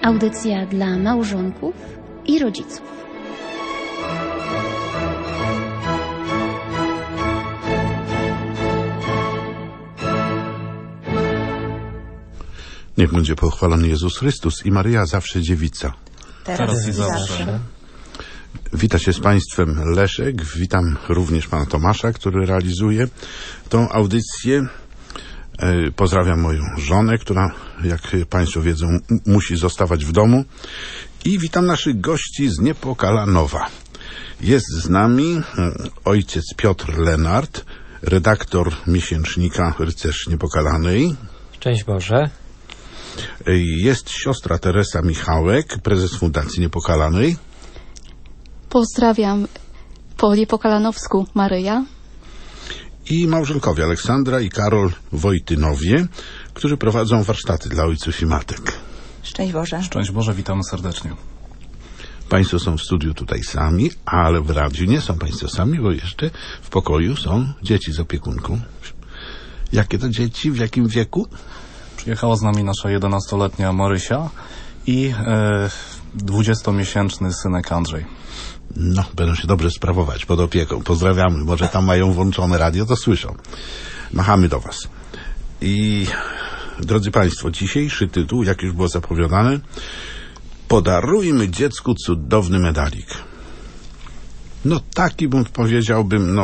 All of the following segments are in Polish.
Audycja dla małżonków i rodziców. Niech będzie pochwalony Jezus Chrystus i Maryja zawsze dziewica. Teraz i zawsze. Wita się z Państwem Leszek. Witam również Pana Tomasza, który realizuje tą audycję. Pozdrawiam moją żonę, która, jak Państwo wiedzą, musi zostawać w domu. I witam naszych gości z Niepokalanowa. Jest z nami ojciec Piotr Lenart, redaktor miesięcznika Rycerz Niepokalanej. Szczęść Boże. Jest siostra Teresa Michałek, prezes Fundacji Niepokalanej. Pozdrawiam po niepokalanowsku Maryja. I małżonkowie Aleksandra i Karol Wojtynowie, którzy prowadzą warsztaty dla ojców i matek. Szczęść Boże. Szczęść Boże, witamy serdecznie. Państwo są w studiu tutaj sami, ale w radiu nie są Państwo sami, bo jeszcze w pokoju są dzieci z opiekunką. Jakie to dzieci? W jakim wieku? Przyjechała z nami nasza 11-letnia Marysia i 20-miesięczny synek Andrzej. No, będą się dobrze sprawować pod opieką. Pozdrawiamy. Może tam mają włączone radio, to słyszą. Machamy do Was. I drodzy Państwo, dzisiejszy tytuł, jak już było zapowiadane, podarujmy dziecku cudowny medalik. No taki bym powiedziałbym,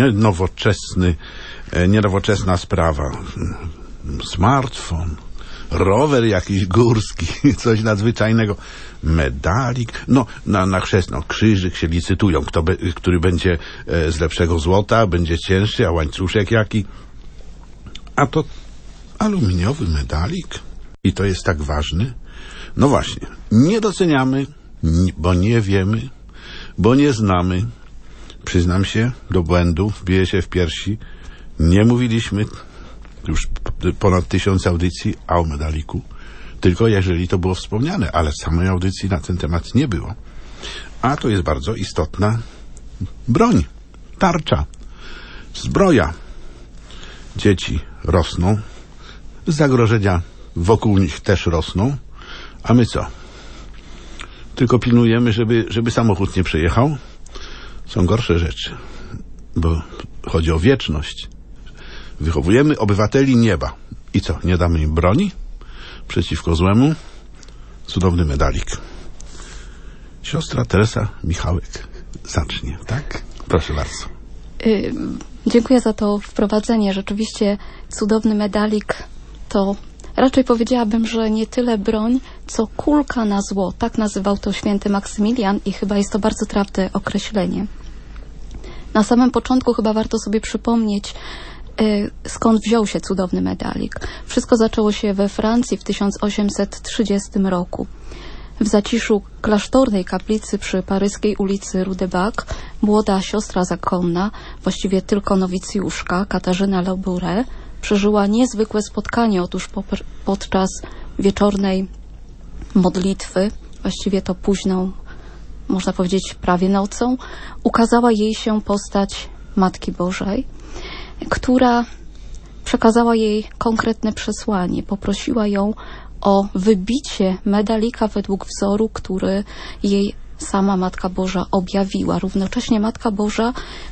nie nowoczesna sprawa. Smartfon, rower jakiś górski, coś nadzwyczajnego, medalik, na chrzest, krzyżyk się licytują, który będzie z lepszego złota, będzie cięższy, a łańcuszek jaki. A to aluminiowy medalik i to jest tak ważny? No właśnie, nie doceniamy, bo nie wiemy, bo nie znamy. Przyznam się do błędu, wbiję się w piersi, nie mówiliśmy już ponad 1000 audycji o medaliku, tylko jeżeli to było wspomniane, ale samej audycji na ten temat nie było. A to jest bardzo istotna broń, tarcza, zbroja. Dzieci rosną, zagrożenia wokół nich też rosną, a my co? Tylko pilnujemy, żeby samochód nie przejechał. Są gorsze rzeczy, bo chodzi o wieczność. Wychowujemy obywateli nieba. I co? Nie damy im broni? Przeciwko złemu? Cudowny medalik. Siostra Teresa Michałek zacznie, tak? Proszę bardzo. Dziękuję za to wprowadzenie. Rzeczywiście cudowny medalik to raczej powiedziałabym, że nie tyle broń, co kulka na zło. Tak nazywał to święty Maksymilian i chyba jest to bardzo trafne określenie. Na samym początku chyba warto sobie przypomnieć, skąd wziął się cudowny medalik. Wszystko zaczęło się we Francji w 1830 roku. W zaciszu klasztornej kaplicy przy paryskiej ulicy Rue de Bac młoda siostra zakonna, właściwie tylko nowicjuszka, Katarzyna Labouré, przeżyła niezwykłe spotkanie. Otóż podczas wieczornej modlitwy, właściwie to późną, można powiedzieć prawie nocą, ukazała jej się postać Matki Bożej, która przekazała jej konkretne przesłanie. Poprosiła ją o wybicie medalika według wzoru, który jej sama Matka Boża objawiła. Równocześnie Matka Boża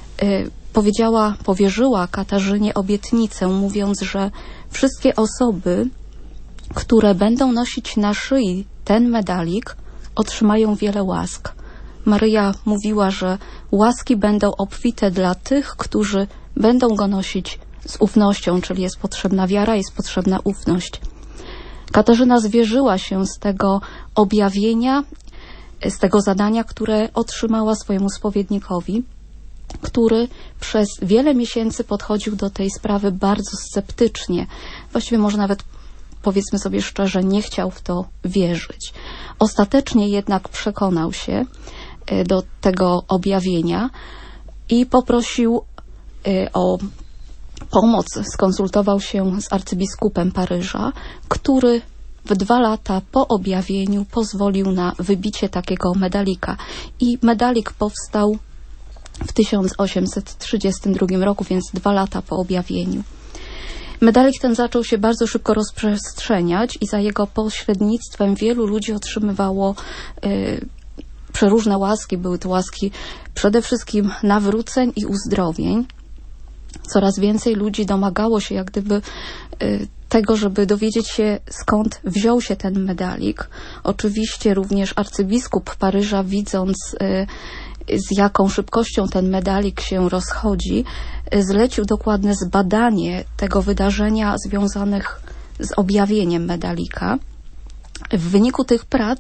powierzyła Katarzynie obietnicę, mówiąc, że wszystkie osoby, które będą nosić na szyi ten medalik, otrzymają wiele łask. Maryja mówiła, że łaski będą obfite dla tych, którzy będą go nosić z ufnością, czyli jest potrzebna wiara, jest potrzebna ufność. Katarzyna zwierzyła się z tego objawienia, z tego zadania, które otrzymała swojemu spowiednikowi, który przez wiele miesięcy podchodził do tej sprawy bardzo sceptycznie. Właściwie może nawet, powiedzmy sobie szczerze, nie chciał w to wierzyć. Ostatecznie jednak przekonał się do tego objawienia i poprosił o pomoc, skonsultował się z arcybiskupem Paryża, który w 2 lata po objawieniu pozwolił na wybicie takiego medalika. I medalik powstał w 1832 roku, więc 2 lata po objawieniu. Medalik ten zaczął się bardzo szybko rozprzestrzeniać i za jego pośrednictwem wielu ludzi otrzymywało przeróżne łaski. Były to łaski przede wszystkim nawróceń i uzdrowień. Coraz więcej ludzi domagało się jak gdyby tego, żeby dowiedzieć się, skąd wziął się ten medalik. Oczywiście również arcybiskup Paryża, widząc z jaką szybkością ten medalik się rozchodzi, zlecił dokładne zbadanie tego wydarzenia związanych z objawieniem medalika. W wyniku tych prac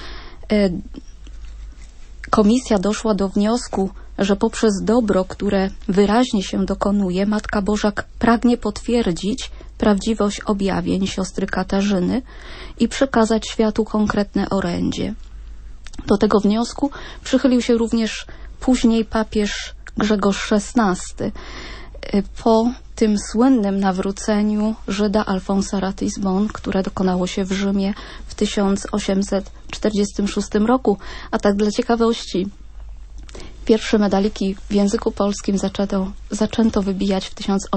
komisja doszła do wniosku, że poprzez dobro, które wyraźnie się dokonuje, Matka Boża pragnie potwierdzić prawdziwość objawień siostry Katarzyny i przekazać światu konkretne orędzie. Do tego wniosku przychylił się również później papież Grzegorz XVI po tym słynnym nawróceniu Żyda Alfonsa Ratisbonne, które dokonało się w Rzymie w 1846 roku. A tak dla ciekawości, pierwsze medaliki w języku polskim zaczęto wybijać w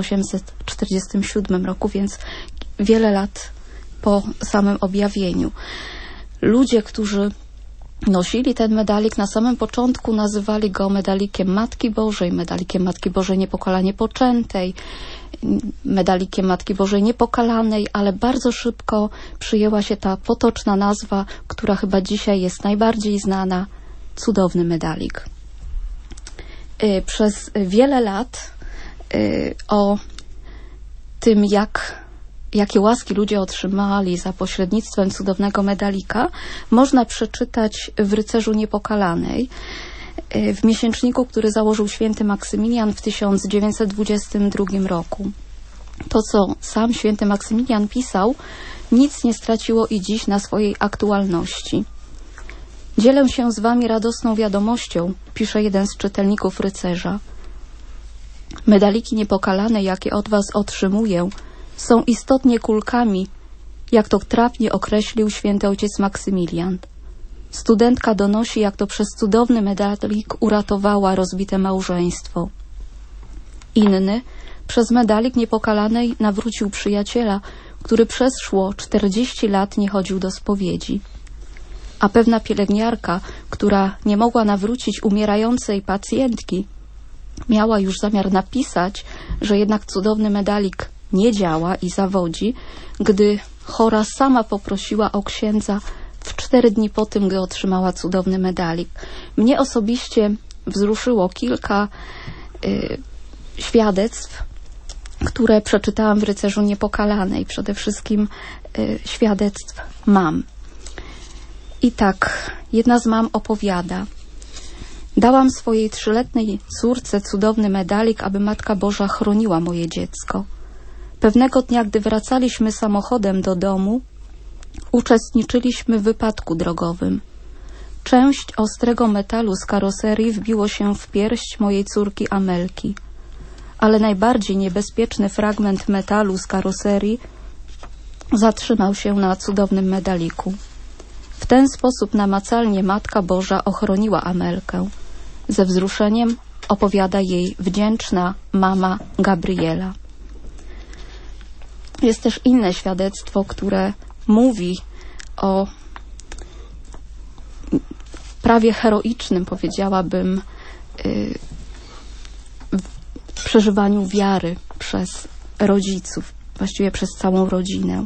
1847 roku, więc wiele lat po samym objawieniu. Ludzie, którzy nosili ten medalik, na samym początku nazywali go medalikiem Matki Bożej, medalikiem Matki Bożej Niepokalanie Poczętej, medalikiem Matki Bożej Niepokalanej, ale bardzo szybko przyjęła się ta potoczna nazwa, która chyba dzisiaj jest najbardziej znana, cudowny medalik. Przez wiele lat o tym, jakie łaski ludzie otrzymali za pośrednictwem cudownego medalika, można przeczytać w Rycerzu Niepokalanej, w miesięczniku, który założył święty Maksymilian w 1922 roku. To, co sam święty Maksymilian pisał, nic nie straciło i dziś na swojej aktualności. Dzielę się z wami radosną wiadomością, pisze jeden z czytelników Rycerza. Medaliki niepokalane, jakie od was otrzymuję, są istotnie kulkami, jak to trafnie określił święty ojciec Maksymilian. Studentka donosi, jak to przez cudowny medalik uratowała rozbite małżeństwo. Inny przez medalik niepokalanej nawrócił przyjaciela, który przeszło 40 lat nie chodził do spowiedzi. A pewna pielęgniarka, która nie mogła nawrócić umierającej pacjentki, miała już zamiar napisać, że jednak cudowny medalik nie działa i zawodzi, gdy chora sama poprosiła o księdza w 4 dni po tym, gdy otrzymała cudowny medalik. Mnie osobiście wzruszyło kilka świadectw, które przeczytałam w Rycerzu Niepokalanej. Przede wszystkim świadectw mam. I tak, jedna z mam opowiada: dałam swojej 3-letniej córce cudowny medalik, aby Matka Boża chroniła moje dziecko. Pewnego dnia, gdy wracaliśmy samochodem do domu, uczestniczyliśmy w wypadku drogowym. Część ostrego metalu z karoserii wbiło się w pierś mojej córki Amelki, ale najbardziej niebezpieczny fragment metalu z karoserii zatrzymał się na cudownym medaliku. W ten sposób namacalnie Matka Boża ochroniła Amelkę. Ze wzruszeniem opowiada jej wdzięczna mama Gabriela. Jest też inne świadectwo, które mówi o prawie heroicznym, powiedziałabym, przeżywaniu wiary przez rodziców, właściwie przez całą rodzinę.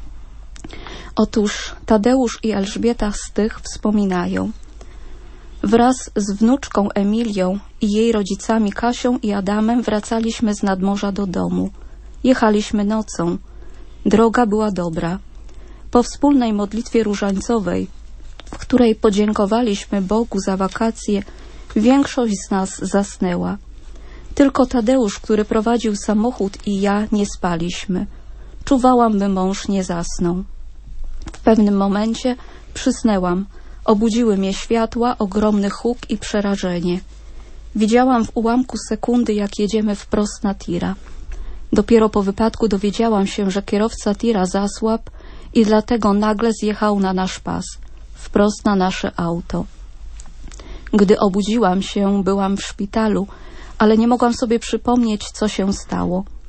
Otóż Tadeusz i Elżbieta Stych wspominają: wraz z wnuczką Emilią i jej rodzicami Kasią i Adamem wracaliśmy z nadmorza do domu. Jechaliśmy nocą. Droga była dobra. Po wspólnej modlitwie różańcowej, w której podziękowaliśmy Bogu za wakacje, większość z nas zasnęła. Tylko Tadeusz, który prowadził samochód, i ja nie spaliśmy. Czuwałam, by mąż nie zasnął. W pewnym momencie przysnęłam. Obudziły mnie światła, ogromny huk i przerażenie. Widziałam w ułamku sekundy, jak jedziemy wprost na tira. Dopiero po wypadku dowiedziałam się, że kierowca tira zasłabł i dlatego nagle zjechał na nasz pas, wprost na nasze auto. Gdy obudziłam się, byłam w szpitalu, ale nie mogłam sobie przypomnieć, co się stało.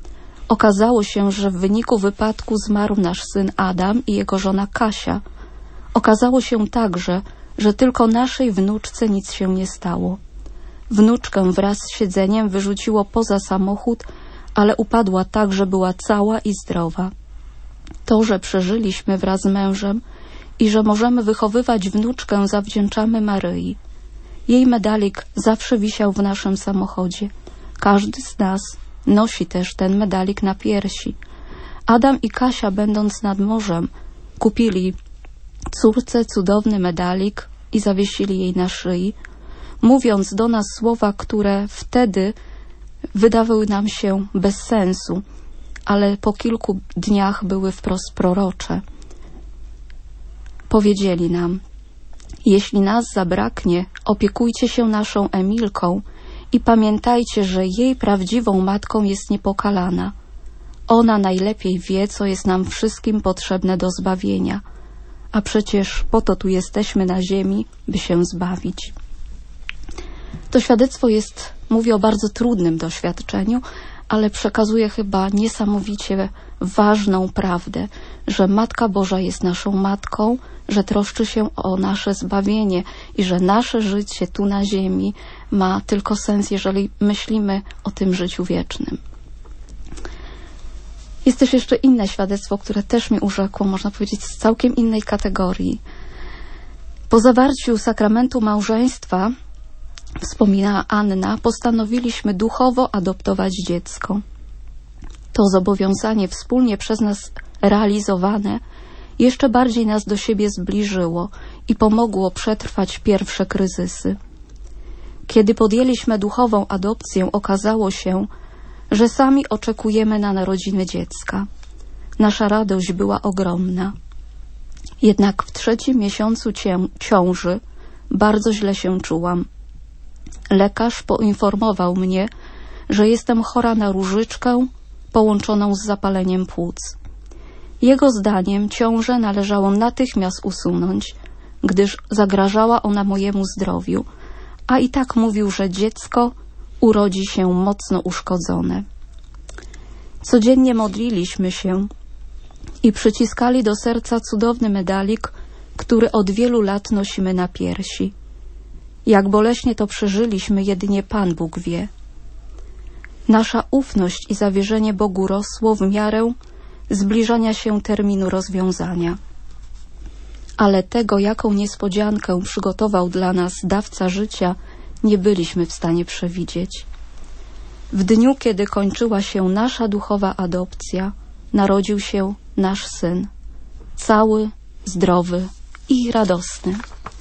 Okazało się, że w wyniku wypadku zmarł nasz syn Adam i jego żona Kasia. Okazało się także, że tylko naszej wnuczce nic się nie stało. Wnuczkę wraz z siedzeniem wyrzuciło poza samochód, ale upadła tak, że była cała i zdrowa. To, że przeżyliśmy wraz z mężem i że możemy wychowywać wnuczkę, zawdzięczamy Maryi. Jej medalik zawsze wisiał w naszym samochodzie. Każdy z nas nosi też ten medalik na piersi. Adam i Kasia, będąc nad morzem, kupili córce cudowny medalik i zawiesili jej na szyi, mówiąc do nas słowa, które wtedy wydawały nam się bez sensu, ale po kilku dniach były wprost prorocze. Powiedzieli nam: jeśli nas zabraknie, opiekujcie się naszą Emilką i pamiętajcie, że jej prawdziwą matką jest niepokalana. Ona najlepiej wie, co jest nam wszystkim potrzebne do zbawienia, a przecież po to tu jesteśmy na ziemi, by się zbawić. To świadectwo mówi o bardzo trudnym doświadczeniu, ale przekazuje chyba niesamowicie ważną prawdę, że Matka Boża jest naszą matką, że troszczy się o nasze zbawienie i że nasze życie tu na ziemi ma tylko sens, jeżeli myślimy o tym życiu wiecznym. Jest też jeszcze inne świadectwo, które też mi urzekło, można powiedzieć, z całkiem innej kategorii. Po zawarciu sakramentu małżeństwa, wspomina Anna, postanowiliśmy duchowo adoptować dziecko. To zobowiązanie wspólnie przez nas realizowane jeszcze bardziej nas do siebie zbliżyło i pomogło przetrwać pierwsze kryzysy. Kiedy podjęliśmy duchową adopcję, okazało się, że sami oczekujemy na narodziny dziecka. Nasza radość była ogromna. Jednak w 3. miesiącu ciąży bardzo źle się czułam. Lekarz poinformował mnie, że jestem chora na różyczkę połączoną z zapaleniem płuc. Jego zdaniem ciążę należało natychmiast usunąć, gdyż zagrażała ona mojemu zdrowiu, a i tak mówił, że dziecko urodzi się mocno uszkodzone. Codziennie modliliśmy się i przyciskali do serca cudowny medalik, który od wielu lat nosimy na piersi. Jak boleśnie to przeżyliśmy, jedynie Pan Bóg wie. Nasza ufność i zawierzenie Bogu rosło w miarę zbliżania się terminu rozwiązania. Ale tego, jaką niespodziankę przygotował dla nas dawca życia, nie byliśmy w stanie przewidzieć. W dniu, kiedy kończyła się nasza duchowa adopcja, narodził się nasz syn, cały, zdrowy i radosny.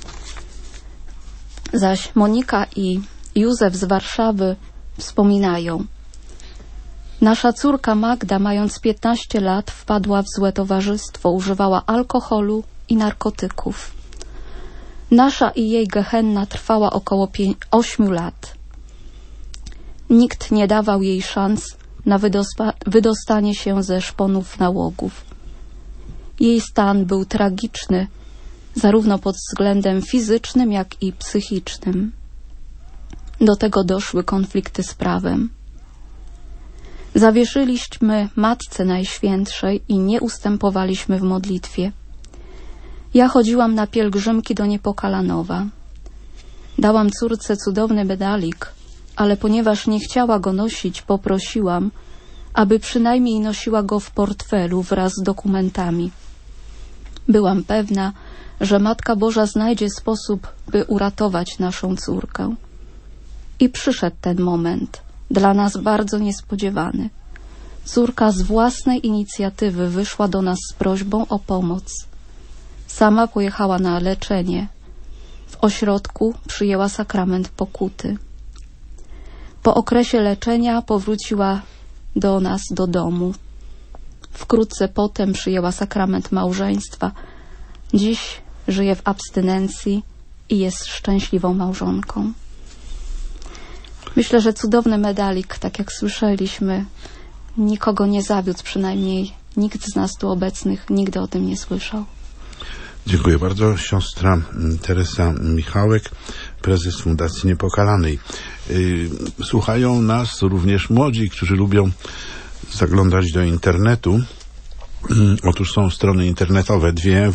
Zaś Monika i Józef z Warszawy wspominają: nasza córka Magda, mając 15 lat, wpadła w złe towarzystwo, używała alkoholu i narkotyków. Nasza i jej gehenna trwała około 8 lat. Nikt nie dawał jej szans na wydostanie się ze szponów nałogów. Jej stan był tragiczny, zarówno pod względem fizycznym, jak i psychicznym. Do tego doszły konflikty z prawem. Zawieszyliśmy Matce Najświętszej i nie ustępowaliśmy w modlitwie. Ja chodziłam na pielgrzymki do Niepokalanowa. Dałam córce cudowny medalik, ale ponieważ nie chciała go nosić, poprosiłam, aby przynajmniej nosiła go w portfelu wraz z dokumentami. Byłam pewna, że Matka Boża znajdzie sposób, by uratować naszą córkę. I przyszedł ten moment, dla nas bardzo niespodziewany. Córka z własnej inicjatywy wyszła do nas z prośbą o pomoc. Sama pojechała na leczenie. W ośrodku przyjęła sakrament pokuty. Po okresie leczenia powróciła do nas do domu. Wkrótce potem przyjęła sakrament małżeństwa. Dziś żyje w abstynencji i jest szczęśliwą małżonką. Myślę, że cudowny medalik, tak jak słyszeliśmy, nikogo nie zawiódł, przynajmniej nikt z nas tu obecnych nigdy o tym nie słyszał. Dziękuję bardzo. Siostra Teresa Michałek, prezes Fundacji Niepokalanej. Słuchają nas również młodzi, którzy lubią zaglądać do internetu. Otóż są strony internetowe dwie: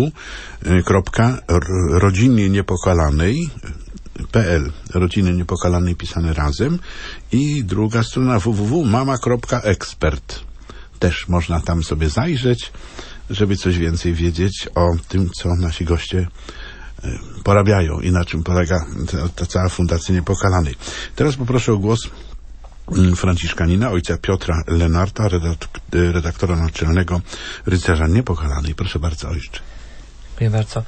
www.rodzinnieniepokalanej.pl, rodziny niepokalanej pisane razem, i druga strona www.mama.expert. Też można tam sobie zajrzeć, żeby coś więcej wiedzieć o tym, co nasi goście porabiają i na czym polega ta cała Fundacja Niepokalanej. Teraz poproszę o głos franciszkanina, ojca Piotra Lenarta, redaktora naczelnego Rycerza Niepokalanej. Proszę bardzo, ojcze. Dziękuję bardzo.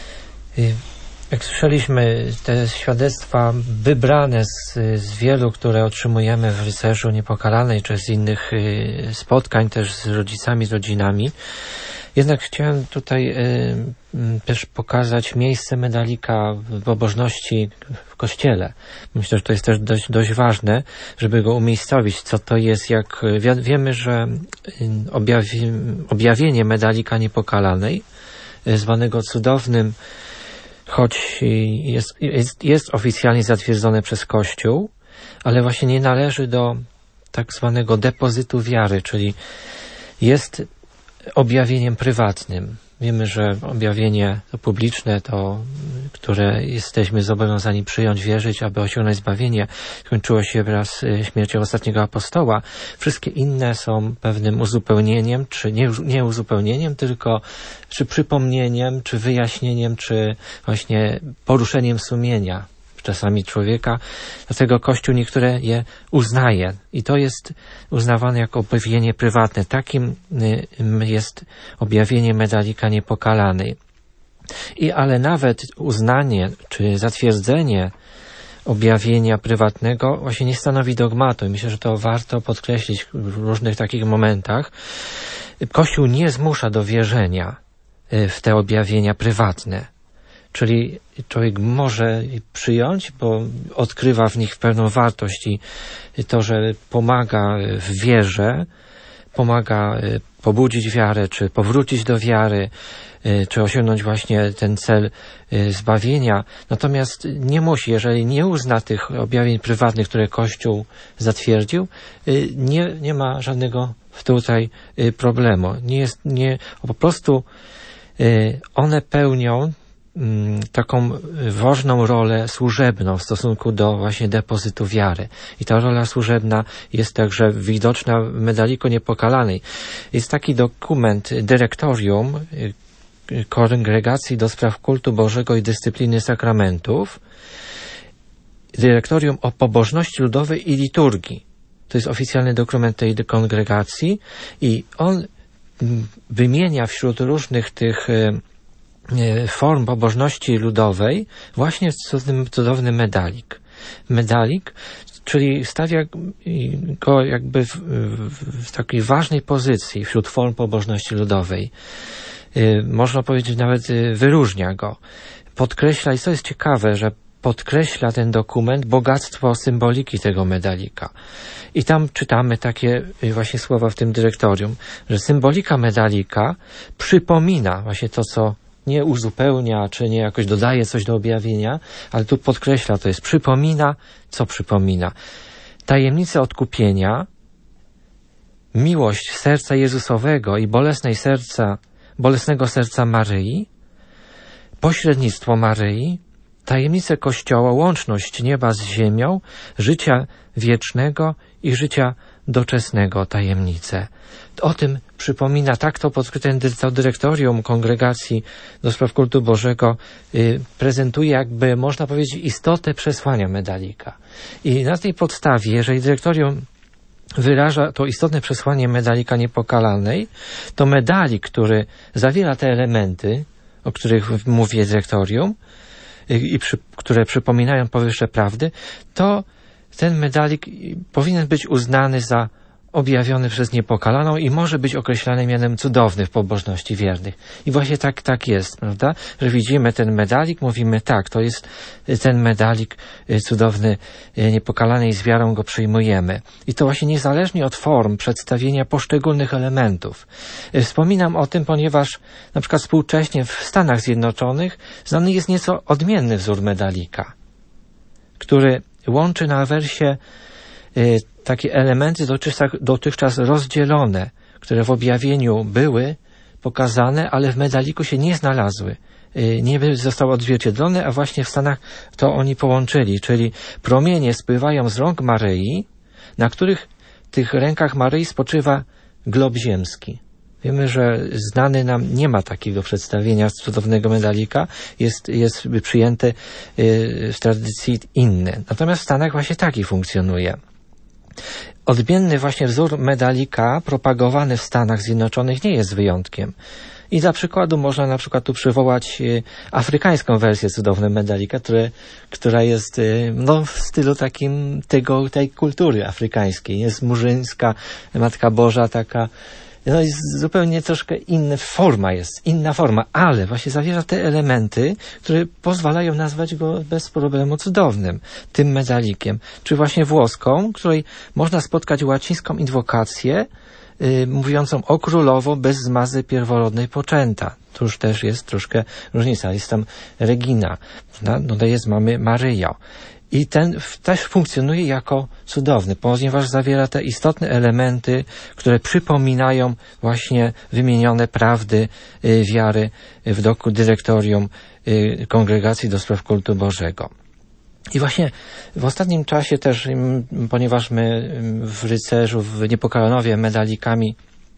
Jak słyszeliśmy, te świadectwa wybrane z wielu, które otrzymujemy w Rycerzu Niepokalanej, czy z innych spotkań też z rodzicami, z rodzinami. Jednak chciałem tutaj też pokazać miejsce medalika w pobożności w Kościele. Myślę, że to jest też dość ważne, żeby go umiejscowić, co to jest. Jak wiemy, że objawienie medalika Niepokalanej, zwanego cudownym, choć jest oficjalnie zatwierdzone przez Kościół, ale właśnie nie należy do tak zwanego depozytu wiary, czyli jest objawieniem prywatnym. Wiemy, że objawienie to publiczne, to, które jesteśmy zobowiązani przyjąć, wierzyć, aby osiągnąć zbawienie, skończyło się wraz z śmiercią ostatniego apostoła. Wszystkie inne są pewnym uzupełnieniem, czy nie uzupełnieniem, tylko czy przypomnieniem, czy wyjaśnieniem, czy właśnie poruszeniem sumienia czasami człowieka. Dlatego Kościół niektóre je uznaje i to jest uznawane jako objawienie prywatne. Takim jest objawienie medalika Niepokalanej. Ale nawet uznanie czy zatwierdzenie objawienia prywatnego właśnie nie stanowi dogmatu i myślę, że to warto podkreślić w różnych takich momentach. Kościół nie zmusza do wierzenia w te objawienia prywatne. Czyli człowiek może przyjąć, bo odkrywa w nich pewną wartość i to, że pomaga w wierze, pomaga pobudzić wiarę, czy powrócić do wiary, czy osiągnąć właśnie ten cel zbawienia. Natomiast nie musi, jeżeli nie uzna tych objawień prywatnych, które Kościół zatwierdził, nie ma żadnego tutaj problemu. Po prostu one pełnią taką ważną rolę służebną w stosunku do właśnie depozytu wiary. I ta rola służebna jest także widoczna w medaliku Niepokalanej. Jest taki dokument Dyrektorium Kongregacji do Spraw Kultu Bożego i Dyscypliny Sakramentów. Dyrektorium o pobożności ludowej i liturgii. To jest oficjalny dokument tej kongregacji i on wymienia wśród różnych tych form pobożności ludowej właśnie cudowny medalik. Medalik, czyli stawia go jakby w takiej ważnej pozycji wśród form pobożności ludowej. Można powiedzieć, nawet wyróżnia go. Podkreśla, i co jest ciekawe, że podkreśla ten dokument bogactwo symboliki tego medalika. I tam czytamy takie właśnie słowa w tym dyrektorium, że symbolika medalika przypomina właśnie to, co nie uzupełnia, czy nie jakoś dodaje coś do objawienia, ale tu podkreśla, to jest przypomina, co przypomina. Tajemnicę odkupienia, miłość serca Jezusowego i bolesnego serca Maryi, pośrednictwo Maryi, tajemnicę Kościoła, łączność nieba z ziemią, życia wiecznego i życia doczesnego tajemnicę. O tym przypomina, tak to dyrektorium Kongregacji do Spraw Kultu Bożego prezentuje, jakby można powiedzieć, istotę przesłania medalika. I na tej podstawie, jeżeli dyrektorium wyraża to istotne przesłanie medalika Niepokalanej, to medalik, który zawiera te elementy, o których mówi dyrektorium, które przypominają powyższe prawdy, to ten medalik powinien być uznany za objawiony przez Niepokalaną i może być określany mianem cudowny w pobożności wiernych. I właśnie tak jest, prawda? Że widzimy ten medalik, mówimy tak, to jest ten medalik cudowny Niepokalanej, z wiarą go przyjmujemy. I to właśnie niezależnie od form przedstawienia poszczególnych elementów. Wspominam o tym, ponieważ na przykład współcześnie w Stanach Zjednoczonych znany jest nieco odmienny wzór medalika, który łączy na awersie takie elementy dotychczas rozdzielone, które w objawieniu były pokazane, ale w medaliku się nie znalazły. Nie zostały odzwierciedlone, a właśnie w Stanach to oni połączyli, czyli promienie spływają z rąk Maryi, na których tych rękach Maryi spoczywa glob ziemski. Wiemy, że znany nam nie ma takiego przedstawienia cudownego medalika, jest przyjęty w tradycji inny. Natomiast w Stanach właśnie taki funkcjonuje. Odmienny właśnie wzór medalika propagowany w Stanach Zjednoczonych nie jest wyjątkiem. I dla przykładu można na przykład tu przywołać afrykańską wersję cudownego medalika, która jest w stylu takim tej kultury afrykańskiej. Jest murzyńska, Matka Boża taka, jest zupełnie troszkę inna forma, ale właśnie zawiera te elementy, które pozwalają nazwać go bez problemu cudownym, tym medalikiem. Czy właśnie włoską, której można spotkać łacińską inwokację, mówiącą o królowo bez zmazy pierworodnej poczęta. Tu już też jest troszkę różnica. Jest tam Regina, mamy Maryja. I ten też funkcjonuje jako cudowny, ponieważ zawiera te istotne elementy, które przypominają właśnie wymienione prawdy wiary w dyrektorium Kongregacji do Spraw Kultu Bożego. I właśnie w ostatnim czasie też, ponieważ my w Rycerzu, w Niepokalanowie medalikami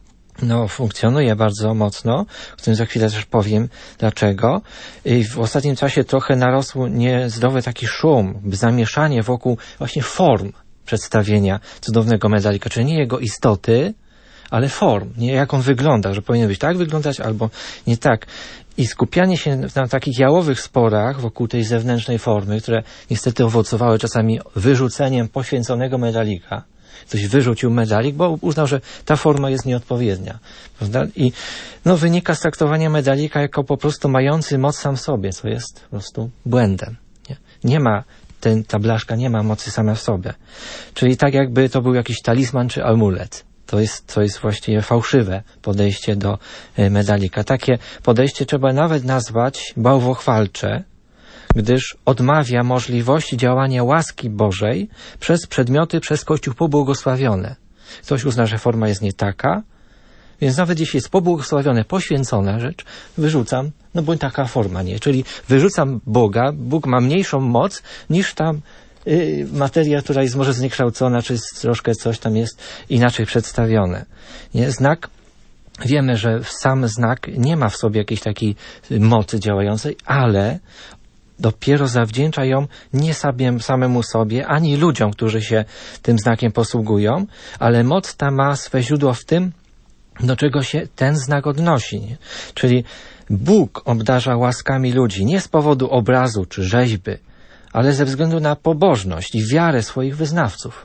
funkcjonuje bardzo mocno, o którym za chwilę też powiem dlaczego. I w ostatnim czasie trochę narosł niezdrowy taki szum, zamieszanie wokół właśnie form przedstawienia cudownego medalika, czyli nie jego istoty, ale form, nie jak on wygląda, że powinien być tak wyglądać albo nie tak. I skupianie się na takich jałowych sporach wokół tej zewnętrznej formy, które niestety owocowały czasami wyrzuceniem poświęconego medalika. Ktoś wyrzucił medalik, bo uznał, że ta forma jest nieodpowiednia. Prawda? I wynika z traktowania medalika jako po prostu mający moc sam w sobie, co jest po prostu błędem. Nie ma, ta blaszka nie ma mocy sama w sobie. Czyli tak jakby to był jakiś talizman czy amulet. To jest właściwie fałszywe podejście do medalika. Takie podejście trzeba nawet nazwać bałwochwalcze, gdyż odmawia możliwości działania łaski Bożej przez przedmioty przez Kościół pobłogosławione. Ktoś uzna, że forma jest nie taka, więc nawet jeśli jest pobłogosławione, poświęcona rzecz, wyrzucam, bo taka forma nie. Czyli wyrzucam Boga, Bóg ma mniejszą moc niż tam materia, która jest może zniekształcona, czy troszkę coś tam jest inaczej przedstawione. Nie? Znak, wiemy, że sam znak nie ma w sobie jakiejś takiej mocy działającej, ale dopiero zawdzięcza ją nie samemu sobie, ani ludziom, którzy się tym znakiem posługują, ale moc ta ma swe źródło w tym, do czego się ten znak odnosi. Nie? Czyli Bóg obdarza łaskami ludzi nie z powodu obrazu czy rzeźby, ale ze względu na pobożność i wiarę swoich wyznawców.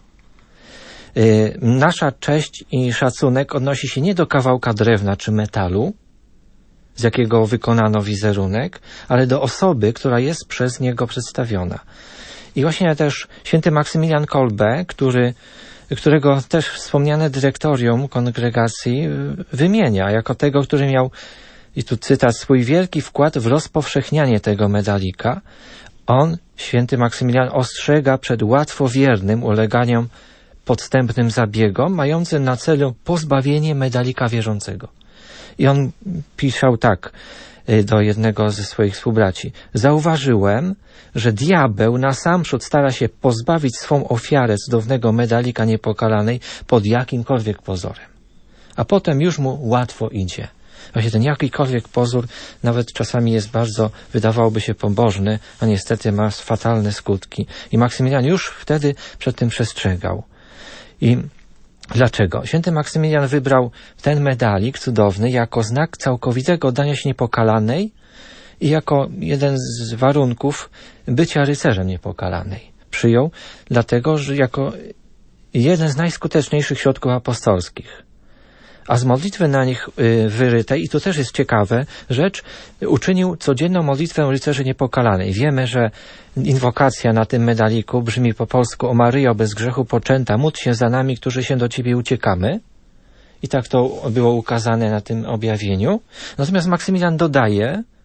Nasza cześć i szacunek odnosi się nie do kawałka drewna czy metalu, z jakiego wykonano wizerunek, ale do osoby, która jest przez niego przedstawiona. I właśnie też święty Maksymilian Kolbe, którego też wspomniane dyrektorium kongregacji wymienia jako tego, który miał, i tu cytat, swój wielki wkład w rozpowszechnianie tego medalika. On, święty Maksymilian, ostrzega przed łatwowiernym uleganiem podstępnym zabiegom, mającym na celu pozbawienie medalika wierzącego. I on pisał tak do jednego ze swoich współbraci. Zauważyłem, że diabeł nasamprzód stara się pozbawić swą ofiarę cudownego medalika niepokalanej pod jakimkolwiek pozorem. A potem już mu łatwo idzie. Właśnie ten jakikolwiek pozór nawet czasami jest bardzo, wydawałoby się, pobożny, a niestety ma fatalne skutki. I Maksymilian już wtedy przed tym przestrzegał. I dlaczego? Święty Maksymilian wybrał ten medalik cudowny jako znak całkowitego oddania się niepokalanej i jako jeden z warunków bycia rycerzem niepokalanej. Przyjął dlatego, że jako jeden z najskuteczniejszych środków apostolskich. A z modlitwy na nich wyrytej, i to też jest ciekawe rzecz, uczynił codzienną modlitwę rycerzy niepokalanej. Wiemy, że inwokacja na tym medaliku brzmi po polsku: o Maryjo bez grzechu poczęta, módl się za nami, którzy się do Ciebie uciekamy. I tak to było ukazane na tym objawieniu. Natomiast Maksymilian dodaje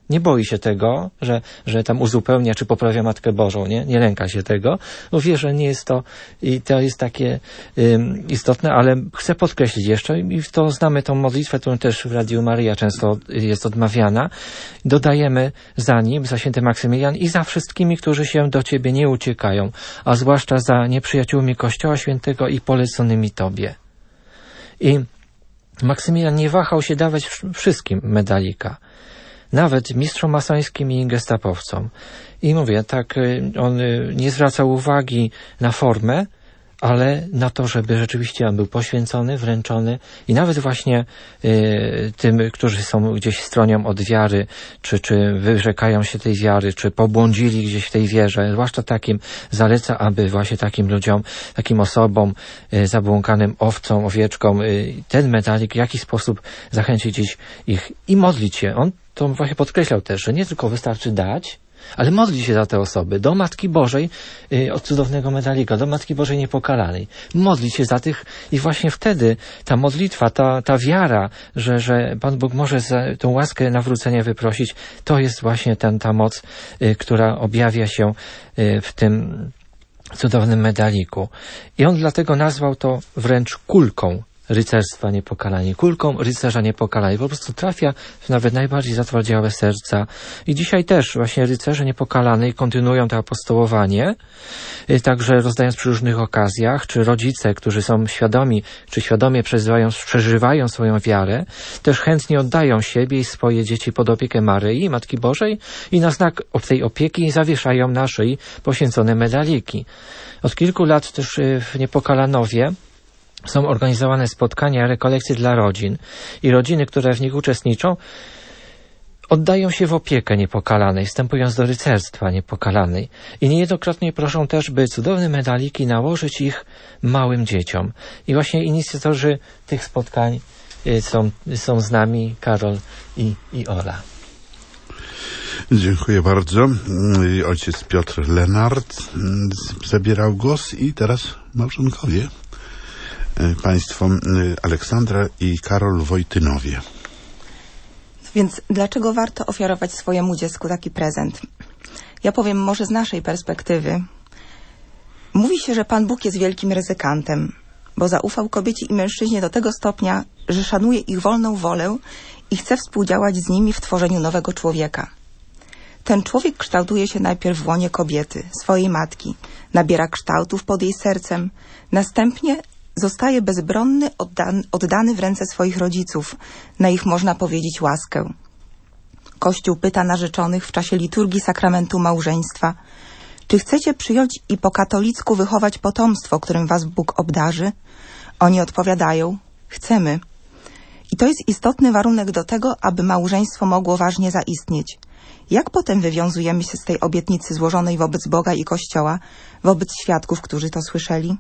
nie boi się tego, że tam uzupełnia czy poprawia Matkę Bożą, nie lęka się tego, bo wie, że nie jest to i to jest takie istotne, ale chcę podkreślić jeszcze i to znamy tą modlitwę, którą też w Radiu Maryja często jest odmawiana. Dodajemy za święty Maksymilian i za wszystkimi, którzy się do Ciebie nie uciekają, a zwłaszcza za nieprzyjaciółmi Kościoła Świętego i poleconymi Tobie. I Maksymilian nie wahał się dawać wszystkim medalika, nawet mistrzom masońskim i gestapowcom. I mówię, tak, on nie zwracał uwagi na formę, ale na to, żeby rzeczywiście on był poświęcony, wręczony i nawet właśnie tym, którzy są gdzieś stronią od wiary, czy wyrzekają się tej wiary, czy pobłądzili gdzieś w tej wierze, zwłaszcza takim zaleca, aby właśnie takim ludziom, takim osobom, zabłąkanym owcom, owieczkom, ten medalik w jakiś sposób zachęcić ich i modlić się. On to właśnie podkreślał też, że nie tylko wystarczy dać, ale modli się za te osoby, do Matki Bożej od cudownego medalika, do Matki Bożej Niepokalanej. Modli się za tych i właśnie wtedy ta modlitwa, ta wiara, że Pan Bóg może za tą łaskę nawrócenia wyprosić, to jest właśnie ta moc, która objawia się w tym cudownym medaliku. I on dlatego nazwał to wręcz kulką rycerstwa niepokalani, kulką rycerza niepokalani. Po prostu trafia w nawet najbardziej zatwardziałe serca. I dzisiaj też właśnie rycerze niepokalani kontynuują to apostołowanie, także rozdając przy różnych okazjach, czy rodzice, którzy są świadomi, czy świadomie przeżywają swoją wiarę, też chętnie oddają siebie i swoje dzieci pod opiekę Maryi, Matki Bożej i na znak tej opieki zawieszają na szyi poświęcone medaliki. Od kilku lat też w Niepokalanowie są organizowane spotkania, rekolekcje dla rodzin i rodziny, które w nich uczestniczą, oddają się w opiekę Niepokalanej, wstępując do rycerstwa Niepokalanej. I niejednokrotnie proszą też, by cudowne medaliki nałożyć ich małym dzieciom. I właśnie inicjatorzy tych spotkań są z nami Karol i Ola. Dziękuję bardzo. Ojciec Piotr Lenart zabierał głos i teraz małżonkowie. Państwo Aleksandra i Karol Wojtynowie. Więc dlaczego warto ofiarować swojemu dziecku taki prezent? Ja powiem może z naszej perspektywy. Mówi się, że Pan Bóg jest wielkim ryzykantem, bo zaufał kobiecie i mężczyźnie do tego stopnia, że szanuje ich wolną wolę i chce współdziałać z nimi w tworzeniu nowego człowieka. Ten człowiek kształtuje się najpierw w łonie kobiety, swojej matki, nabiera kształtów pod jej sercem, następnie zostaje bezbronny, oddany w ręce swoich rodziców, na ich, można powiedzieć, łaskę. Kościół pyta narzeczonych w czasie liturgii sakramentu małżeństwa: czy chcecie przyjąć i po katolicku wychować potomstwo, którym was Bóg obdarzy? Oni odpowiadają: chcemy. I to jest istotny warunek do tego, aby małżeństwo mogło ważnie zaistnieć. Jak potem wywiązujemy się z tej obietnicy złożonej wobec Boga i Kościoła, wobec świadków, którzy to słyszeli?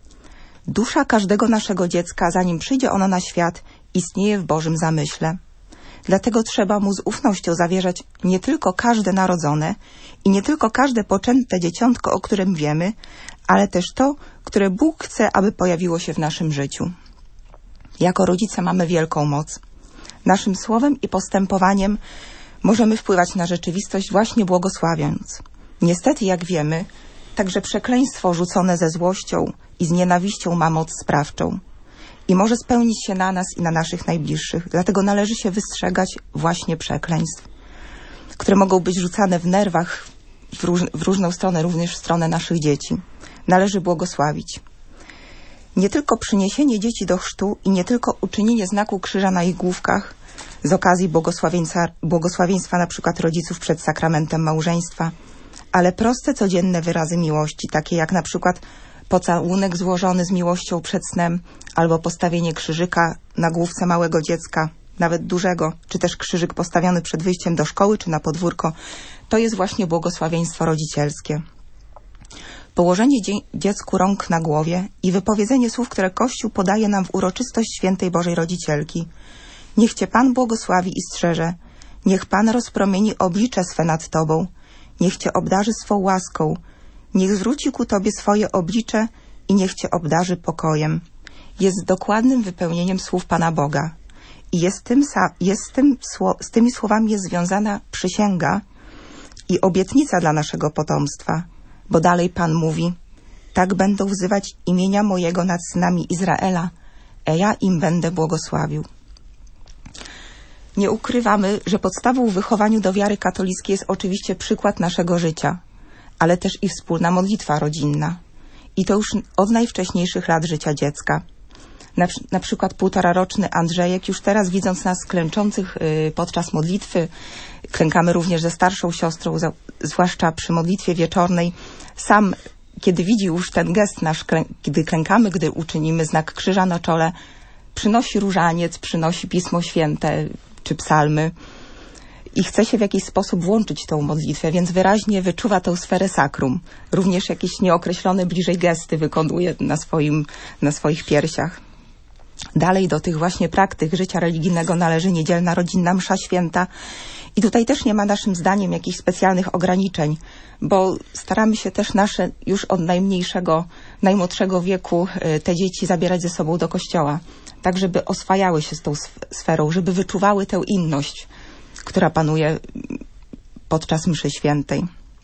Dusza każdego naszego dziecka, zanim przyjdzie ono na świat, istnieje w Bożym zamyśle. Dlatego trzeba mu z ufnością zawierzać nie tylko każde narodzone i nie tylko każde poczęte dzieciątko, o którym wiemy, ale też to, które Bóg chce, aby pojawiło się w naszym życiu. Jako rodzice mamy wielką moc. Naszym słowem i postępowaniem możemy wpływać na rzeczywistość właśnie błogosławiąc. Niestety, jak wiemy, także przekleństwo rzucone ze złością i z nienawiścią ma moc sprawczą i może spełnić się na nas i na naszych najbliższych. Dlatego należy się wystrzegać właśnie przekleństw, które mogą być rzucane w nerwach w różną stronę, również w stronę naszych dzieci. Należy błogosławić. Nie tylko przyniesienie dzieci do chrztu i nie tylko uczynienie znaku krzyża na ich główkach z okazji błogosławieństwa na przykład rodziców przed sakramentem małżeństwa, ale proste, codzienne wyrazy miłości, takie jak na przykład pocałunek złożony z miłością przed snem, albo postawienie krzyżyka na główce małego dziecka, nawet dużego, czy też krzyżyk postawiony przed wyjściem do szkoły czy na podwórko, to jest właśnie błogosławieństwo rodzicielskie. Położenie dziecku rąk na głowie i wypowiedzenie słów, które Kościół podaje nam w uroczystość świętej Bożej Rodzicielki. Niech Cię Pan błogosławi i strzeże, niech Pan rozpromieni oblicze swe nad Tobą, niech Cię obdarzy swą łaską, niech zwróci ku Tobie swoje oblicze i niech Cię obdarzy pokojem. Jest dokładnym wypełnieniem słów Pana Boga. I z tymi słowami jest związana przysięga i obietnica dla naszego potomstwa, bo dalej Pan mówi: tak będą wzywać imienia mojego nad synami Izraela, a ja im będę błogosławił. Nie ukrywamy, że podstawą w wychowaniu do wiary katolickiej jest oczywiście przykład naszego życia, ale też i wspólna modlitwa rodzinna. I to już od najwcześniejszych lat życia dziecka. Na przykład 1,5-roczny Andrzejek, już teraz widząc nas klęczących podczas modlitwy, klękamy również ze starszą siostrą, zwłaszcza przy modlitwie wieczornej, sam, kiedy widzi już ten gest nasz, kiedy klękamy, gdy uczynimy znak krzyża na czole, przynosi różaniec, przynosi Pismo Święte czy psalmy i chce się w jakiś sposób włączyć tą modlitwę, więc wyraźnie wyczuwa tę sferę sakrum. Również jakieś nieokreślone bliżej gesty wykonuje na swoich piersiach. Dalej do tych właśnie praktyk życia religijnego należy niedzielna rodzinna msza święta i tutaj też nie ma naszym zdaniem jakichś specjalnych ograniczeń, bo staramy się też nasze już od najmłodszego wieku te dzieci zabierać ze sobą do kościoła, tak żeby oswajały się z tą sferą, żeby wyczuwały tę inność, która panuje podczas mszy świętej.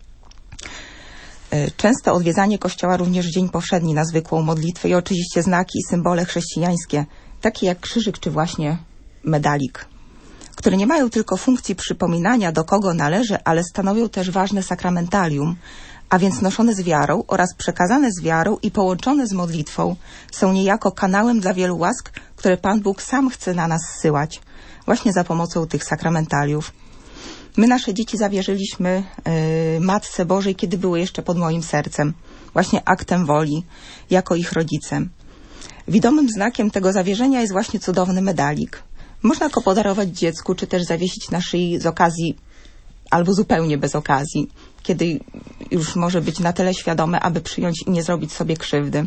Częste odwiedzanie kościoła również w dzień powszedni na zwykłą modlitwę i oczywiście znaki i symbole chrześcijańskie, takie jak krzyżyk czy właśnie medalik, które nie mają tylko funkcji przypominania, do kogo należy, ale stanowią też ważne sakramentalium, a więc noszone z wiarą oraz przekazane z wiarą i połączone z modlitwą są niejako kanałem dla wielu łask, które Pan Bóg sam chce na nas zsyłać, właśnie za pomocą tych sakramentaliów. My nasze dzieci zawierzyliśmy Matce Bożej, kiedy były jeszcze pod moim sercem, właśnie aktem woli, jako ich rodzicem. Widomym znakiem tego zawierzenia jest właśnie cudowny medalik. Można go podarować dziecku, czy też zawiesić na szyi z okazji, albo zupełnie bez okazji, kiedy już może być na tyle świadome, aby przyjąć i nie zrobić sobie krzywdy.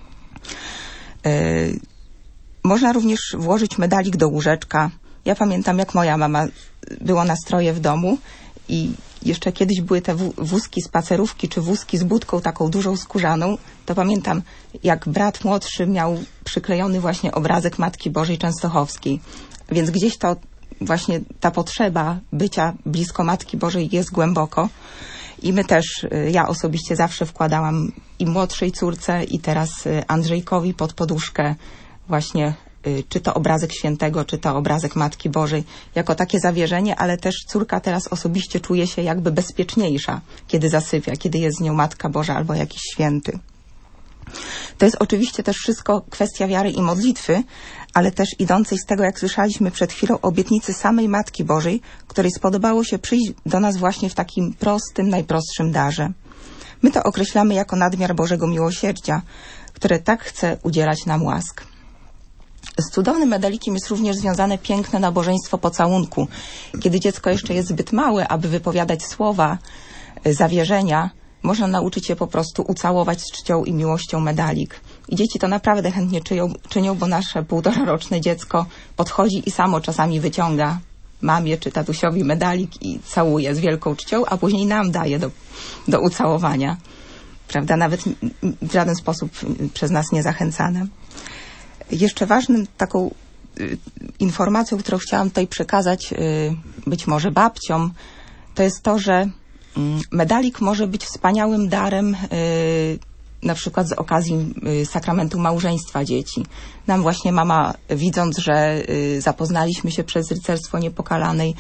Można również włożyć medalik do łóżeczka. Ja pamiętam, jak moja mama, było nastroje w domu i jeszcze kiedyś były te wózki spacerówki, czy wózki z budką taką dużą skórzaną, to pamiętam, jak brat młodszy miał przyklejony właśnie obrazek Matki Bożej Częstochowskiej. Więc gdzieś to właśnie ta potrzeba bycia blisko Matki Bożej jest głęboko. I my też, ja osobiście zawsze wkładałam i młodszej córce, i teraz Andrzejkowi pod poduszkę właśnie czy to obrazek świętego, czy to obrazek Matki Bożej, jako takie zawierzenie, ale też córka teraz osobiście czuje się jakby bezpieczniejsza, kiedy zasypia, kiedy jest z nią Matka Boża albo jakiś święty. To jest oczywiście też wszystko kwestia wiary i modlitwy, ale też idącej z tego, jak słyszeliśmy przed chwilą, obietnicy samej Matki Bożej, której spodobało się przyjść do nas właśnie w takim prostym, najprostszym darze. My to określamy jako nadmiar Bożego miłosierdzia, które tak chce udzielać nam łask. Z cudownym medalikiem jest również związane piękne nabożeństwo pocałunku. Kiedy dziecko jeszcze jest zbyt małe, aby wypowiadać słowa zawierzenia, można nauczyć się po prostu ucałować z czcią i miłością medalik. I dzieci to naprawdę chętnie czynią, bo nasze 1,5-roczne dziecko podchodzi i samo czasami wyciąga mamie czy tatusiowi medalik i całuje z wielką czcią, a później nam daje do ucałowania. Prawda? Nawet w żaden sposób przez nas nie zachęcane. Jeszcze ważnym taką informacją, którą chciałam tutaj przekazać być może babciom, to jest to, że medalik może być wspaniałym darem na przykład z okazji sakramentu małżeństwa dzieci. Nam właśnie mama, widząc, że zapoznaliśmy się przez Rycerstwo Niepokalanej,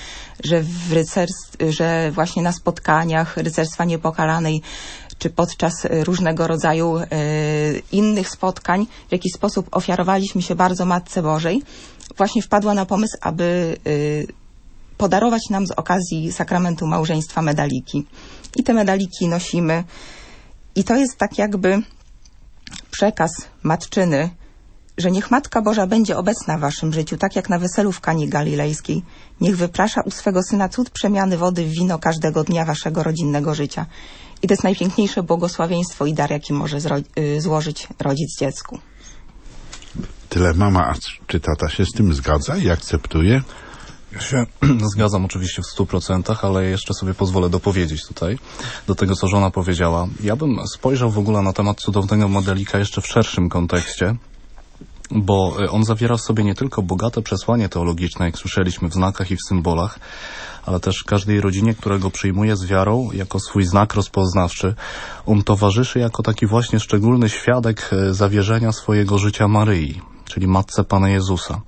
że właśnie na spotkaniach Rycerstwa Niepokalanej czy podczas różnego rodzaju innych spotkań, w jakiś sposób ofiarowaliśmy się bardzo Matce Bożej, właśnie wpadła na pomysł, aby podarować nam z okazji sakramentu małżeństwa medaliki. I te medaliki nosimy. I to jest tak jakby przekaz matczyny, że niech Matka Boża będzie obecna w waszym życiu, tak jak na weselu w Kanie Galilejskiej. Niech wyprasza u swego Syna cud przemiany wody w wino każdego dnia waszego rodzinnego życia. I to jest najpiękniejsze błogosławieństwo i dar, jaki może złożyć rodzic dziecku. Tyle mama, a czy tata się z tym zgadza i akceptuje? Ja się zgadzam oczywiście w 100%, ale jeszcze sobie pozwolę dopowiedzieć tutaj do tego, co żona powiedziała. Ja bym spojrzał w ogóle na temat cudownego modelika jeszcze w szerszym kontekście bo on zawiera w sobie nie tylko bogate przesłanie teologiczne, jak słyszeliśmy, w znakach i w symbolach, ale też każdej rodzinie, która go przyjmuje z wiarą jako swój znak rozpoznawczy, on towarzyszy jako taki właśnie szczególny świadek zawierzenia swojego życia Maryi, czyli Matce Pana Jezusa.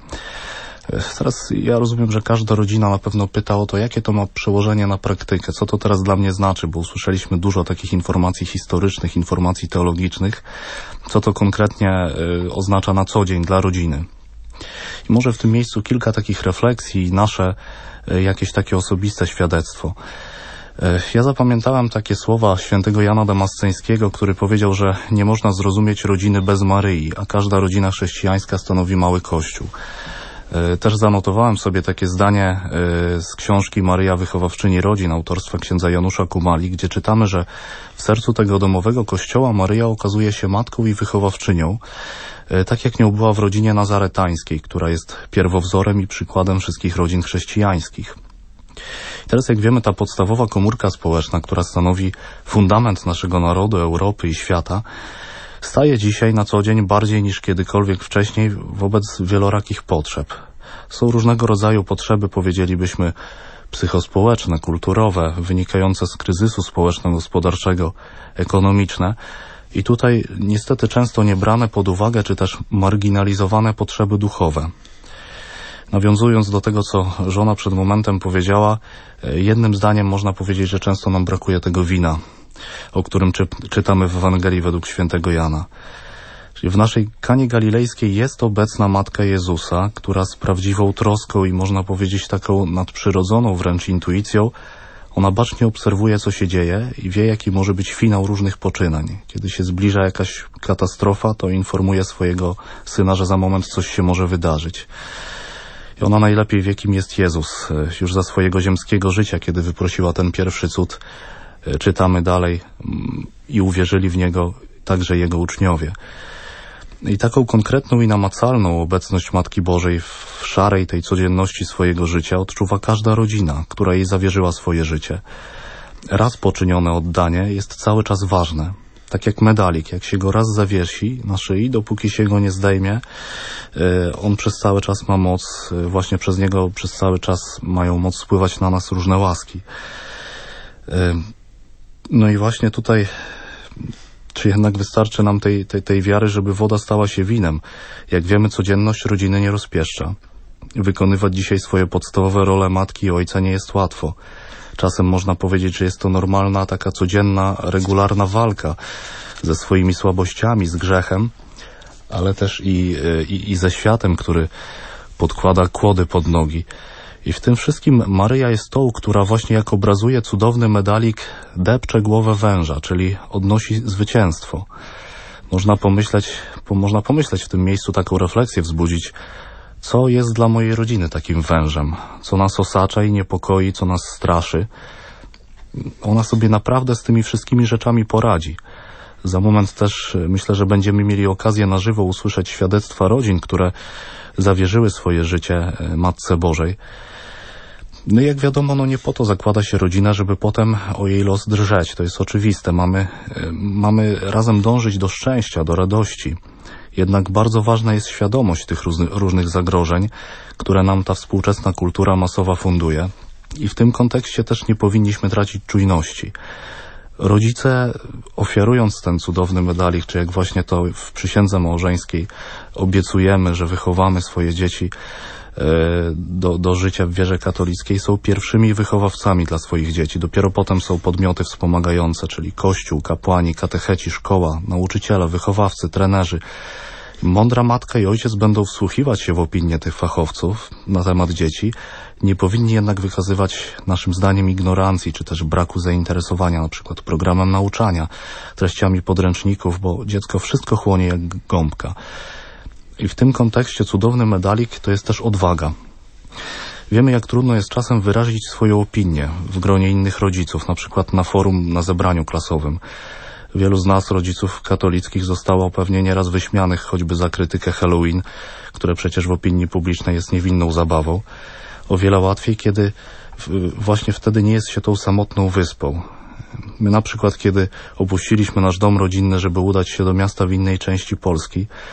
Teraz ja rozumiem, że każda rodzina na pewno pyta o to, jakie to ma przełożenie na praktykę, co to teraz dla mnie znaczy, bo usłyszeliśmy dużo takich informacji historycznych, informacji teologicznych, co to konkretnie oznacza na co dzień dla rodziny. I może w tym miejscu kilka takich refleksji i nasze jakieś takie osobiste świadectwo. Ja zapamiętałem takie słowa świętego Jana Damasceńskiego, który powiedział, że nie można zrozumieć rodziny bez Maryi, a każda rodzina chrześcijańska stanowi mały kościół. Też zanotowałem sobie takie zdanie z książki Maryja Wychowawczyni Rodzin autorstwa księdza Janusza Kumali, gdzie czytamy, że w sercu tego domowego kościoła Maryja okazuje się matką i wychowawczynią, tak jak nią była w rodzinie nazaretańskiej, która jest pierwowzorem i przykładem wszystkich rodzin chrześcijańskich. Teraz, jak wiemy, ta podstawowa komórka społeczna, która stanowi fundament naszego narodu, Europy i świata, staje dzisiaj na co dzień bardziej niż kiedykolwiek wcześniej wobec wielorakich potrzeb. Są różnego rodzaju potrzeby, powiedzielibyśmy, psychospołeczne, kulturowe, wynikające z kryzysu społeczno-gospodarczego, ekonomiczne i tutaj niestety często nie brane pod uwagę, czy też marginalizowane potrzeby duchowe. Nawiązując do tego, co żona przed momentem powiedziała, jednym zdaniem można powiedzieć, że często nam brakuje tego wina, o którym czytamy w Ewangelii według świętego Jana. Czyli w naszej Kanie Galilejskiej jest obecna Matka Jezusa, która z prawdziwą troską i można powiedzieć taką nadprzyrodzoną wręcz intuicją, ona bacznie obserwuje, co się dzieje i wie, jaki może być finał różnych poczynań. Kiedy się zbliża jakaś katastrofa, to informuje swojego syna, że za moment coś się może wydarzyć. I ona najlepiej wie, kim jest Jezus. Już za swojego ziemskiego życia, kiedy wyprosiła ten pierwszy cud, czytamy dalej, i uwierzyli w Niego także Jego uczniowie. I taką konkretną i namacalną obecność Matki Bożej w szarej tej codzienności swojego życia odczuwa każda rodzina, która jej zawierzyła swoje życie. Raz poczynione oddanie jest cały czas ważne. Tak jak medalik, jak się go raz zawiesi na szyi, dopóki się go nie zdejmie, on przez cały czas ma moc, właśnie przez niego przez cały czas mają moc spływać na nas różne łaski. No i właśnie tutaj, czy jednak wystarczy nam tej wiary, żeby woda stała się winem? Jak wiemy, codzienność rodziny nie rozpieszcza. Wykonywać dzisiaj swoje podstawowe role matki i ojca nie jest łatwo. Czasem można powiedzieć, że jest to normalna, taka codzienna, regularna walka ze swoimi słabościami, z grzechem, ale też i ze światem, który podkłada kłody pod nogi. I w tym wszystkim Maryja jest tą, która właśnie jak obrazuje cudowny medalik, depcze głowę węża, czyli odnosi zwycięstwo. Można pomyśleć w tym miejscu, taką refleksję wzbudzić, co jest dla mojej rodziny takim wężem, co nas osacza i niepokoi, co nas straszy. Ona sobie naprawdę z tymi wszystkimi rzeczami poradzi. Za moment też myślę, że będziemy mieli okazję na żywo usłyszeć świadectwa rodzin, które zawierzyły swoje życie Matce Bożej. No i jak wiadomo, nie po to zakłada się rodzina, żeby potem o jej los drżeć. To jest oczywiste. Mamy razem dążyć do szczęścia, do radości. Jednak bardzo ważna jest świadomość tych różnych zagrożeń, które nam ta współczesna kultura masowa funduje. I w tym kontekście też nie powinniśmy tracić czujności. Rodzice, ofiarując ten cudowny medalik, czy jak właśnie to w przysiędze małżeńskiej obiecujemy, że wychowamy swoje dzieci do życia w wierze katolickiej, są pierwszymi wychowawcami dla swoich dzieci. Dopiero potem są podmioty wspomagające, czyli Kościół, kapłani, katecheci, szkoła, nauczyciele, wychowawcy, trenerzy. Mądra matka i ojciec będą wsłuchiwać się w opinie tych fachowców na temat dzieci. Nie powinni jednak wykazywać naszym zdaniem ignorancji, czy też braku zainteresowania na przykład programem nauczania, treściami podręczników, bo dziecko wszystko chłonie jak gąbka. I w tym kontekście cudowny medalik to jest też odwaga. Wiemy, jak trudno jest czasem wyrazić swoją opinię w gronie innych rodziców, na przykład na forum, na zebraniu klasowym. Wielu z nas, rodziców katolickich, zostało pewnie nieraz wyśmianych choćby za krytykę Halloween, które przecież w opinii publicznej jest niewinną zabawą. O wiele łatwiej, kiedy właśnie wtedy nie jest się tą samotną wyspą. My na przykład, kiedy opuściliśmy nasz dom rodzinny, żeby udać się do miasta w innej części Polski,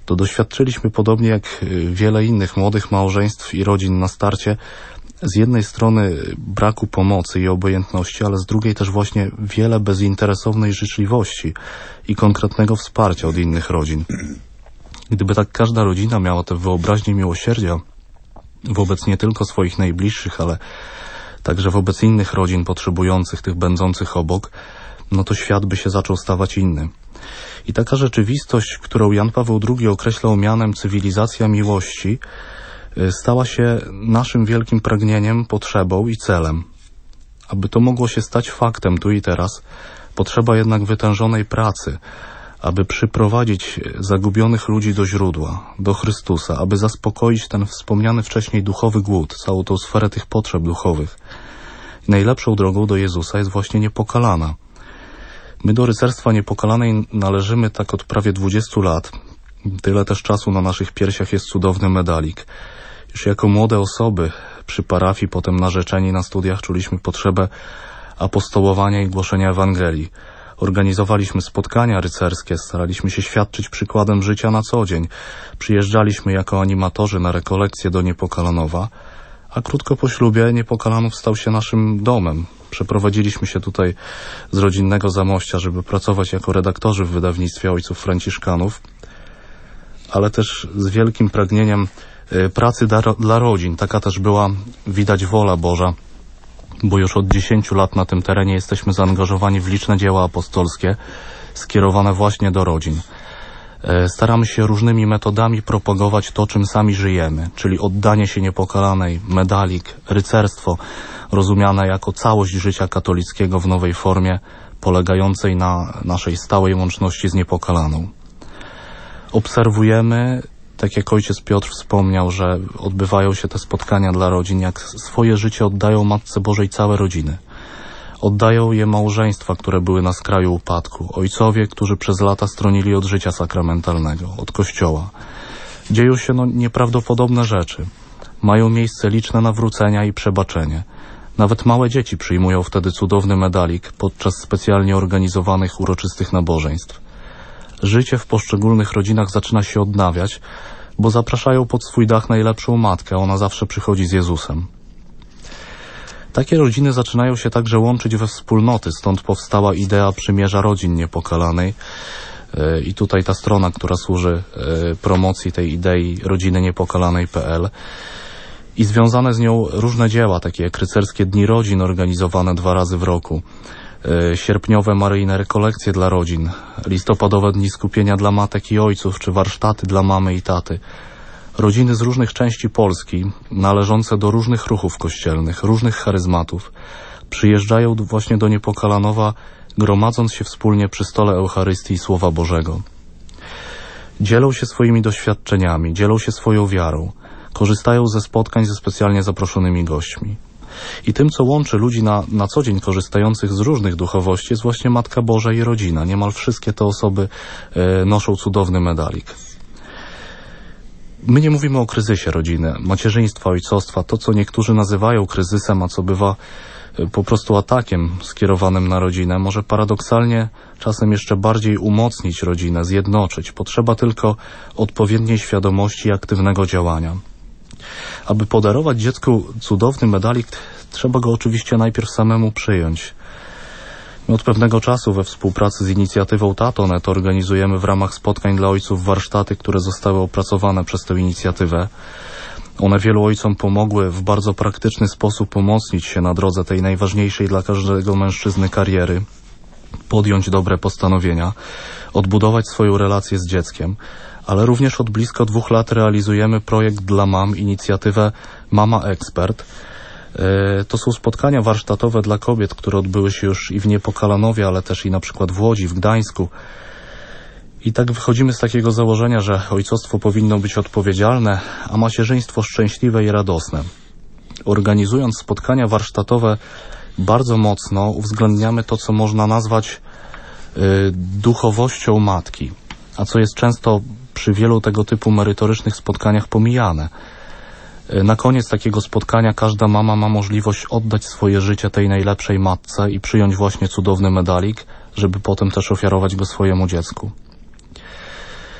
to doświadczyliśmy podobnie jak wiele innych młodych małżeństw i rodzin na starcie z jednej strony braku pomocy i obojętności, ale z drugiej też właśnie wiele bezinteresownej życzliwości i konkretnego wsparcia od innych rodzin. Gdyby tak każda rodzina miała tę wyobraźnię miłosierdzia wobec nie tylko swoich najbliższych, ale także wobec innych rodzin potrzebujących, tych będących obok, no to świat by się zaczął stawać inny. I taka rzeczywistość, którą Jan Paweł II określał mianem cywilizacja miłości, stała się naszym wielkim pragnieniem, potrzebą i celem. Aby to mogło się stać faktem tu i teraz, potrzeba jednak wytężonej pracy, aby przyprowadzić zagubionych ludzi do źródła, do Chrystusa, aby zaspokoić ten wspomniany wcześniej duchowy głód, całą tą sferę tych potrzeb duchowych. I najlepszą drogą do Jezusa jest właśnie niepokalana. My do rycerstwa niepokalanej należymy tak od prawie 20 lat. Tyle też czasu na naszych piersiach jest cudowny medalik. Już jako młode osoby przy parafii, potem narzeczeni na studiach, czuliśmy potrzebę apostołowania i głoszenia Ewangelii. Organizowaliśmy spotkania rycerskie, staraliśmy się świadczyć przykładem życia na co dzień. Przyjeżdżaliśmy jako animatorzy na rekolekcje do Niepokalanowa, a krótko po ślubie Niepokalanów stał się naszym domem. Przeprowadziliśmy się tutaj z rodzinnego Zamościa, żeby pracować jako redaktorzy w wydawnictwie Ojców Franciszkanów, ale też z wielkim pragnieniem pracy dla rodzin. Taka też była, widać, wola Boża, bo już od 10 lat na tym terenie jesteśmy zaangażowani w liczne dzieła apostolskie skierowane właśnie do rodzin. Staramy się różnymi metodami propagować to, czym sami żyjemy, czyli oddanie się niepokalanej, medalik, rycerstwo, rozumiane jako całość życia katolickiego w nowej formie, polegającej na naszej stałej łączności z Niepokalaną. Obserwujemy, tak jak ojciec Piotr wspomniał, że odbywają się te spotkania dla rodzin, jak swoje życie oddają Matce Bożej całe rodziny. Oddają je małżeństwa, które były na skraju upadku, ojcowie, którzy przez lata stronili od życia sakramentalnego, od Kościoła. Dzieją się nieprawdopodobne rzeczy. Mają miejsce liczne nawrócenia i przebaczenie. Nawet małe dzieci przyjmują wtedy cudowny medalik podczas specjalnie organizowanych uroczystych nabożeństw. Życie w poszczególnych rodzinach zaczyna się odnawiać, bo zapraszają pod swój dach najlepszą matkę, ona zawsze przychodzi z Jezusem. Takie rodziny zaczynają się także łączyć we wspólnoty, stąd powstała idea Przymierza Rodzin Niepokalanej i tutaj ta strona, która służy promocji tej idei rodziny-niepokalanej.pl i związane z nią różne dzieła, takie jak rycerskie Dni Rodzin organizowane 2 razy w roku, sierpniowe maryjne rekolekcje dla rodzin, listopadowe dni skupienia dla matek i ojców, czy warsztaty dla mamy i taty. Rodziny z różnych części Polski, należące do różnych ruchów kościelnych, różnych charyzmatów, przyjeżdżają właśnie do Niepokalanowa, gromadząc się wspólnie przy stole Eucharystii i Słowa Bożego. Dzielą się swoimi doświadczeniami, dzielą się swoją wiarą, korzystają ze spotkań ze specjalnie zaproszonymi gośćmi. I tym, co łączy ludzi na co dzień korzystających z różnych duchowości, jest właśnie Matka Boża i rodzina. Niemal wszystkie te osoby noszą cudowny medalik. My nie mówimy o kryzysie rodziny, macierzyństwa, ojcostwa, to co niektórzy nazywają kryzysem, a co bywa po prostu atakiem skierowanym na rodzinę, może paradoksalnie czasem jeszcze bardziej umocnić rodzinę, zjednoczyć. Potrzeba tylko odpowiedniej świadomości i aktywnego działania. Aby podarować dziecku cudowny medalik, trzeba go oczywiście najpierw samemu przyjąć. My od pewnego czasu we współpracy z inicjatywą Tatonet organizujemy w ramach spotkań dla ojców warsztaty, które zostały opracowane przez tę inicjatywę. One wielu ojcom pomogły w bardzo praktyczny sposób umocnić się na drodze tej najważniejszej dla każdego mężczyzny kariery, podjąć dobre postanowienia, odbudować swoją relację z dzieckiem, ale również od blisko 2 lat realizujemy projekt dla mam, inicjatywę Mama Ekspert. To są spotkania warsztatowe dla kobiet, które odbyły się już i w Niepokalanowie, ale też i na przykład w Łodzi, w Gdańsku. I tak wychodzimy z takiego założenia, że ojcostwo powinno być odpowiedzialne, a macierzyństwo szczęśliwe i radosne. Organizując spotkania warsztatowe bardzo mocno uwzględniamy to, co można nazwać duchowością matki, a co jest często przy wielu tego typu merytorycznych spotkaniach pomijane. Na koniec takiego spotkania każda mama ma możliwość oddać swoje życie tej najlepszej matce i przyjąć właśnie cudowny medalik, żeby potem też ofiarować go swojemu dziecku.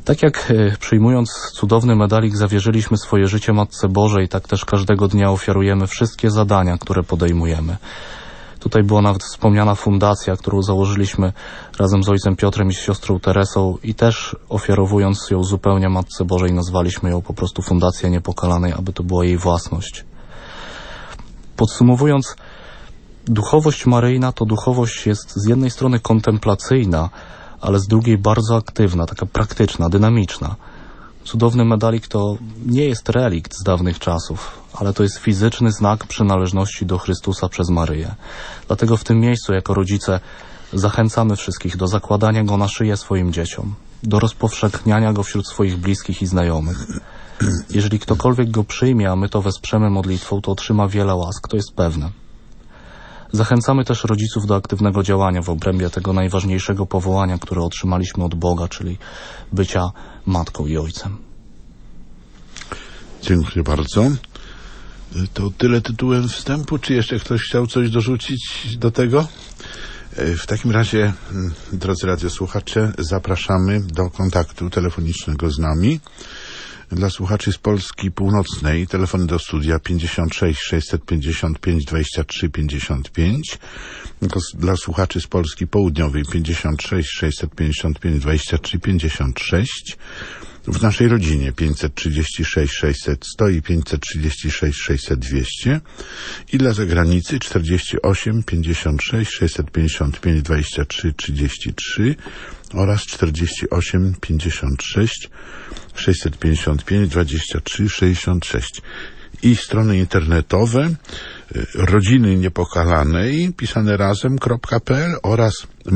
Tak jak przyjmując cudowny medalik zawierzyliśmy swoje życie Matce Bożej, tak też każdego dnia ofiarujemy wszystkie zadania, które podejmujemy. Tutaj była nawet wspomniana fundacja, którą założyliśmy razem z ojcem Piotrem i z siostrą Teresą i też ofiarowując ją zupełnie Matce Bożej nazwaliśmy ją po prostu Fundacja Niepokalanej, aby to była jej własność. Podsumowując, duchowość maryjna to duchowość jest z jednej strony kontemplacyjna, ale z drugiej bardzo aktywna, taka praktyczna, dynamiczna. Cudowny medalik to nie jest relikt z dawnych czasów, ale to jest fizyczny znak przynależności do Chrystusa przez Maryję. Dlatego w tym miejscu jako rodzice zachęcamy wszystkich do zakładania go na szyję swoim dzieciom, do rozpowszechniania go wśród swoich bliskich i znajomych. Jeżeli ktokolwiek go przyjmie, a my to wesprzemy modlitwą, to otrzyma wiele łask, to jest pewne. Zachęcamy też rodziców do aktywnego działania w obrębie tego najważniejszego powołania, które otrzymaliśmy od Boga, czyli bycia matką i ojcem. Dziękuję bardzo. To tyle tytułem wstępu. Czy jeszcze ktoś chciał coś dorzucić do tego? W takim razie, drodzy radiosłuchacze, zapraszamy do kontaktu telefonicznego z nami. Dla słuchaczy z Polski Północnej telefony do studia 56 655 23 55. Dla słuchaczy z Polski Południowej 56 655 23 56. W naszej rodzinie 536 600 100 i 536 600 200 i dla zagranicy 48 56 655 23 33 oraz 48 56 655 23 66 i strony internetowe Rodziny Niepokalanej pisane razem.pl oraz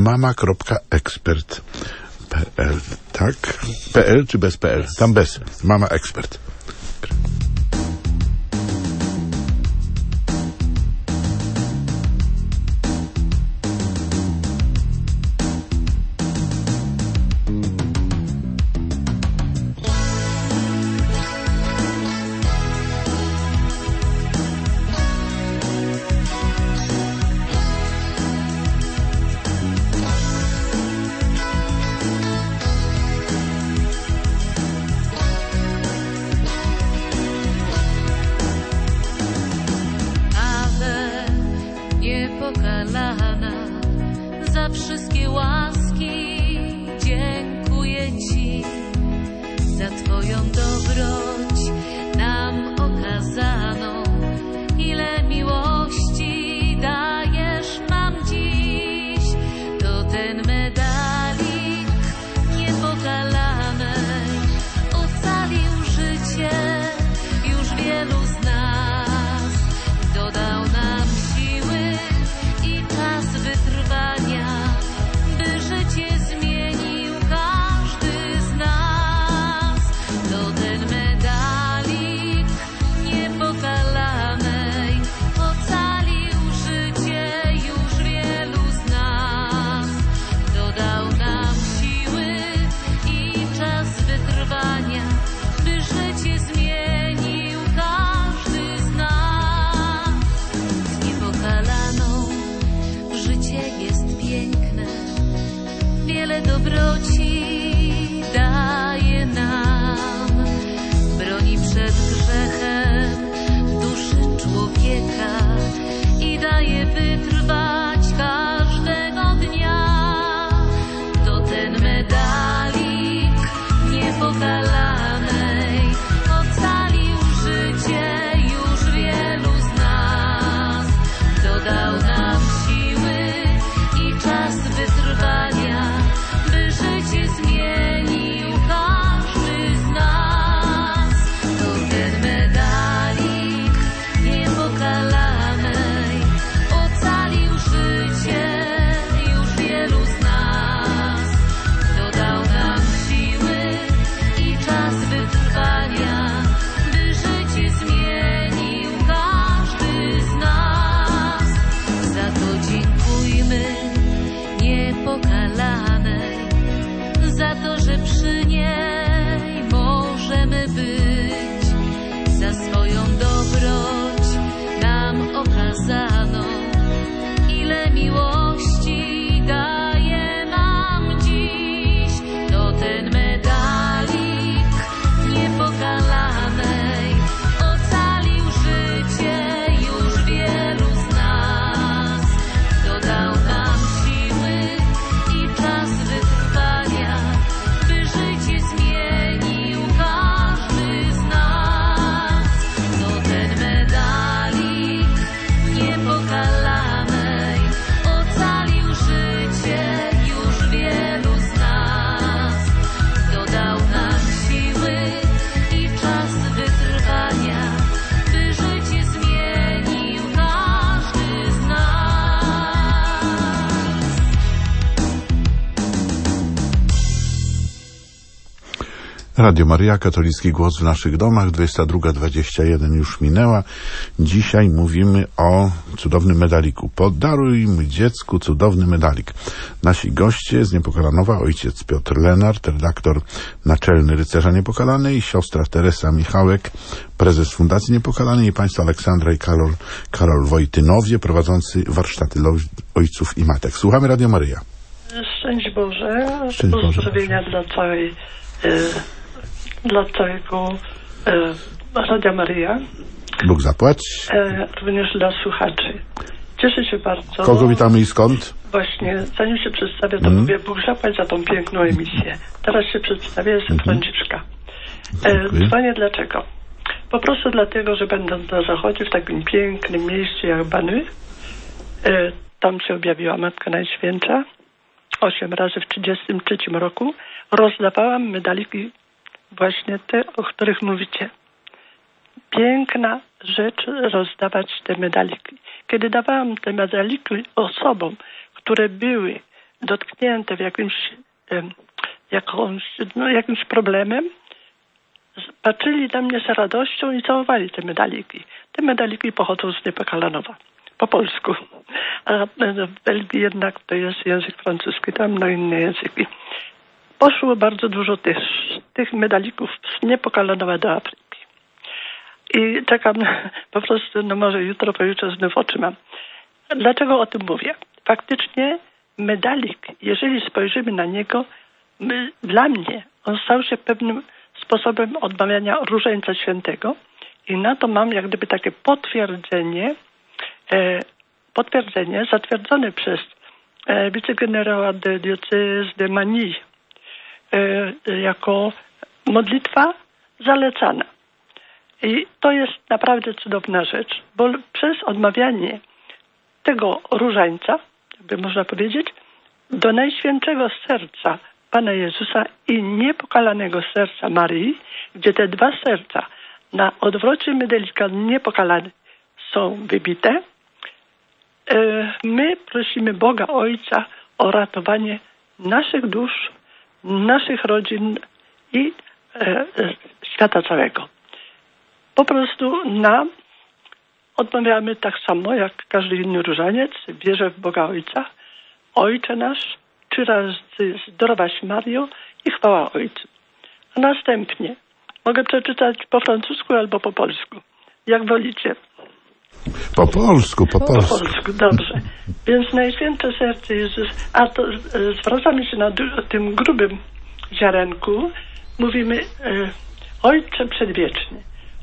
mama.ekspert.pl. Tak? PL czy bez PL? Tam bez. Mama Ekspert. Za wszystkie łaski dziękuję Ci, za Twoją dobroć nam okazaną. Ile miłości dajesz nam dziś, to ten medalik niepokalanej ocalił życie już wielu z nas, dodał nam siły i czas wytrwania, by życie zmienił każdy z nas. To ten medalik niepokalanej ocalił życie już wielu z nas, dodał nam siły i czas wytrwania, by życie zmienił każdy z nas. Z niepokalaną życie jest piękne, wiele dobroci daje nam, broni przed grzechem duszy człowieka i daje wytrwać każdego dnia. To ten medalik niepokalanej ocalił życie już wielu z nas, dodał nam siły i czas wytrwania, by życie zmienił każdy z nas. To ten medalik niepokalanej ocalił życie już wielu z nas, dodał nam siły i czas wytrwania, by życie zmienił każdy z nas. Za to dziękujmy niepokalanej, za to, że przy niej możemy być, za swoją dobroć nam okazaną. Ile miłości daje nam dziś, to ten medal Radio Maryja, katolicki głos w naszych domach, 22:21 już minęła. Dzisiaj mówimy o cudownym medaliku. Podaruj mi dziecku cudowny medalik. Nasi goście z Niepokalanowa, ojciec Piotr Lenart, redaktor naczelny Rycerza Niepokalanej, siostra Teresa Michałek, prezes Fundacji Niepokalanej i państwo Aleksandra i Karol Wojtynowie, prowadzący warsztaty ojców i matek. Słuchamy Radio Maryja. Szczęść Boże. Szczęść Boże. Pozdrowienia dla całego Radia Maryja. Bóg zapłać. Również dla słuchaczy. Cieszę się bardzo. Kogo witamy i skąd? Właśnie, zanim się przedstawię, to mówię Bóg zapłać za tą piękną emisję. Teraz się przedstawię, jestem Franciszka. Dzwonię dlaczego? Po prostu dlatego, że będąc na zachodzie, w takim pięknym mieście jak Bany, tam się objawiła Matka Najświętsza. 8 razy w 1933 roku rozdawałam medaliki właśnie te, o których mówicie. Piękna rzecz rozdawać te medaliki. Kiedy dawałam te medaliki osobom, które były dotknięte w jakimś problemem, patrzyli na mnie z radością i całowali te medaliki. Te medaliki pochodzą z Niepokalanowa. Po polsku. A w Belgii jednak to jest język francuski, tam na inne języki. Poszło bardzo dużo tych medalików z Niepokalanowa do Afryki. I czekam po prostu, no może jutro, pojutrze znów otrzymam. Dlaczego o tym mówię? Faktycznie medalik, jeżeli spojrzymy na niego, dla mnie on stał się pewnym sposobem odmawiania Różańca Świętego i na to mam jak gdyby takie potwierdzenie zatwierdzone przez wicegenerała de diocèse de Manille jako modlitwa zalecana. I to jest naprawdę cudowna rzecz, bo przez odmawianie tego różańca, jakby można powiedzieć, do Najświętszego Serca Pana Jezusa i Niepokalanego Serca Maryi, gdzie te dwa serca na odwrocie medalika niepokalane są wybite, my prosimy Boga Ojca o ratowanie naszych dusz, naszych rodzin i świata całego. Po prostu odmawiamy tak samo jak każdy inny różaniec. Wierzę w Boga Ojca. Ojcze nasz, 3 razy zdrowaś Mario i chwała Ojcu. A następnie mogę przeczytać po francusku albo po polsku. Jak wolicie. Po polsku. Po polsku, dobrze. Więc Najświętsze Serce Jezus, a to zwracamy się na tym grubym ziarenku, mówimy Ojcze Przedwieczny,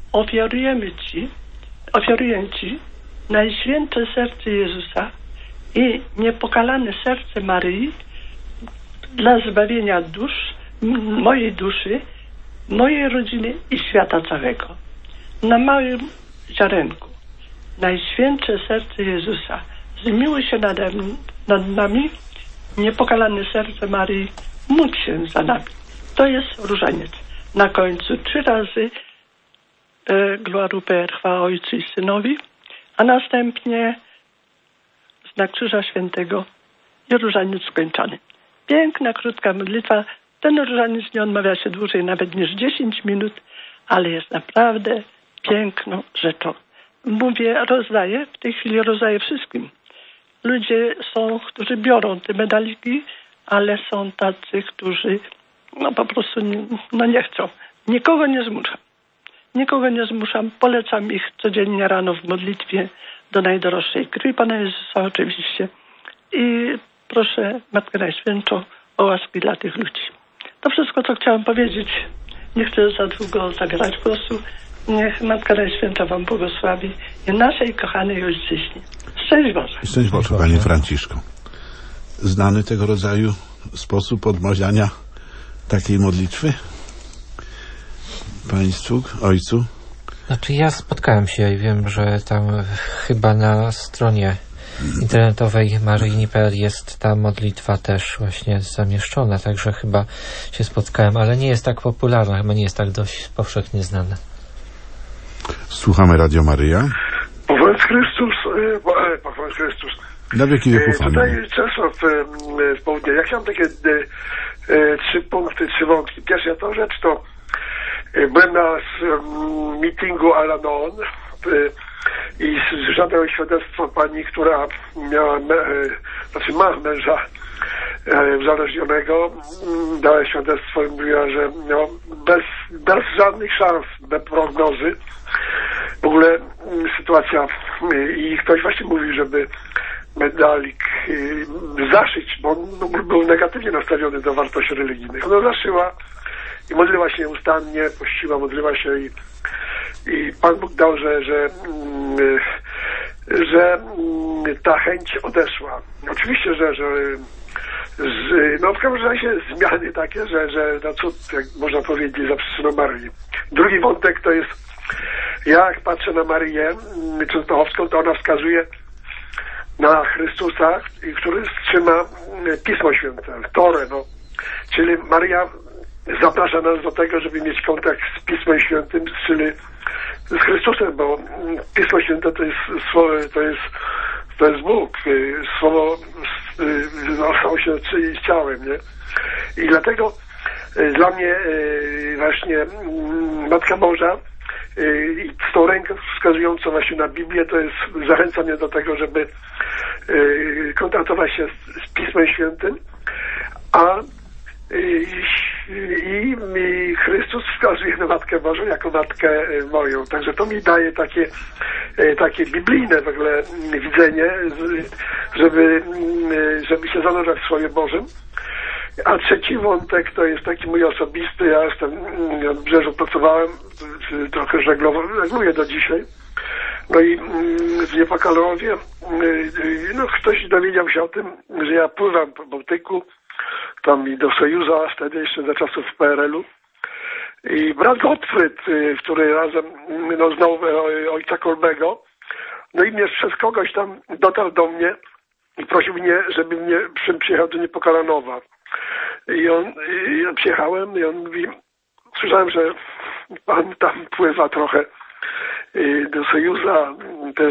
ofiaruję Ci Najświętsze Serce Jezusa i Niepokalane Serce Maryi dla zbawienia mojej duszy, mojej rodziny i świata całego. Na małym ziarenku Najświętsze Serce Jezusa, zmiłuj się nad nami, Niepokalane Serce Maryi, módl się za nami. To jest różaniec. Na końcu 3 razy Gloire Père, chwała Ojcu i Synowi, a następnie znak Krzyża Świętego i różaniec skończony. Piękna, krótka modlitwa. Ten różaniec nie odmawia się dłużej nawet niż 10 minut, ale jest naprawdę piękną rzeczą. Mówię, w tej chwili rozdaję wszystkim. Ludzie są, którzy biorą te medaliki, ale są tacy, którzy po prostu nie chcą. Nikogo nie zmuszam. Polecam ich codziennie rano w modlitwie do najdroższej krwi Pana Jezusa oczywiście. I proszę Matkę Najświętszą o łaski dla tych ludzi. To wszystko, co chciałam powiedzieć. Nie chcę za długo zabierać głosu. Niech Matka Najświęta Wam błogosławi i naszej kochanej ojczyźnie. Szczęść Boże. Szczęść Boże, Pani Franciszko. Znany tego rodzaju sposób odmawiania takiej modlitwy? Państwu, Ojcu? Znaczy ja spotkałem się i wiem, że tam chyba na stronie internetowej maryjni.pl jest ta modlitwa też właśnie zamieszczona, także chyba się spotkałem, ale nie jest tak popularna, chyba nie jest tak dość powszechnie znana. Słuchamy Radio Maryja. Pochwalony Chrystus. Na wieki wieków. Tutaj Czesław z południa. Ja chciałem takie 3 punkty, 3 wątki. Pierwsza to rzecz to byłem na meetingu Al-Anon i słyszałem świadectwo pani, która miała, ma męża uzależnionego, dała świadectwo i mówiła, że bez żadnych szans, bez prognozy w ogóle sytuacja i ktoś właśnie mówił, żeby medalik zaszyć, bo on był negatywnie nastawiony do wartości religijnych. Ona zaszyła i modliła się nieustannie, pościła, modliła się i Pan Bóg dał, że ta chęć odeszła. Oczywiście, że no w każdym razie zmiany takie, że na cud, jak można powiedzieć, za przyczyną Maryi. Drugi wątek to jest, ja jak patrzę na Maryję Częstochowską, to ona wskazuje na Chrystusa, który trzyma Pismo Święte, Torę, no. Czyli Maryja zaprasza nas do tego, żeby mieć kontakt z Pismem Świętym, czyli z Chrystusem, bo Pismo Święte to jest Bóg, słowo stał się ciałem, nie? I dlatego dla mnie właśnie Matka Boża i z tą ręką wskazującą właśnie na Biblię, to jest, zachęca mnie do tego, żeby kontaktować się z Pismem Świętym, a i Chrystus wskazuje na Matkę Bożą jako Matkę moją. Także to mi daje takie biblijne w ogóle widzenie, żeby się zanurzać w Słowie Bożym. A trzeci wątek to jest taki mój osobisty. Ja jestem na Brzeżu, pracowałem, trochę żegluję do dzisiaj. No i w Niepokalowie no ktoś dowiedział się o tym, że ja pływam po Bałtyku, tam i do Sojuza, wtedy jeszcze za czasów PRL-u. I brat Gottfried, który razem znał ojca Kolbego, no i mnie przez kogoś tam dotarł do mnie i prosił mnie, żebym przyjechał do Niepokalanowa. I ja przyjechałem i on mówi, słyszałem, że pan tam pływa trochę do Sojuza też.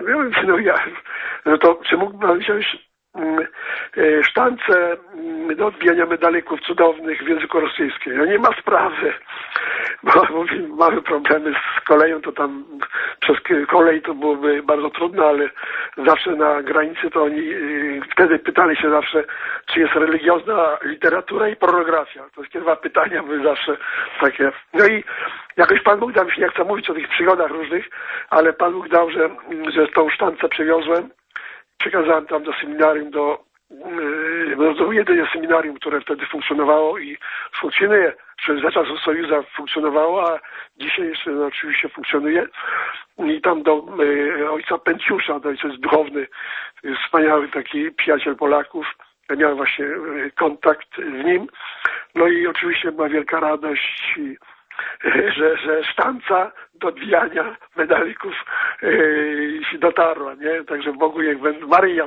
No to czy mógłby pan wziąć sztance do odbijania medalików cudownych w języku rosyjskim? No nie ma sprawy, bo mamy problemy z koleją, to tam przez kolej to byłoby bardzo trudno, ale zawsze na granicy to oni wtedy pytali się zawsze, czy jest religiozna literatura i pornografia. To takie dwa pytania były zawsze takie. No i jakoś Pan Bóg dał, już nie chcę mówić o tych przygodach różnych, ale Pan Bóg dał, że tą sztancę przywiozłem. Przekazałem tam do seminarium, do jedynie seminarium, które wtedy funkcjonowało i funkcjonuje, przez za czasów Sojuza funkcjonowało, a dzisiaj jeszcze oczywiście funkcjonuje. I tam do ojca Pęciusza, to jest duchowny, wspaniały taki przyjaciel Polaków. Ja miałem właśnie kontakt z nim. No i oczywiście była wielka radość, że sztanca do odbijania medalików dotarła, nie? Także Bogu niech będzie.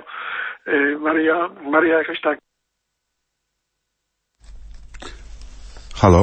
Maryja jakoś tak. Halo?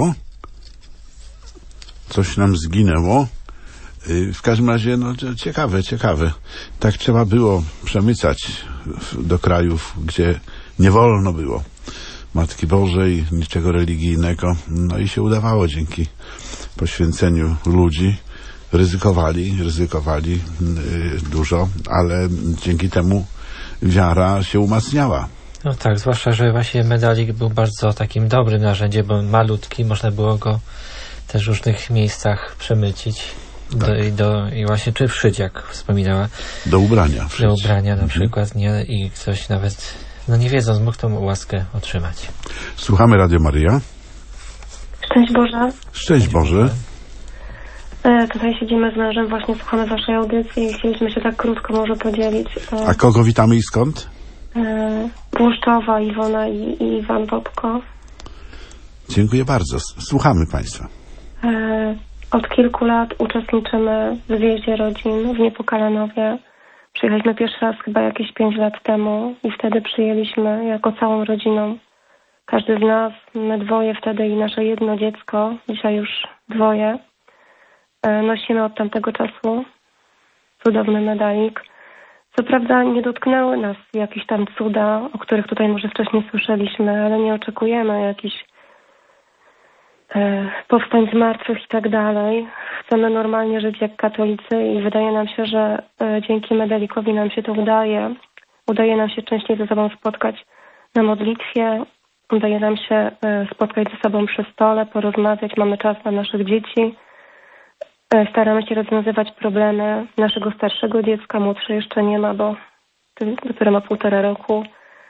Coś nam zginęło. W każdym razie, no ciekawe. Tak trzeba było przemycać do krajów, gdzie nie wolno było Matki Bożej, niczego religijnego. No i się udawało dzięki poświęceniu ludzi. Ryzykowali dużo, ale dzięki temu wiara się umacniała. No tak, zwłaszcza, że właśnie medalik był bardzo takim dobrym narzędziem, bo malutki, można było go też w różnych miejscach przemycić. Tak. I właśnie czy wszyć, jak wspominała. Do ubrania. Do ubrania na przykład, nie? I ktoś nawet, no nie wiedząc, mógł tą łaskę otrzymać. Słuchamy Radio Maryja. Szczęść Boże. Szczęść Boże. Tutaj siedzimy z mężem, właśnie słuchamy waszej audycji i chcieliśmy się tak krótko może podzielić. A kogo witamy i skąd? Błoszczowa, Iwona i Iwan Bobko. Dziękuję bardzo. Słuchamy Państwa. Od kilku lat uczestniczymy w zjeździe rodzin w Niepokalanowie. Przyjechaliśmy pierwszy raz chyba jakieś 5 lat temu i wtedy przyjęliśmy jako całą rodziną. Każdy z nas, my dwoje wtedy i nasze jedno dziecko, dzisiaj już 2, nosimy od tamtego czasu cudowny medalik. Co prawda nie dotknęły nas jakieś tam cuda, o których tutaj może wcześniej słyszeliśmy, ale nie oczekujemy jakichś powstań z martwych i tak dalej. Chcemy normalnie żyć jak katolicy i wydaje nam się, że dzięki medalikowi nam się to udaje. Udaje nam się częściej ze sobą spotkać na modlitwie, udaje nam się spotkać ze sobą przy stole, porozmawiać, mamy czas na naszych dzieci. Staramy się rozwiązywać problemy naszego starszego dziecka, młodsze jeszcze nie ma, bo dopiero ma 1,5 roku.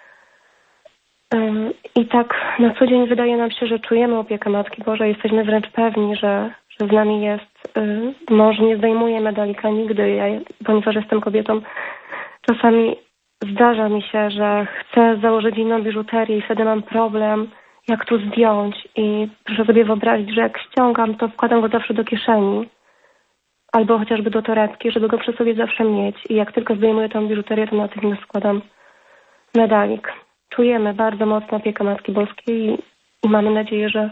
I tak na co dzień wydaje nam się, że czujemy opiekę Matki Bożej. Jesteśmy wręcz pewni, że z nami jest. Mąż nie zdejmuje medalika nigdy. Ja, ponieważ jestem kobietą, czasami zdarza mi się, że chcę założyć inną biżuterię i wtedy mam problem, jak tu zdjąć. I proszę sobie wyobrazić, że jak ściągam, to wkładam go zawsze do kieszeni. Albo chociażby do torebki, żeby go przy sobie zawsze mieć. I jak tylko zdejmuję tą biżuterię, to natychmiast składam medalik. Czujemy bardzo mocno opiekę Matki Boskiej i mamy nadzieję, że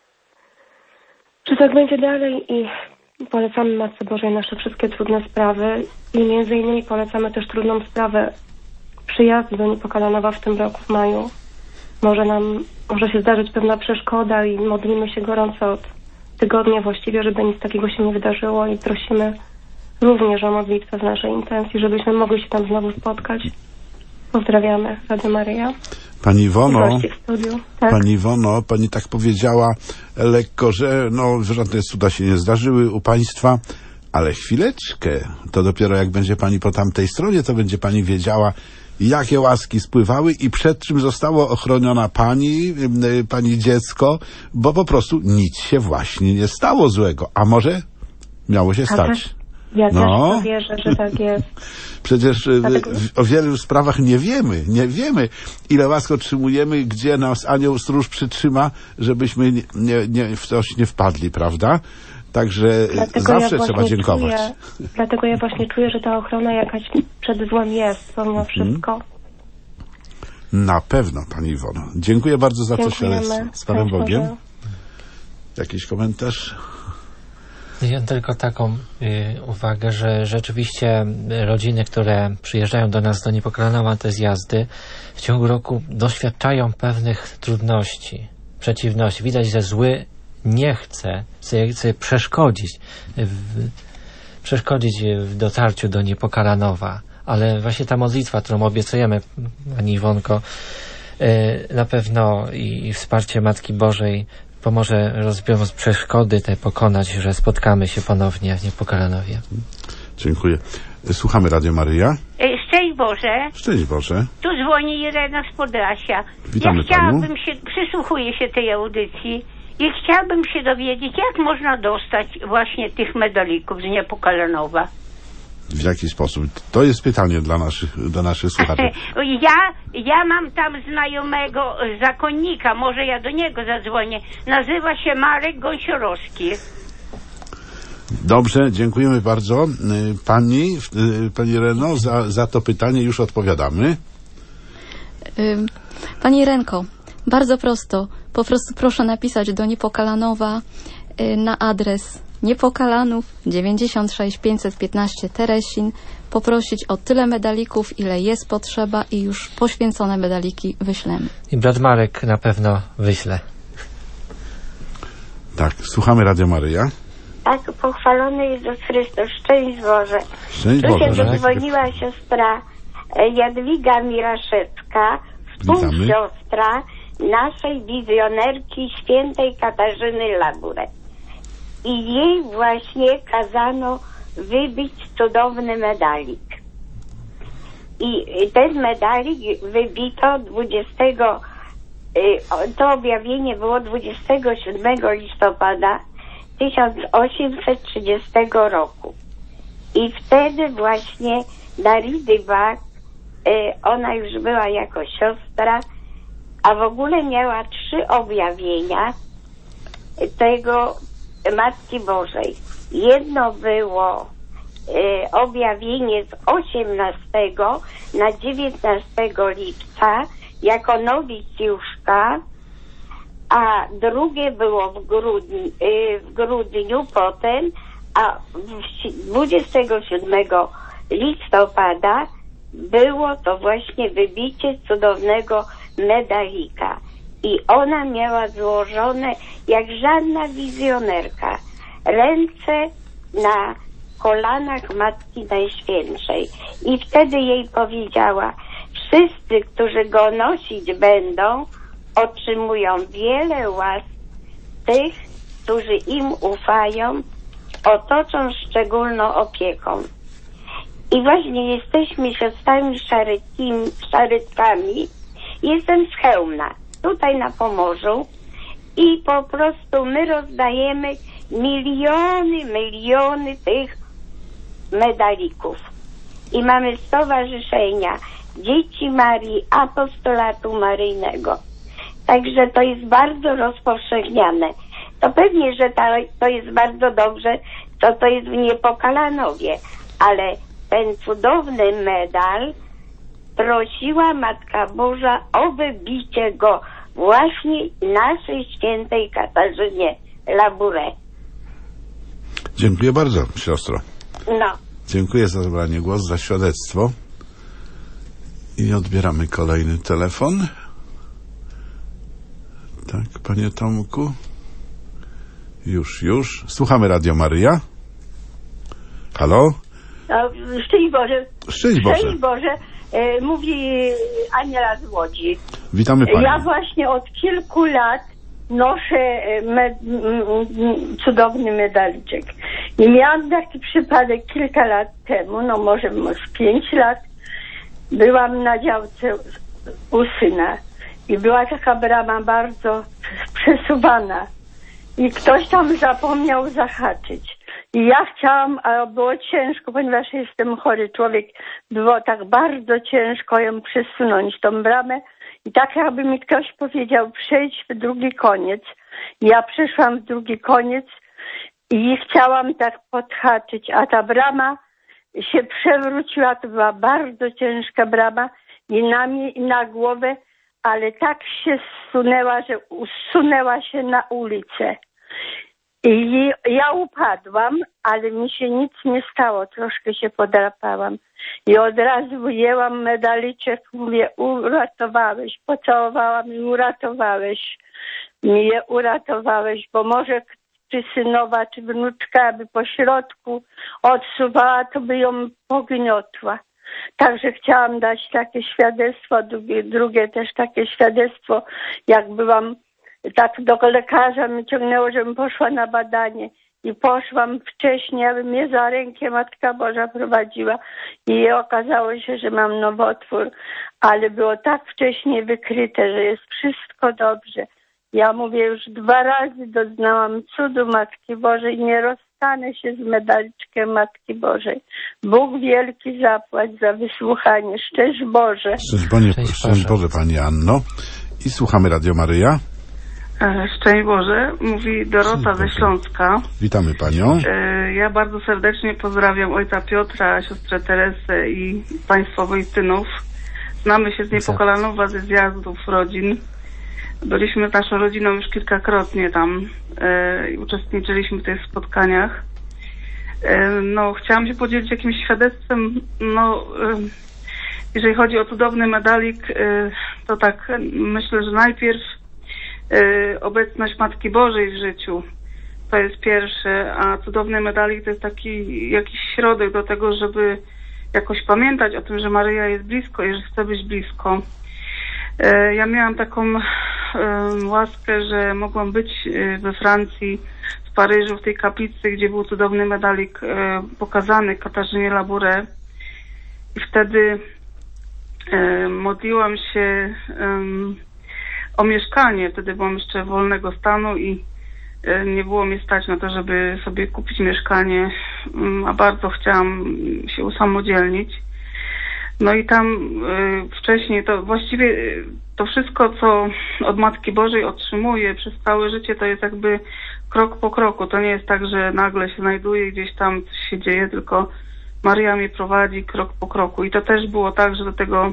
tak będzie dalej i polecamy Matce Bożej nasze wszystkie trudne sprawy i między innymi polecamy też trudną sprawę przyjazdu do Niepokalanowa w tym roku w maju. Może się zdarzyć pewna przeszkoda i modlimy się gorąco od tygodnia właściwie, żeby nic takiego się nie wydarzyło i prosimy również o modlitwę z naszej intencji, żebyśmy mogli się tam znowu spotkać. Pozdrawiamy, Radio Maryja. Pani Iwono, tak? Pani Iwono, pani tak powiedziała lekko, że żadne cuda się nie zdarzyły u państwa, ale chwileczkę, to dopiero jak będzie pani po tamtej stronie, to będzie pani wiedziała, jakie łaski spływały i przed czym zostało ochroniona pani dziecko, bo po prostu nic się właśnie nie stało złego, a może miało się stać. Ja też wierzę, że tak jest. Przecież o wielu sprawach nie wiemy, ile łask otrzymujemy, gdzie nas anioł stróż przytrzyma, żebyśmy w coś nie wpadli, prawda? Także zawsze trzeba dziękować. Dlatego ja właśnie czuję, że ta ochrona jakaś przed złem jest, pomimo wszystko. Na pewno, pani Iwono. Dziękuję bardzo za to świadectwo. Z Panem Bogiem. Boże. Jakiś komentarz? Ja tylko taką uwagę, że rzeczywiście rodziny, które przyjeżdżają do nas do Niepokalanowa, te zjazdy, w ciągu roku doświadczają pewnych trudności, przeciwności. Widać, że zły nie chce sobie przeszkodzić w dotarciu do Niepokalanowa. Ale właśnie ta modlitwa, którą obiecujemy, Pani Iwonko, na pewno i wsparcie Matki Bożej pomoże rozwiązując przeszkody te pokonać, że spotkamy się ponownie w Niepokalanowie. Dziękuję. Słuchamy Radio Maryja. Szczęść Boże. Szczęść Boże. Tu dzwoni Irena z Podlasia. Witamy Panią. Przysłuchuję się tej audycji i chciałabym się dowiedzieć, jak można dostać właśnie tych medalików z Niepokalanowa. W jaki sposób? To jest pytanie do naszych słuchaczy. Ja mam tam znajomego zakonnika, może ja do niego zadzwonię. Nazywa się Marek Gąsiorowski. Dobrze, dziękujemy bardzo. Pani Reno, za to pytanie już odpowiadamy. Pani Renko, bardzo prosto. Po prostu proszę napisać do Niepokalanowa na adres Niepokalanów 96 515 Teresin, poprosić o tyle medalików, ile jest potrzeba i już poświęcone medaliki wyślemy. I brat Marek na pewno wyśle. Tak, słuchamy Radio Maryja. Tak, pochwalony Jezus Chrystus, szczęść Boże. Szczęść Boże. Tu się dodzwoniła siostra Jadwiga Miraszewska, współsiostra naszej wizjonerki świętej Katarzyny Laburek. I jej właśnie kazano wybić cudowny medalik. I ten medalik wybito to objawienie było 27 listopada 1830 roku. I wtedy właśnie Daridy Bach, ona już była jako siostra, a w ogóle miała 3 objawienia tego Matki Bożej. Jedno było objawienie z 18 na 19 lipca jako nowicjuszka, a drugie było w grudniu potem, a 27 listopada było to właśnie wybicie cudownego medalika. i ona miała złożone jak żadna wizjonerka ręce na kolanach Matki Najświętszej. I wtedy jej powiedziała: wszyscy, którzy go nosić będą, otrzymują wiele łask. Tych, którzy im ufają, otoczą szczególną opieką. I właśnie jesteśmy siostrami szarytkami. Jestem z Chełmna, tutaj na Pomorzu, i po prostu my rozdajemy miliony tych medalików. I mamy stowarzyszenia Dzieci Marii, Apostolatu Maryjnego. Także to jest bardzo rozpowszechniane. To pewnie, że to jest bardzo dobrze, to jest w Niepokalanowie, ale ten cudowny medal prosiła Matka Boża o wybicie go właśnie naszej świętej Katarzynie Labouré. Dziękuję bardzo, siostro. No. Dziękuję za zabranie głosu, za świadectwo. I odbieramy kolejny telefon. Tak, panie Tomku. Już. Słuchamy Radio Maryja. Halo? Szczęść Boże. Szczęść Boże. Szczęść Boże. Mówi Aniela z Łodzi. Witamy Panią. Ja właśnie od kilku lat noszę cudowny medaliczek. I miałam taki przypadek kilka lat temu, może 5 lat. Byłam na działce u syna i była taka brama bardzo przesuwana. I ktoś tam zapomniał zahaczyć. I ja chciałam, a było ciężko, ponieważ jestem chory człowiek, było tak bardzo ciężko ją przesunąć, tą bramę. I tak jakby mi ktoś powiedział, przejdź w drugi koniec. Ja przeszłam w drugi koniec i chciałam tak podhaczyć, a ta brama się przewróciła, to była bardzo ciężka brama i na mnie, i na głowę, ale tak się zsunęła, że usunęła się na ulicę. I ja upadłam, ale mi się nic nie stało, troszkę się podrapałam. I od razu wyjęłam medaliczek, mówię, uratowałeś, pocałowałam i uratowałeś. Mnie uratowałeś, bo może czy synowa, czy wnuczka by po środku odsuwała, to by ją pogniotła. Także chciałam dać takie świadectwo, drugie też takie świadectwo, jak byłam, tak do lekarza mnie ciągnęło, żebym poszła na badanie. I poszłam wcześniej, aby mnie za rękę Matka Boża prowadziła. I okazało się, że mam nowotwór, ale było tak wcześnie wykryte, że jest wszystko dobrze. Ja mówię, już 2 razy doznałam cudu Matki Bożej, nie rozstanę się z medaliczkiem Matki Bożej. Bóg wielki zapłać za wysłuchanie. Szczęść Boże. Szczęść Boże, Pani Anno. I słuchamy Radio Maryja. Szczęść Boże, mówi Dorota ze Śląska. Witamy Panią. Ja bardzo serdecznie pozdrawiam ojca Piotra, siostrę Teresę i państwo Wojtynów. Znamy się z Niepokalanowa, ze zjazdów rodzin. Byliśmy z naszą rodziną już kilkakrotnie tam i uczestniczyliśmy w tych spotkaniach. Chciałam się podzielić jakimś świadectwem. Jeżeli chodzi o cudowny medalik, to tak myślę, że najpierw obecność Matki Bożej w życiu. To jest pierwsze, a cudowny medalik to jest taki jakiś środek do tego, żeby jakoś pamiętać o tym, że Maryja jest blisko i że chce być blisko. Ja miałam taką łaskę, że mogłam być we Francji, w Paryżu, w tej kaplicy, gdzie był cudowny medalik pokazany Katarzynie Labouré. I wtedy modliłam się o mieszkanie. Wtedy byłam jeszcze wolnego stanu i nie było mnie stać na to, żeby sobie kupić mieszkanie, a bardzo chciałam się usamodzielnić. No i tam wcześniej to właściwie to wszystko, co od Matki Bożej otrzymuję przez całe życie, to jest jakby krok po kroku. To nie jest tak, że nagle się znajduję gdzieś tam, coś się dzieje, tylko Maryja mnie prowadzi krok po kroku. I to też było tak, że do tego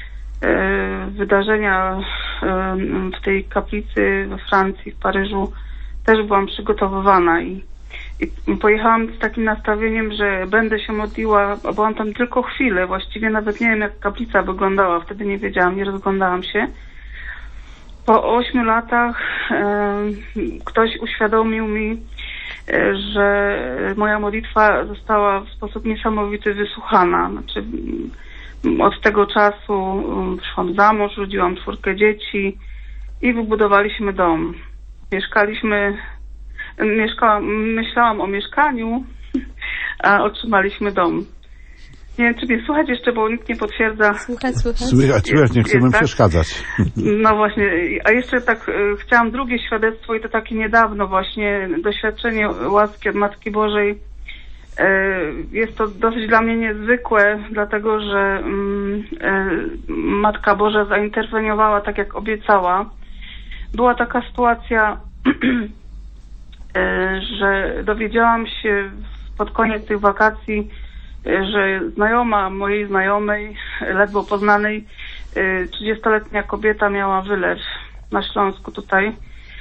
wydarzenia w tej kaplicy we Francji, w Paryżu też byłam przygotowywana i pojechałam z takim nastawieniem, że będę się modliła, a byłam tam tylko chwilę, właściwie nawet nie wiem, jak kaplica wyglądała, wtedy nie wiedziałam, nie rozglądałam się Po 8 latach ktoś uświadomił mi, że moja modlitwa została w sposób niesamowity wysłuchana. Znaczy, od tego czasu wyszłam za mąż, urodziłam 4 dzieci i wybudowaliśmy dom. Myślałam o mieszkaniu, a otrzymaliśmy dom. Nie wiem, czy mnie słuchać jeszcze, bo nikt nie potwierdza. Słychać, nie chcemy przeszkadzać. No właśnie, a jeszcze tak chciałam drugie świadectwo i to takie niedawno właśnie, doświadczenie łaski od Matki Bożej. Jest to dosyć dla mnie niezwykłe, dlatego że Matka Boża zainterweniowała tak, jak obiecała. Była taka sytuacja, że dowiedziałam się pod koniec tych wakacji, że znajoma mojej znajomej, ledwo poznanej, 30-letnia kobieta miała wylew na Śląsku tutaj,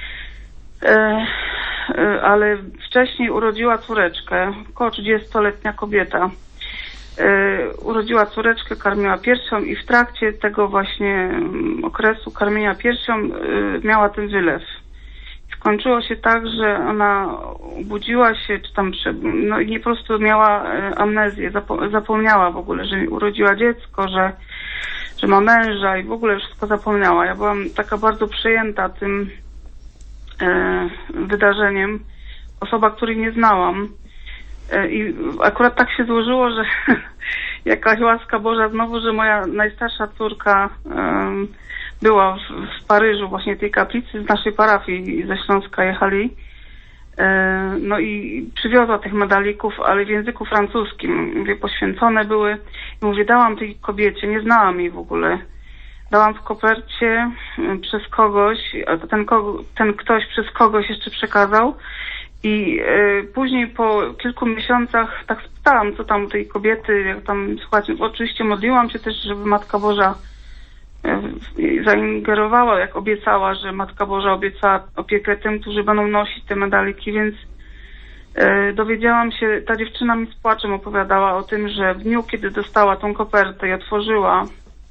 ale wcześniej urodziła córeczkę, około 30-letnia kobieta. Urodziła córeczkę, karmiła piersią i w trakcie tego właśnie okresu karmienia piersią miała ten wylew. Skończyło się tak, że ona obudziła się, czy tam, no i po prostu miała amnezję, zapomniała w ogóle, że urodziła dziecko, że ma męża i w ogóle wszystko zapomniała. Ja byłam taka bardzo przejęta tym wydarzeniem. Osoba, której nie znałam. I akurat tak się złożyło, że jakaś łaska Boża znowu, że moja najstarsza córka była w Paryżu, właśnie tej kaplicy z naszej parafii, ze Śląska jechali. No i przywiozła tych medalików, ale w języku francuskim. Mówię, poświęcone były. I mówię, dałam tej kobiecie, nie znałam jej w ogóle. Dałam w kopercie przez kogoś, a ten ktoś przez kogoś jeszcze przekazał. I później po kilku miesiącach tak spytałam, co tam u tej kobiety, jak tam, słuchajcie, oczywiście modliłam się też, żeby Matka Boża zaingerowała, jak obiecała, że Matka Boża obiecała opiekę tym, którzy będą nosić te medaliki, więc dowiedziałam się, ta dziewczyna mi z płaczem opowiadała o tym, że w dniu, kiedy dostała tą kopertę i otworzyła,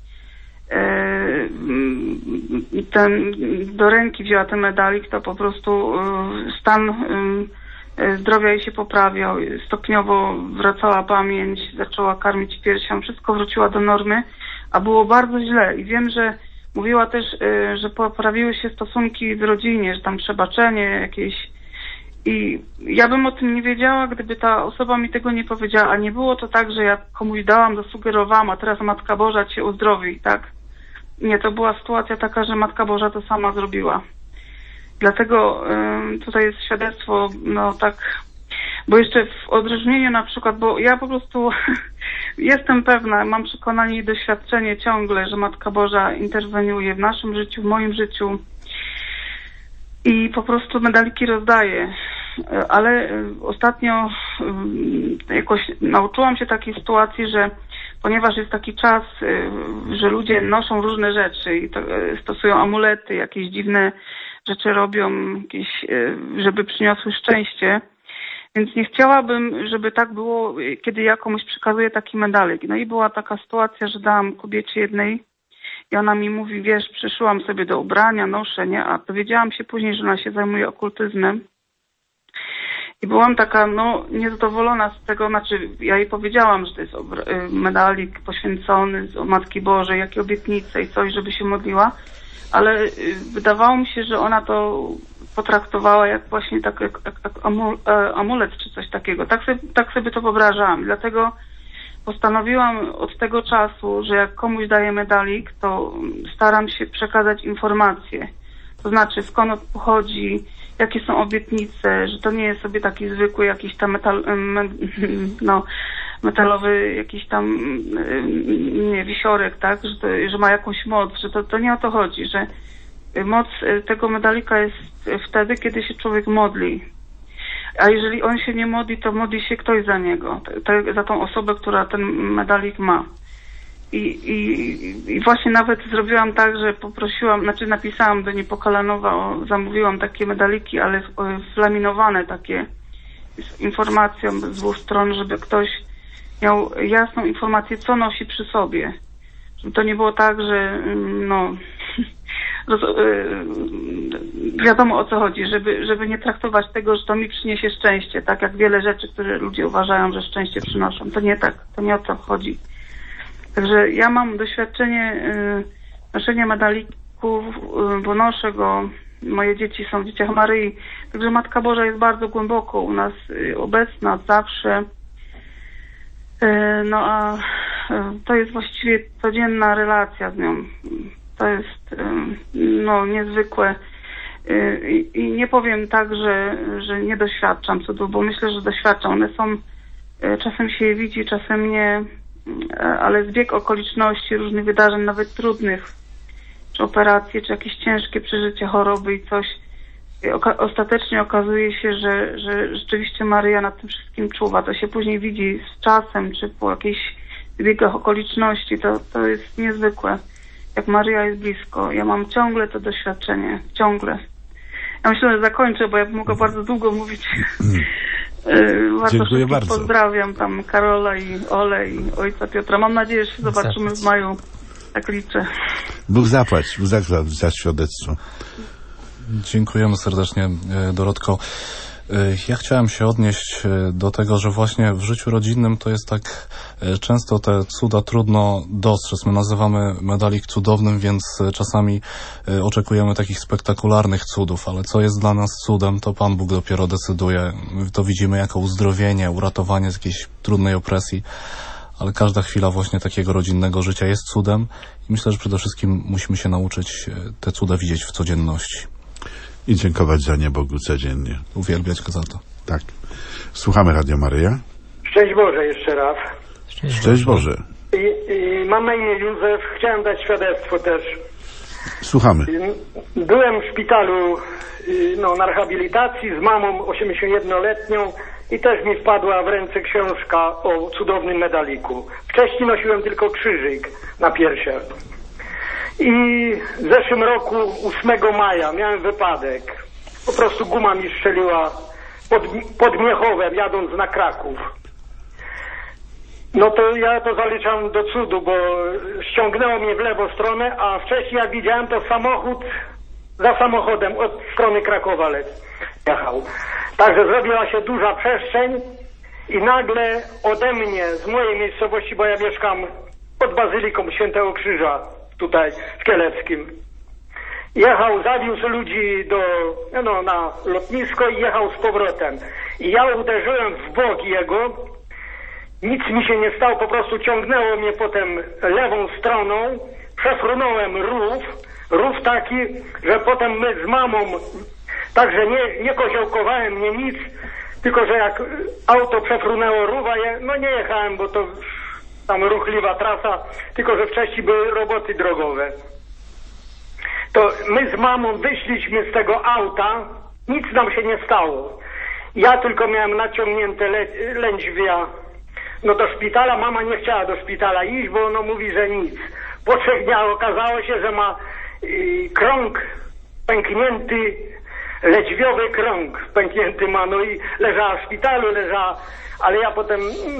do ręki wzięła ten medalik, to po prostu stan zdrowia jej się poprawiał, stopniowo wracała pamięć, zaczęła karmić piersią, wszystko wróciła do normy, a było bardzo źle i wiem, że mówiła też, że poprawiły się stosunki w rodzinie, że tam przebaczenie jakieś i ja bym o tym nie wiedziała, gdyby ta osoba mi tego nie powiedziała, a nie było to tak, że ja komuś dałam, zasugerowałam, a teraz Matka Boża cię uzdrowi, tak? Nie, to była sytuacja taka, że Matka Boża to sama zrobiła. Dlatego tutaj jest świadectwo, no tak, bo jeszcze w odróżnieniu na przykład, bo ja po prostu jestem pewna, mam przekonanie i doświadczenie ciągle, że Matka Boża interweniuje w naszym życiu, w moim życiu i po prostu medaliki rozdaje. Ale ostatnio jakoś nauczyłam się takiej sytuacji, że ponieważ jest taki czas, że ludzie noszą różne rzeczy i to, stosują amulety, jakieś dziwne rzeczy robią, jakieś, żeby przyniosły szczęście. Więc nie chciałabym, żeby tak było, kiedy ja komuś przekazuję taki medalik. No i była taka sytuacja, że dałam kobiecie jednej i ona mi mówi, wiesz, przyszyłam sobie do ubrania, noszę, nie? A dowiedziałam się później, że ona się zajmuje okultyzmem. I byłam taka, no, niezadowolona z tego, znaczy ja jej powiedziałam, że to jest medalik poświęcony z Matki Bożej, jakie obietnice i coś, żeby się modliła, ale wydawało mi się, że ona to potraktowała jak właśnie tak jak amulet czy coś takiego. Tak sobie to wyobrażałam. Dlatego postanowiłam od tego czasu, że jak komuś daję medalik, to staram się przekazać informacje. To znaczy skąd pochodzi, jakie są obietnice, że to nie jest sobie taki zwykły jakiś tam metalowy jakiś tam wisiorek, tak, że ma jakąś moc, że to nie o to chodzi, że moc tego medalika jest wtedy, kiedy się człowiek modli. A jeżeli on się nie modli, to modli się ktoś za niego, za tą osobę, która ten medalik ma. I właśnie nawet zrobiłam tak, że poprosiłam, znaczy napisałam do Niepokalanowa, zamówiłam takie medaliki, ale flaminowane takie, z informacją z 2 stron, żeby ktoś miał jasną informację, co nosi przy sobie. Żeby to nie było tak, że no, wiadomo o co chodzi, żeby nie traktować tego, że to mi przyniesie szczęście, tak jak wiele rzeczy, które ludzie uważają, że szczęście przynoszą. To nie tak, to nie o to chodzi. Także ja mam doświadczenie noszenia medalików, bo noszę go, moje dzieci są w Dzieciach Maryi, także Matka Boża jest bardzo głęboko u nas obecna zawsze. No a to jest właściwie codzienna relacja z nią. To jest no niezwykłe. I nie powiem tak, że nie doświadczam cudów, bo myślę, że doświadczam. One są, czasem się je widzi, czasem nie, ale zbieg okoliczności, różnych wydarzeń, nawet trudnych, czy operacje, czy jakieś ciężkie przeżycie choroby i coś, ostatecznie okazuje się, że rzeczywiście Maryja nad tym wszystkim czuwa. To się później widzi z czasem, czy po jakichś zbiegach okoliczności. To jest niezwykłe. Jak Maryja jest blisko. Ja mam ciągle to doświadczenie. Ciągle. Ja myślę, że zakończę, bo ja bym mogła bardzo długo mówić. Dziękuję bardzo. Pozdrawiam tam Karola i Ole i ojca Piotra. Mam nadzieję, że się zobaczymy w maju. Tak liczę. Bóg zapłać za świadectwo. Dziękujemy serdecznie, Dorotko. Ja chciałem się odnieść do tego, że właśnie w życiu rodzinnym to jest tak często te cuda trudno dostrzec. My nazywamy medalik cudownym, więc czasami oczekujemy takich spektakularnych cudów, ale co jest dla nas cudem, to Pan Bóg dopiero decyduje. My to widzimy jako uzdrowienie, uratowanie z jakiejś trudnej opresji, ale każda chwila właśnie takiego rodzinnego życia jest cudem i myślę, że przede wszystkim musimy się nauczyć te cuda widzieć w codzienności. I dziękować za nie Bogu codziennie. Uwielbiać Go za to. Tak. Słuchamy Radio Maryja. Szczęść Boże jeszcze raz. Szczęść Boże. I mam na imię Józef. Chciałem dać świadectwo też. Słuchamy. Byłem w szpitalu na rehabilitacji z mamą 81-letnią i też mi wpadła w ręce książka o cudownym medaliku. Wcześniej nosiłem tylko krzyżyk na piersiach. I w zeszłym roku, 8 maja, miałem wypadek. Po prostu guma mi strzeliła pod Miechowem, jadąc na Kraków. No to ja to zaliczam do cudu, bo ściągnęło mnie w lewą stronę, a wcześniej jak widziałem, to samochód za samochodem od strony Krakowa jechał. Także zrobiła się duża przestrzeń i nagle ode mnie, z mojej miejscowości, bo ja mieszkam pod Bazyliką Świętego Krzyża, tutaj w Kieleckim. Jechał, zawiózł ludzi na lotnisko i jechał z powrotem. I ja uderzyłem w bok jego, nic mi się nie stało, po prostu ciągnęło mnie potem lewą stroną, przefrunąłem rów taki, że potem my z mamą, także nie koziołkowałem, nie nic, tylko że jak auto przefrunęło ruwa, nie jechałem, bo to tam ruchliwa trasa, tylko że wcześniej były roboty drogowe. To my z mamą wyszliśmy z tego auta, nic nam się nie stało. Ja tylko miałem naciągnięte lędźwia do szpitala. Mama nie chciała do szpitala iść, bo mówi, że nic. Po 3 dniach okazało się, że ma krąg pęknięty, lędźwiowy krąg pęknięty ma, i leżała w szpitalu, ale ja potem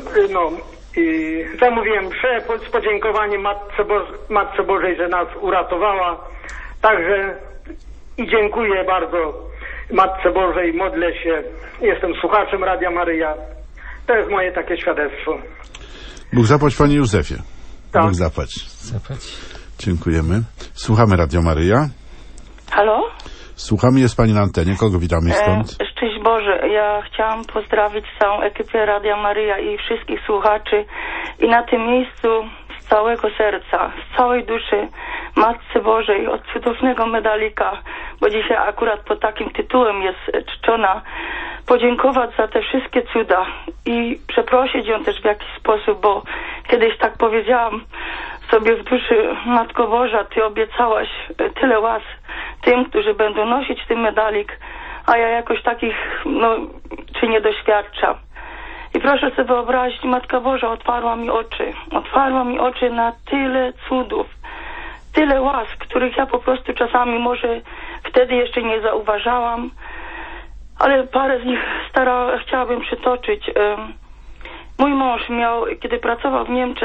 zamówiłem mszę z podziękowaniem Matce Bożej, że nas uratowała. Także i dziękuję bardzo Matce Bożej, modlę się. Jestem słuchaczem Radia Maryja. To jest moje takie świadectwo. Bóg zapłać, Panie Józefie. Tak. Bóg zapłać. Dziękujemy. Słuchamy Radio Maryja. Halo? Słuchamy, jest Pani na antenie. Kogo witamy stąd? Szczęść Boże. Ja chciałam pozdrowić całą ekipę Radia Maryja i wszystkich słuchaczy i na tym miejscu z całego serca, z całej duszy Matce Bożej od cudownego medalika, bo dzisiaj akurat pod takim tytułem jest czczona, podziękować za te wszystkie cuda i przeprosić ją też w jakiś sposób, bo kiedyś tak powiedziałam sobie w duszy: Matko Boża, Ty obiecałaś tyle łask tym, którzy będą nosić ten medalik, a ja jakoś takich czy nie doświadczam. I proszę sobie wyobrazić, Matka Boża otwarła mi oczy na tyle cudów, tyle łask, których ja po prostu czasami może wtedy jeszcze nie zauważałam, ale parę z nich chciałabym przytoczyć. Mój mąż miał, kiedy pracował w Niemczech,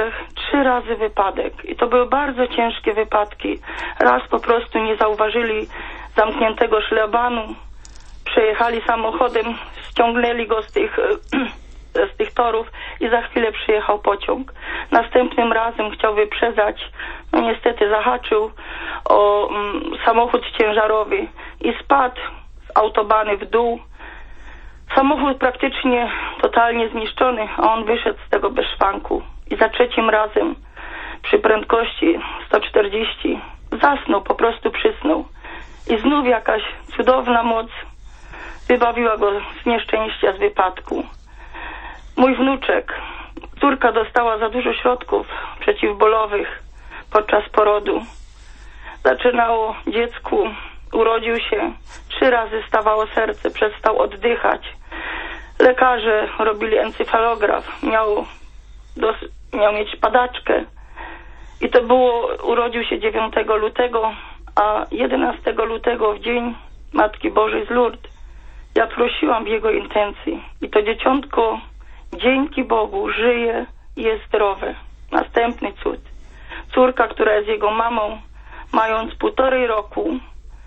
3 razy wypadek. I to były bardzo ciężkie wypadki. Raz po prostu nie zauważyli zamkniętego szlabanu, przejechali samochodem, ściągnęli go z tych torów i za chwilę przyjechał pociąg. Następnym razem chciał wyprzedzać, no niestety zahaczył o samochód ciężarowy i spadł z autobany w dół. Samochód praktycznie totalnie zniszczony, a on wyszedł z tego bez szwanku. I za 3 razem przy prędkości 140 zasnął, po prostu przysnął. I znów jakaś cudowna moc wybawiła go z nieszczęścia, z wypadku. Mój wnuczek, córka dostała za dużo środków przeciwbólowych podczas porodu. Zaczynało dziecku, urodził się, 3 razy stawało serce, przestał oddychać. Lekarze robili encefalograf, miał mieć padaczkę. I to było, urodził się 9 lutego, a 11 lutego w dzień Matki Bożej z Lourdes ja prosiłam w jego intencji. I to dzieciątko dzięki Bogu żyje i jest zdrowe. Następny cud. Córka, która jest jego mamą, mając 1,5 roku,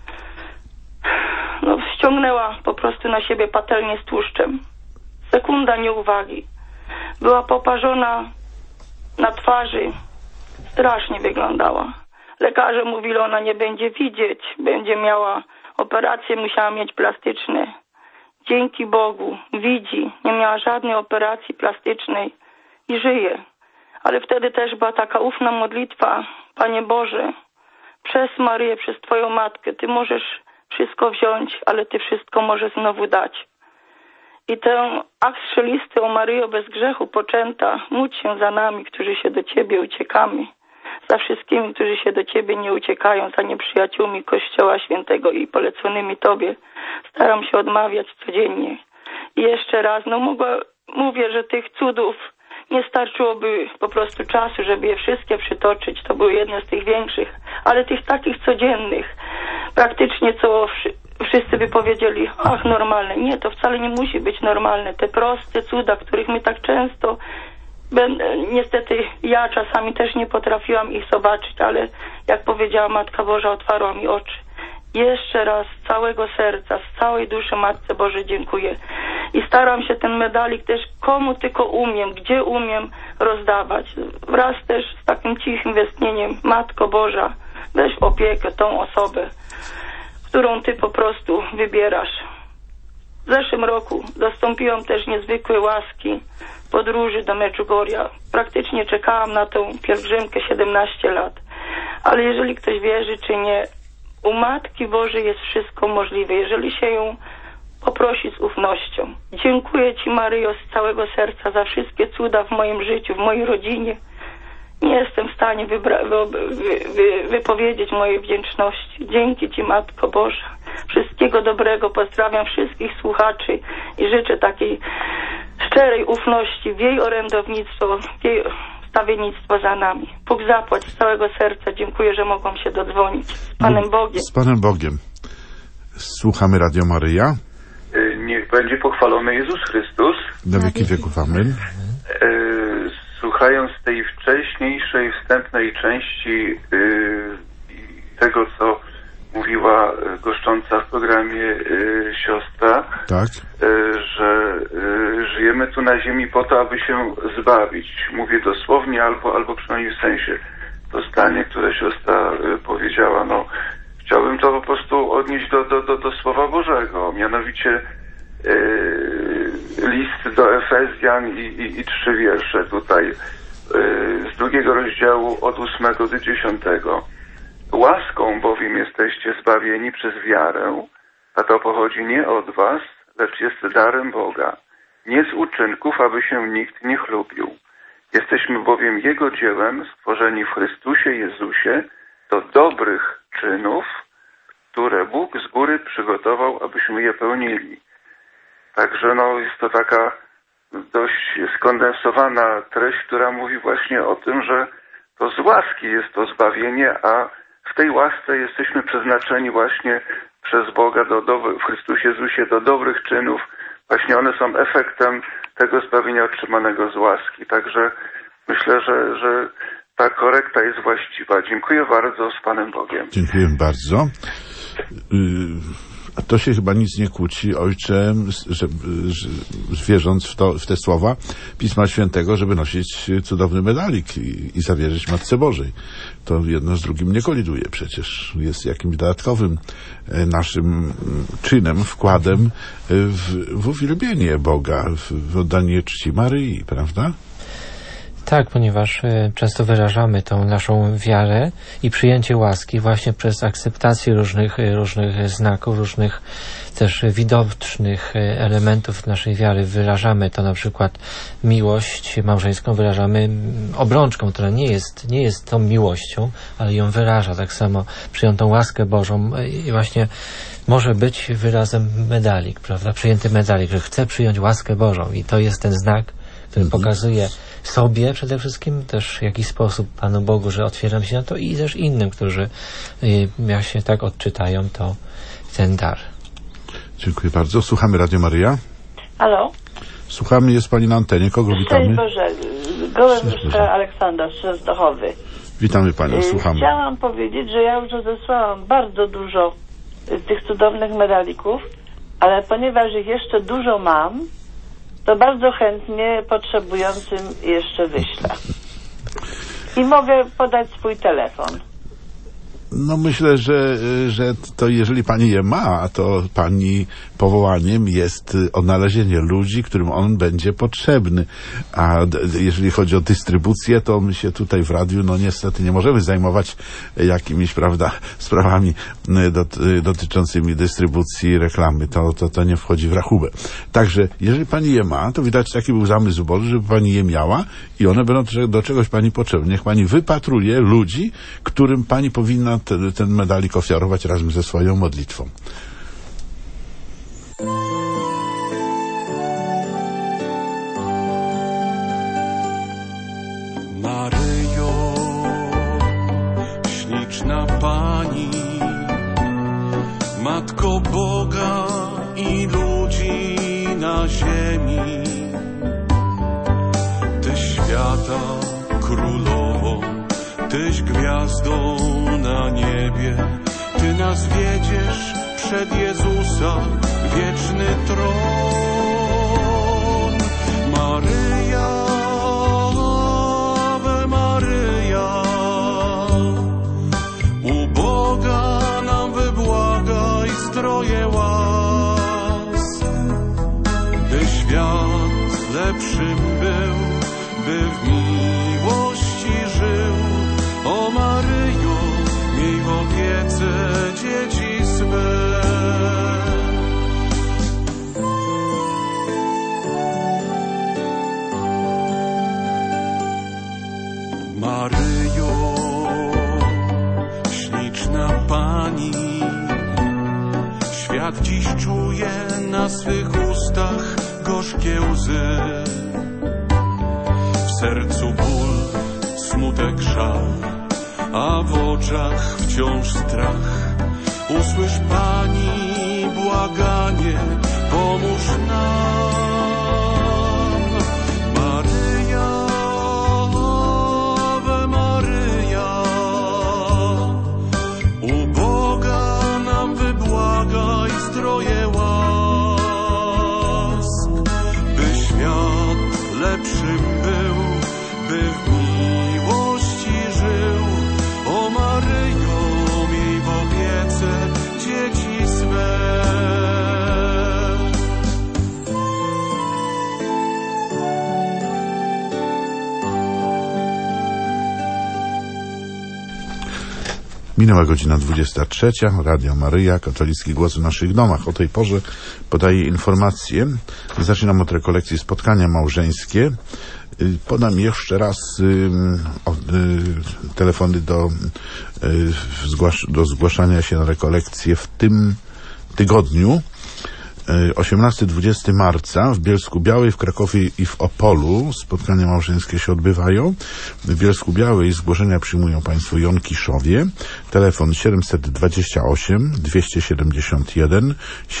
ściągnęła po prostu na siebie patelnię z tłuszczem. Sekunda nieuwagi. Była poparzona na twarzy. Strasznie wyglądała. Lekarze mówili, ona nie będzie widzieć, będzie miała operacje, musiała mieć plastyczne. Dzięki Bogu widzi, nie miała żadnej operacji plastycznej i żyje. Ale wtedy też była taka ufna modlitwa. Panie Boże, przez Maryję, przez Twoją Matkę, Ty możesz wszystko wziąć, ale Ty wszystko możesz znowu dać. I ten akt strzelisty o Maryjo bez grzechu poczęta, módl się za nami, którzy się do Ciebie uciekamy, za wszystkimi, którzy się do Ciebie nie uciekają, za nieprzyjaciółmi Kościoła Świętego i poleconymi Tobie. Staram się odmawiać codziennie. I jeszcze raz, mówię, że tych cudów nie starczyłoby po prostu czasu, żeby je wszystkie przytoczyć. To były jedne z tych większych, ale tych takich codziennych, praktycznie co wszyscy by powiedzieli, ach, normalne. Nie, to wcale nie musi być normalne. Te proste cuda, których my tak często, niestety ja czasami też nie potrafiłam ich zobaczyć, ale jak powiedziała Matka Boża, otwarła mi oczy. Jeszcze raz z całego serca, z całej duszy Matce Bożej dziękuję. I staram się ten medalik też komu tylko umiem, gdzie umiem rozdawać. Wraz też z takim cichym westchnieniem, Matko Boża, weź w opiekę tą osobę, którą Ty po prostu wybierasz. W zeszłym roku dostąpiłam też niezwykłej łaski podróży do Medjugorja. Praktycznie czekałam na tą pielgrzymkę 17 lat. Ale jeżeli ktoś wierzy czy nie, u Matki Bożej jest wszystko możliwe, jeżeli się ją poprosi z ufnością. Dziękuję Ci, Maryjo, z całego serca za wszystkie cuda w moim życiu, w mojej rodzinie. Nie jestem w stanie wypowiedzieć mojej wdzięczności. Dzięki Ci, Matko Boża. Wszystkiego dobrego. Pozdrawiam wszystkich słuchaczy i życzę takiej szczerej ufności w jej orędownictwo, w jej stawiennictwo za nami. Bóg zapłać z całego serca. Dziękuję, że mogłam się dodzwonić. Z Panem Bogiem. Z Panem Bogiem. Słuchamy Radio Maryja. Niech będzie pochwalony Jezus Chrystus. Na wieki wieków. Amen. Słuchając tej wcześniejszej, wstępnej części tego, co mówiła goszcząca w programie siostra, tak, że żyjemy tu na ziemi po to, aby się zbawić. Mówię dosłownie albo przynajmniej w sensie. To zdanie, które siostra powiedziała, chciałbym to po prostu odnieść do Słowa Bożego. Mianowicie list do Efezjan i 3 wiersze tutaj z 2 rozdziału od 8 do 10. Łaską bowiem jesteście zbawieni przez wiarę, a to pochodzi nie od was, lecz jest darem Boga. Nie z uczynków, aby się nikt nie chlubił. Jesteśmy bowiem Jego dziełem, stworzeni w Chrystusie Jezusie do dobrych czynów, które Bóg z góry przygotował, abyśmy je pełnili. Także jest to taka dość skondensowana treść, która mówi właśnie o tym, że to z łaski jest to zbawienie, a w tej łasce jesteśmy przeznaczeni właśnie przez Boga w Chrystusie Jezusie do dobrych czynów. Właśnie one są efektem tego zbawienia otrzymanego z łaski. Także Myślę, że ta korekta jest właściwa. Dziękuję bardzo, z Panem Bogiem. Dziękuję bardzo. To się chyba nic nie kłóci, ojcze, że wierząc w te słowa Pisma Świętego, żeby nosić cudowny medalik i zawierzyć Matce Bożej. To jedno z drugim nie koliduje przecież. Jest jakimś dodatkowym naszym czynem, wkładem w uwielbienie Boga, w oddanie czci Maryi, prawda? Tak, ponieważ często wyrażamy tą naszą wiarę i przyjęcie łaski właśnie przez akceptację różnych znaków, różnych też widocznych elementów naszej wiary. Wyrażamy to na przykład miłość małżeńską, wyrażamy obrączką, która nie jest tą miłością, ale ją wyraża. Tak samo przyjętą łaskę Bożą i właśnie może być wyrazem medalik, prawda? Przyjęty medalik, że chcę przyjąć łaskę Bożą i to jest ten znak, który pokazuje sobie przede wszystkim też w jakiś sposób Panu Bogu, że otwieram się na to i też innym, którzy jak się tak odczytają, to ten dar. Dziękuję bardzo. Słuchamy Radio Maryja. Halo? Słuchamy, jest Pani na antenie. Kogo witamy? Szczęść Boże. Gołębska Aleksandra z Częstochowy. Witamy Panią, słuchamy. Chciałam powiedzieć, że ja już rozesłałam bardzo dużo tych cudownych medalików, ale ponieważ ich jeszcze dużo mam, to bardzo chętnie potrzebującym jeszcze wyślę. I mogę podać swój telefon. No myślę, że to jeżeli Pani je ma, to Pani powołaniem jest odnalezienie ludzi, którym on będzie potrzebny. A jeżeli chodzi o dystrybucję, to my się tutaj w radiu, no niestety nie możemy zajmować jakimiś, prawda, sprawami dotyczącymi dystrybucji reklamy. To nie wchodzi w rachubę. Także jeżeli Pani je ma, to widać taki był zamysł Boży, żeby Pani je miała i one będą do czegoś Pani potrzebne. Niech Pani wypatruje ludzi, którym Pani powinna ten medalik ofiarować razem ze swoją modlitwą. Maryjo, śliczna Pani, Matko Boga i ludzi na ziemi, Tyś świata królową, Tyś gwiazdą na niebie, Ty nas wiedziesz przed Jezusa, wieczny tron. Maryja, Ave Maryja, u Boga nam wybłagaj zdroje łask, by świat lepszym był, by w miłości żył. O Maryjo, miej w opiece dzieci swe. Maryjo, śliczna Pani, świat dziś czuje na swych ustach gorzkie łzy. W sercu ból, smutek, żal, a w oczach wciąż strach. Usłysz Pani błaganie, pomóż nam. Maryja, Ave Maryja, u Boga nam wybłagaj zdroje łask, by świat lepszym był, by w miłości żył. O Maryjo, miej w opiece dzieci swe. Minęła godzina 23. Radio Maryja, katolicki głos w naszych domach. O tej porze podaję informacje. Zaczynam od rekolekcji spotkania małżeńskie. Podam jeszcze raz telefony do zgłaszania się na rekolekcje w tym tygodniu. 18-20 marca w Bielsku-Białej, w Krakowie i w Opolu spotkania małżeńskie się odbywają. W Bielsku-Białej zgłoszenia przyjmują Państwo Jonkiszowie. Telefon 728 271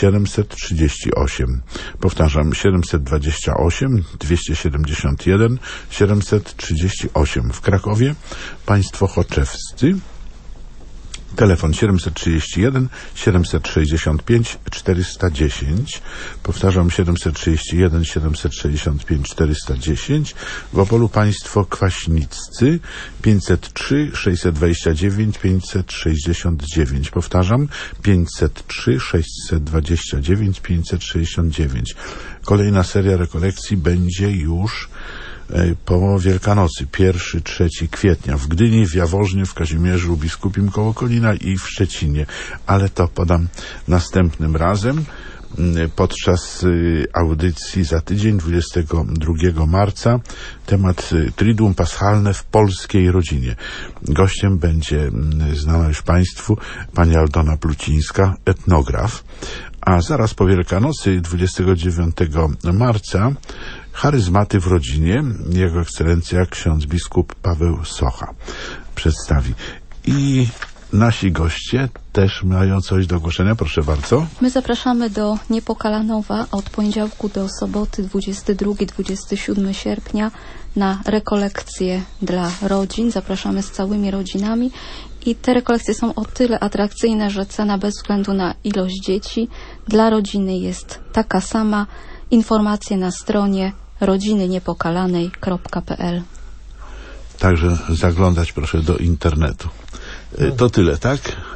738. Powtarzam, 728 271 738. W Krakowie Państwo Choczewscy. Telefon 731 765 410. Powtarzam, 731 765 410. W Opolu Państwo Kwaśniccy 503 629 569. Powtarzam, 503 629 569. Kolejna seria rekolekcji będzie już po Wielkanocy, 1-3 kwietnia w Gdyni, w Jaworznie, w Kazimierzu Biskupim koło Kolina i w Szczecinie. Ale to podam następnym razem podczas audycji za tydzień, 22 marca. Temat Triduum Paschalne w polskiej rodzinie. Gościem będzie znana już Państwu pani Aldona Plucińska, etnograf. A zaraz po Wielkanocy, 29 marca, charyzmaty w rodzinie, Jego Ekscelencja ksiądz biskup Paweł Socha przedstawi. I nasi goście też mają coś do ogłoszenia, proszę bardzo. My zapraszamy do Niepokalanowa od poniedziałku do soboty 22-27 sierpnia na rekolekcje dla rodzin. Zapraszamy z całymi rodzinami i te rekolekcje są o tyle atrakcyjne, że cena bez względu na ilość dzieci dla rodziny jest taka sama. Informacje na stronie rodzinieniepokalanej.pl. Także zaglądać proszę do internetu. To tyle, tak?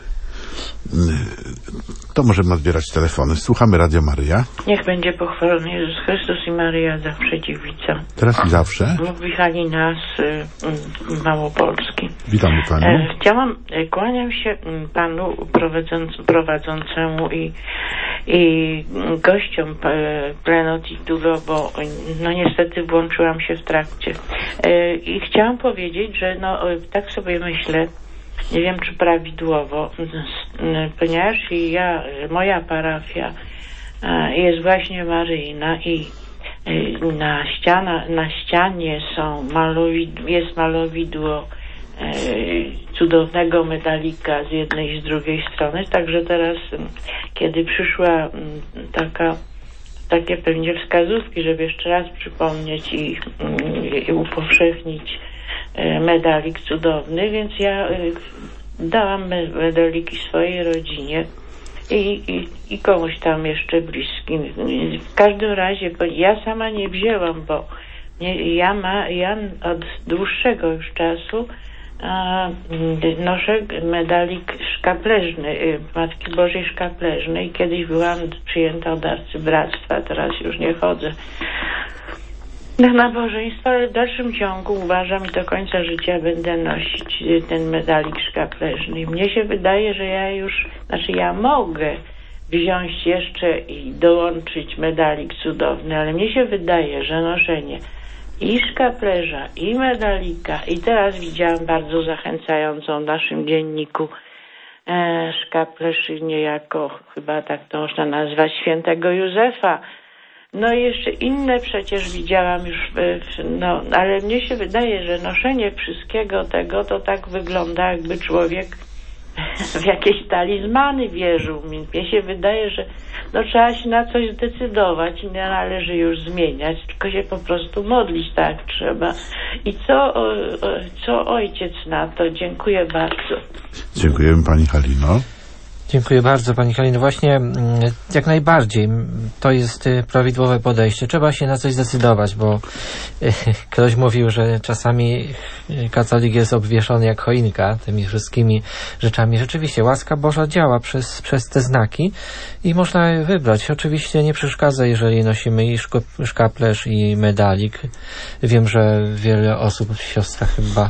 To możemy odbierać telefony. Słuchamy Radio Maryja. Niech będzie pochwalony Jezus Chrystus i Maryja zawsze dziewica. Teraz i zawsze. Mówi Halina z Małopolski. Witamy Panią. Kłaniam się Panu prowadzącemu i gościom Plenotitudo, bo no niestety włączyłam się w trakcie. I chciałam powiedzieć, że tak sobie myślę, nie wiem czy prawidłowo, ponieważ moja parafia jest właśnie maryjna i na ścianie jest malowidło cudownego medalika z jednej i z drugiej strony, także teraz kiedy przyszła takie pewnie wskazówki, żeby jeszcze raz przypomnieć i upowszechnić medalik cudowny, więc ja dałam medaliki swojej rodzinie i komuś tam jeszcze bliskim. W każdym razie, bo ja sama nie wzięłam, bo ja od dłuższego już czasu noszę medalik szkapleżny, Matki Bożej Szkapleżnej. Kiedyś byłam przyjęta od arcybractwa, teraz już nie chodzę na nabożeństwo, ale w dalszym ciągu uważam i do końca życia będę nosić ten medalik szkapleżny. Mnie się wydaje, że ja mogę wziąć jeszcze i dołączyć medalik cudowny, ale mnie się wydaje, że noszenie i szkaplerza, i medalika, i teraz widziałam bardzo zachęcającą w naszym dzienniku szkaplerz niejako, chyba tak to można nazwać, świętego Józefa. No i jeszcze inne przecież widziałam już, ale mnie się wydaje, że noszenie wszystkiego tego to tak wygląda, jakby człowiek w jakieś talizmany wierzył. Mnie się wydaje, że trzeba się na coś zdecydować i nie należy już zmieniać, tylko się po prostu modlić tak trzeba. I co ojciec na to? Dziękuję bardzo. Dziękujemy Pani Halino. Dziękuję bardzo Pani Halino. Właśnie jak najbardziej to jest prawidłowe podejście. Trzeba się na coś zdecydować, bo ktoś mówił, że czasami katolik jest obwieszony jak choinka tymi wszystkimi rzeczami. Rzeczywiście łaska Boża działa przez te znaki i można je wybrać. Oczywiście nie przeszkadza, jeżeli nosimy i szkaplerz i medalik. Wiem, że wiele osób, siostra chyba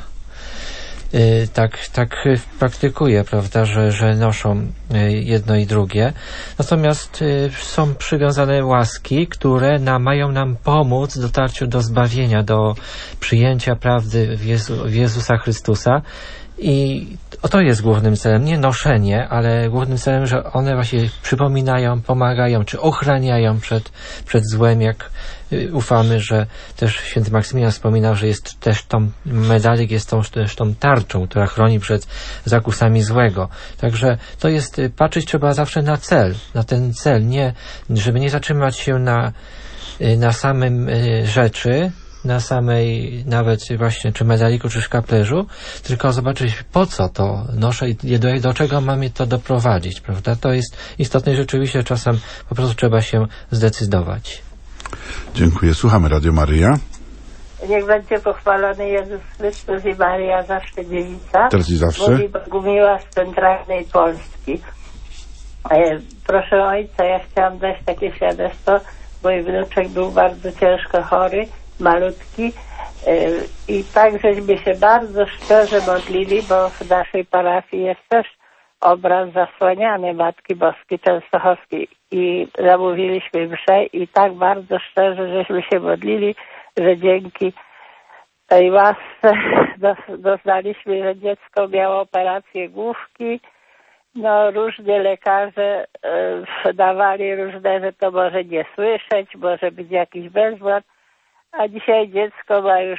tak praktykuje, prawda, że noszą jedno i drugie. Natomiast są przywiązane łaski, które mają nam pomóc w dotarciu do zbawienia, do przyjęcia prawdy w Jezusa Chrystusa I to jest głównym celem, nie noszenie, ale głównym celem, że one właśnie przypominają, pomagają, czy ochraniają przed złem, jak ufamy, że też święty Maksymilian wspominał, że jest też medalik jest też tą tarczą, która chroni przed zakusami złego. Także to jest, patrzeć trzeba zawsze na cel, na ten cel, nie, żeby nie zatrzymać się na samym rzeczy, na samej nawet właśnie czy medaliku, czy szkaplerzu, tylko zobaczyć, po co to noszę i do czego mamy to doprowadzić, prawda? To jest istotne i rzeczywiście czasem po prostu trzeba się zdecydować. Dziękuję. Słuchamy Radio Maryja. Niech będzie pochwalony Jezus Chrystus i Maria zawsze dziewica. Teraz i zawsze. Mówi Bogumiła z centralnej Polski. Proszę ojca, ja chciałam dać takie świadectwo. Mój wnuczek był bardzo ciężko chory, malutki, i tak żeśmy się bardzo szczerze modlili, bo w naszej parafii jest też obraz zasłaniany Matki Boskiej Częstochowskiej i zamówiliśmy mszę i tak bardzo szczerze żeśmy się modlili, że dzięki tej łasce doznaliśmy, że dziecko miało operację główki. No, różnie lekarze dawali różne, że to może nie słyszeć, może być jakiś bezwład, a dzisiaj dziecko ma już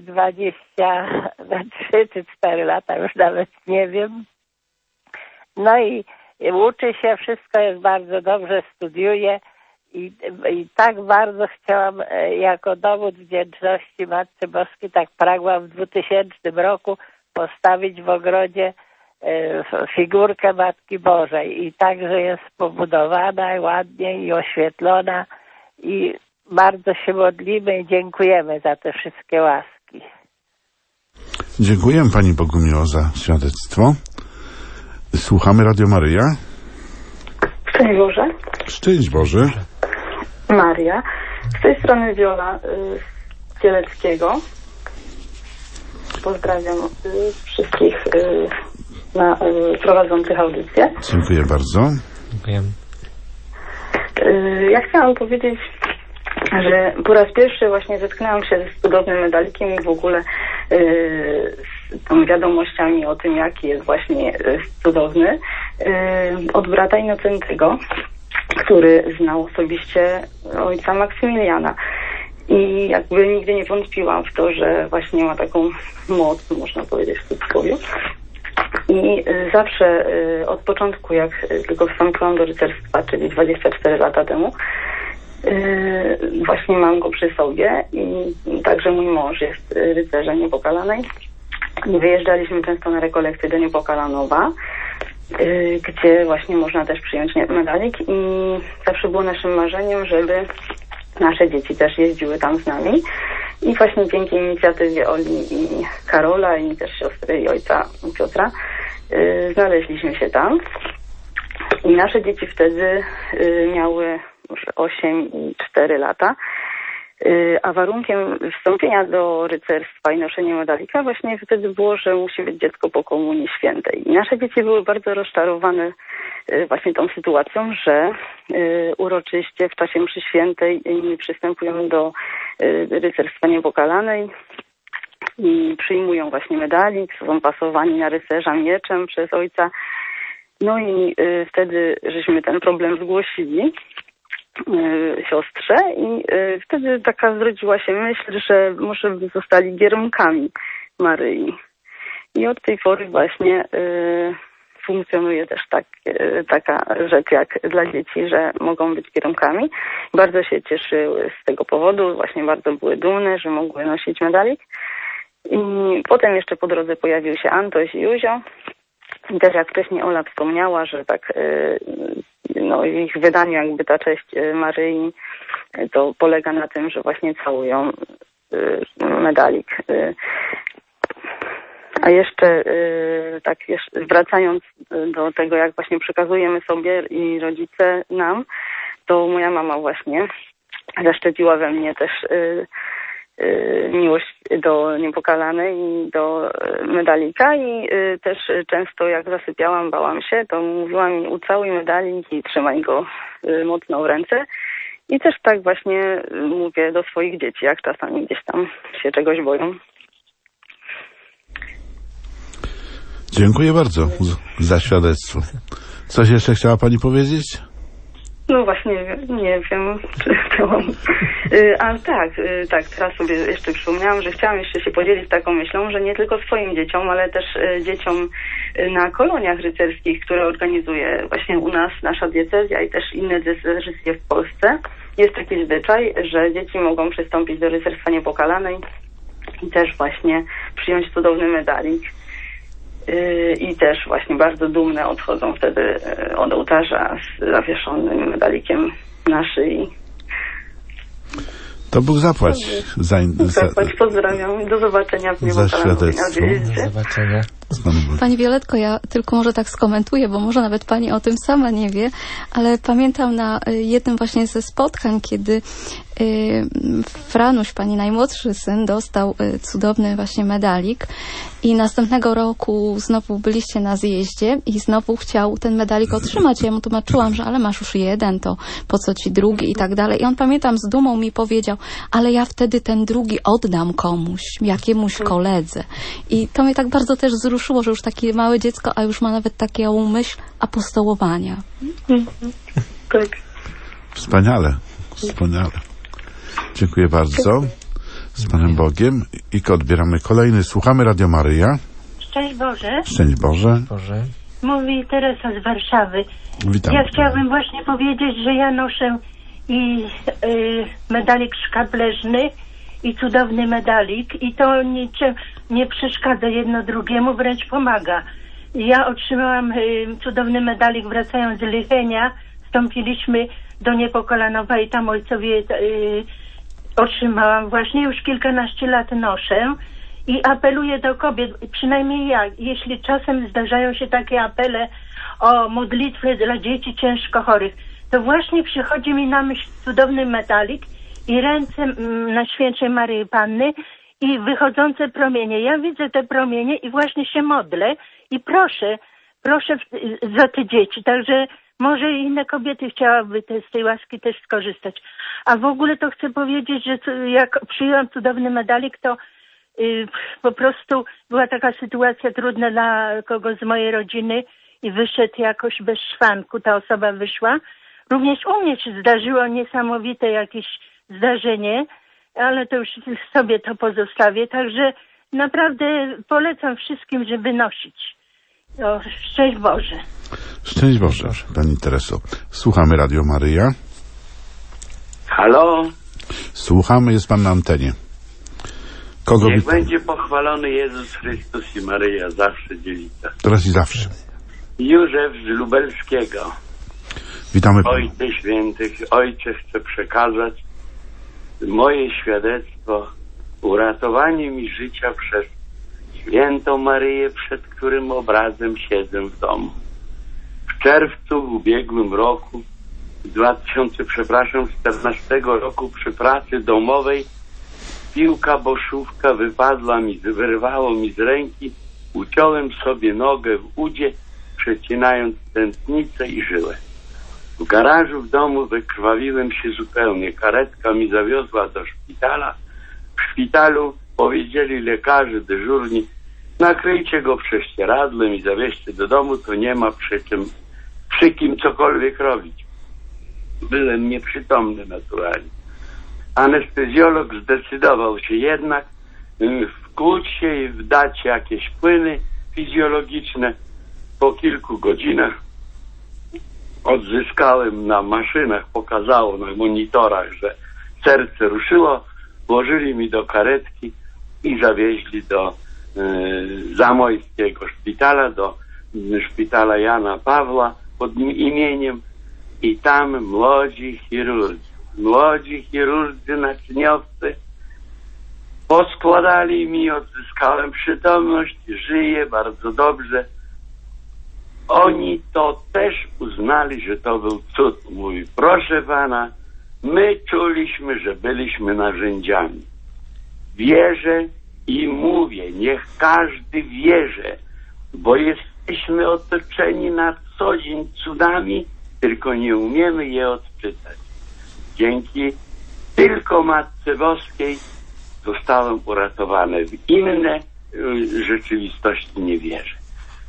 23 czy 4 lata, już nawet nie wiem. No i uczy się, wszystko jest bardzo dobrze, studiuje i tak bardzo chciałam jako dowód wdzięczności Matce Boskiej, tak pragłam w 2000 roku postawić w ogrodzie figurkę Matki Bożej i także jest pobudowana ładnie i oświetlona i bardzo się modlimy i dziękujemy za te wszystkie łaski. Dziękujemy Pani Bogumiło za świadectwo. Słuchamy Radio Maryja. Szczęść Boże. Szczęść Boże. Maria. Z tej strony Wiola z Kieleckiego. Pozdrawiam wszystkich prowadzących audycję. Dziękuję bardzo. Dziękujemy. Ja chciałam powiedzieć, że po raz pierwszy właśnie zetknęłam się ze cudownym medalikiem i w ogóle z tą wiadomościami o tym, jaki jest właśnie cudowny, od brata Innocentego, który znał osobiście ojca Maksymiliana. I jakby nigdy nie wątpiłam w to, że właśnie ma taką moc, można powiedzieć w cudzysłowie. I zawsze od początku, jak tylko wstąpiłam do rycerstwa, czyli 24 lata temu, właśnie mam go przy sobie i także mój mąż jest rycerzem Niepokalanej. I wyjeżdżaliśmy często na rekolekcje do Niepokalanowa, gdzie właśnie można też przyjąć medalik i zawsze było naszym marzeniem, żeby nasze dzieci też jeździły tam z nami. I właśnie dzięki inicjatywie Oli i Karola i też siostry i ojca Piotra znaleźliśmy się tam. I nasze dzieci wtedy miały już 8 i 4 lata. A warunkiem wstąpienia do rycerstwa i noszenia medalika właśnie wtedy było, że musi być dziecko po Komunii Świętej. I nasze dzieci były bardzo rozczarowane właśnie tą sytuacją, że uroczyście w czasie mszy świętej nie przystępują do rycerstwa Niepokalanej i przyjmują właśnie medalik, są pasowani na rycerza mieczem przez ojca. No i wtedy żeśmy ten problem zgłosili siostrze i wtedy taka zrodziła się myśl, że może by zostali giermkami Maryi. I od tej pory właśnie funkcjonuje też taka rzecz jak dla dzieci, że mogą być giermkami. Bardzo się cieszyły z tego powodu, właśnie bardzo były dumne, że mogły nosić medalik. I potem jeszcze po drodze pojawił się Antoś i Józio. I też jak wcześniej Ola wspomniała, że tak no, w ich wydaniu jakby ta cześć Maryi to polega na tym, że właśnie całują medalik. A jeszcze tak wracając do tego, jak właśnie przekazujemy sobie i rodzice nam, to moja mama właśnie zaszczepiła we mnie też miłość do Niepokalanej i do medalika i też często jak zasypiałam, bałam się, to mówiła mi ucałuj medalik i trzymaj go mocno w ręce. I też tak właśnie mówię do swoich dzieci, jak czasami gdzieś tam się czegoś boją. Dziękuję bardzo za świadectwo. Coś jeszcze chciała pani powiedzieć? No właśnie, nie wiem, czy chciałam. Ale tak, teraz sobie jeszcze przypomniałam, że chciałam jeszcze się podzielić taką myślą, że nie tylko swoim dzieciom, ale też dzieciom na koloniach rycerskich, które organizuje właśnie u nas nasza diecezja i też inne diecezje w Polsce. Jest taki zwyczaj, że dzieci mogą przystąpić do rycerstwa niepokalanej i też właśnie przyjąć cudowny medalik. I też właśnie bardzo dumne odchodzą wtedy od ołtarza z zawieszonym medalikiem na szyi. To Bóg zapłać. Pozdrawiam. Do zobaczenia w niepokalanej. Do zobaczenia. Pani Violetko, ja tylko może tak skomentuję, bo może nawet pani o tym sama nie wie, ale pamiętam na jednym właśnie ze spotkań, kiedy Franuś, pani najmłodszy syn, dostał cudowny właśnie medalik i następnego roku znowu byliście na zjeździe i znowu chciał ten medalik otrzymać. Ja mu tłumaczyłam, że ale masz już jeden, to po co ci drugi i tak dalej. I on, pamiętam, z dumą mi powiedział, ale ja wtedy ten drugi oddam komuś, jakiemuś koledze. I to mnie tak bardzo też wzruszyło, że już takie małe dziecko, a już ma nawet taką myśl apostołowania. Tak. Wspaniale. Dziękuję bardzo. Z Panem Bogiem. I odbieramy kolejny. Słuchamy Radio Maryja. Szczęść Boże. Szczęść Boże. Mówi Teresa z Warszawy. Witam. Ja chciałabym właśnie powiedzieć, że ja noszę i medalik szkapleżny i cudowny medalik i to niczym nie przeszkadza jedno drugiemu, wręcz pomaga. Ja otrzymałam cudowny medalik wracając z Lichenia. Wstąpiliśmy do Niepokalanowa i tam ojcowie otrzymałam. Właśnie już kilkanaście lat noszę i apeluję do kobiet, przynajmniej ja, jeśli czasem zdarzają się takie apele o modlitwę dla dzieci ciężko chorych, to właśnie przychodzi mi na myśl cudowny medalik i ręce Najświętszej Maryi Panny i wychodzące promienie. Ja widzę te promienie i właśnie się modlę i proszę za te dzieci. Także może inne kobiety chciałaby z tej łaski też skorzystać. A w ogóle to chcę powiedzieć, że jak przyjąłem cudowny medalik, to po prostu była taka sytuacja trudna dla kogoś z mojej rodziny i wyszedł jakoś bez szwanku. Ta osoba wyszła. Również u mnie się zdarzyło niesamowite jakieś zdarzenie, ale to już sobie to pozostawię. Także naprawdę polecam wszystkim, żeby nosić. O, szczęść Boże. Szczęść Boże, Pani Tereso. Słuchamy Radio Maryja. Halo? Słuchamy, jest Pan na antenie. Kogo Niech witam? będzie pochwalony Jezus Chrystus i Maryja, zawsze dzielita. Teraz i zawsze. Józef z Lubelskiego. Witamy. Ojcze Świętych, Ojcze, chcę przekazać moje świadectwo, uratowanie mi życia przez Świętą Maryję, przed którym obrazem siedzę w domu. W czerwcu w ubiegłym roku, 2014 roku, przy pracy domowej, piłka boszówka wyrwało mi z ręki, uciąłem sobie nogę w udzie, przecinając tętnicę i żyłę. W garażu w domu wykrwawiłem się zupełnie. Karetka mi zawiozła do szpitala. W szpitalu powiedzieli lekarze dyżurni, nakryjcie go prześcieradłem i zawieźcie do domu, to nie ma przy kim cokolwiek robić. Byłem nieprzytomny naturalnie. Anestezjolog zdecydował się jednak wkłuć się i wdać jakieś płyny fizjologiczne. Po kilku godzinach odzyskałem na maszynach, pokazało na monitorach, że serce ruszyło, włożyli mi do karetki i zawieźli do zamojskiego szpitala, do szpitala Jana Pawła pod imieniem i tam młodzi chirurdzy naczyniowcy poskładali mi, odzyskałem przytomność, żyję bardzo dobrze. Oni to też uznali, że to był cud. Mówi, proszę pana, my czuliśmy, że byliśmy narzędziami. Wierzę i mówię, niech każdy wierzy, bo jesteśmy otoczeni na co dzień cudami, tylko nie umiemy je odczytać. Dzięki tylko Matce Boskiej zostałem uratowany. W inne rzeczywistości nie wierzę.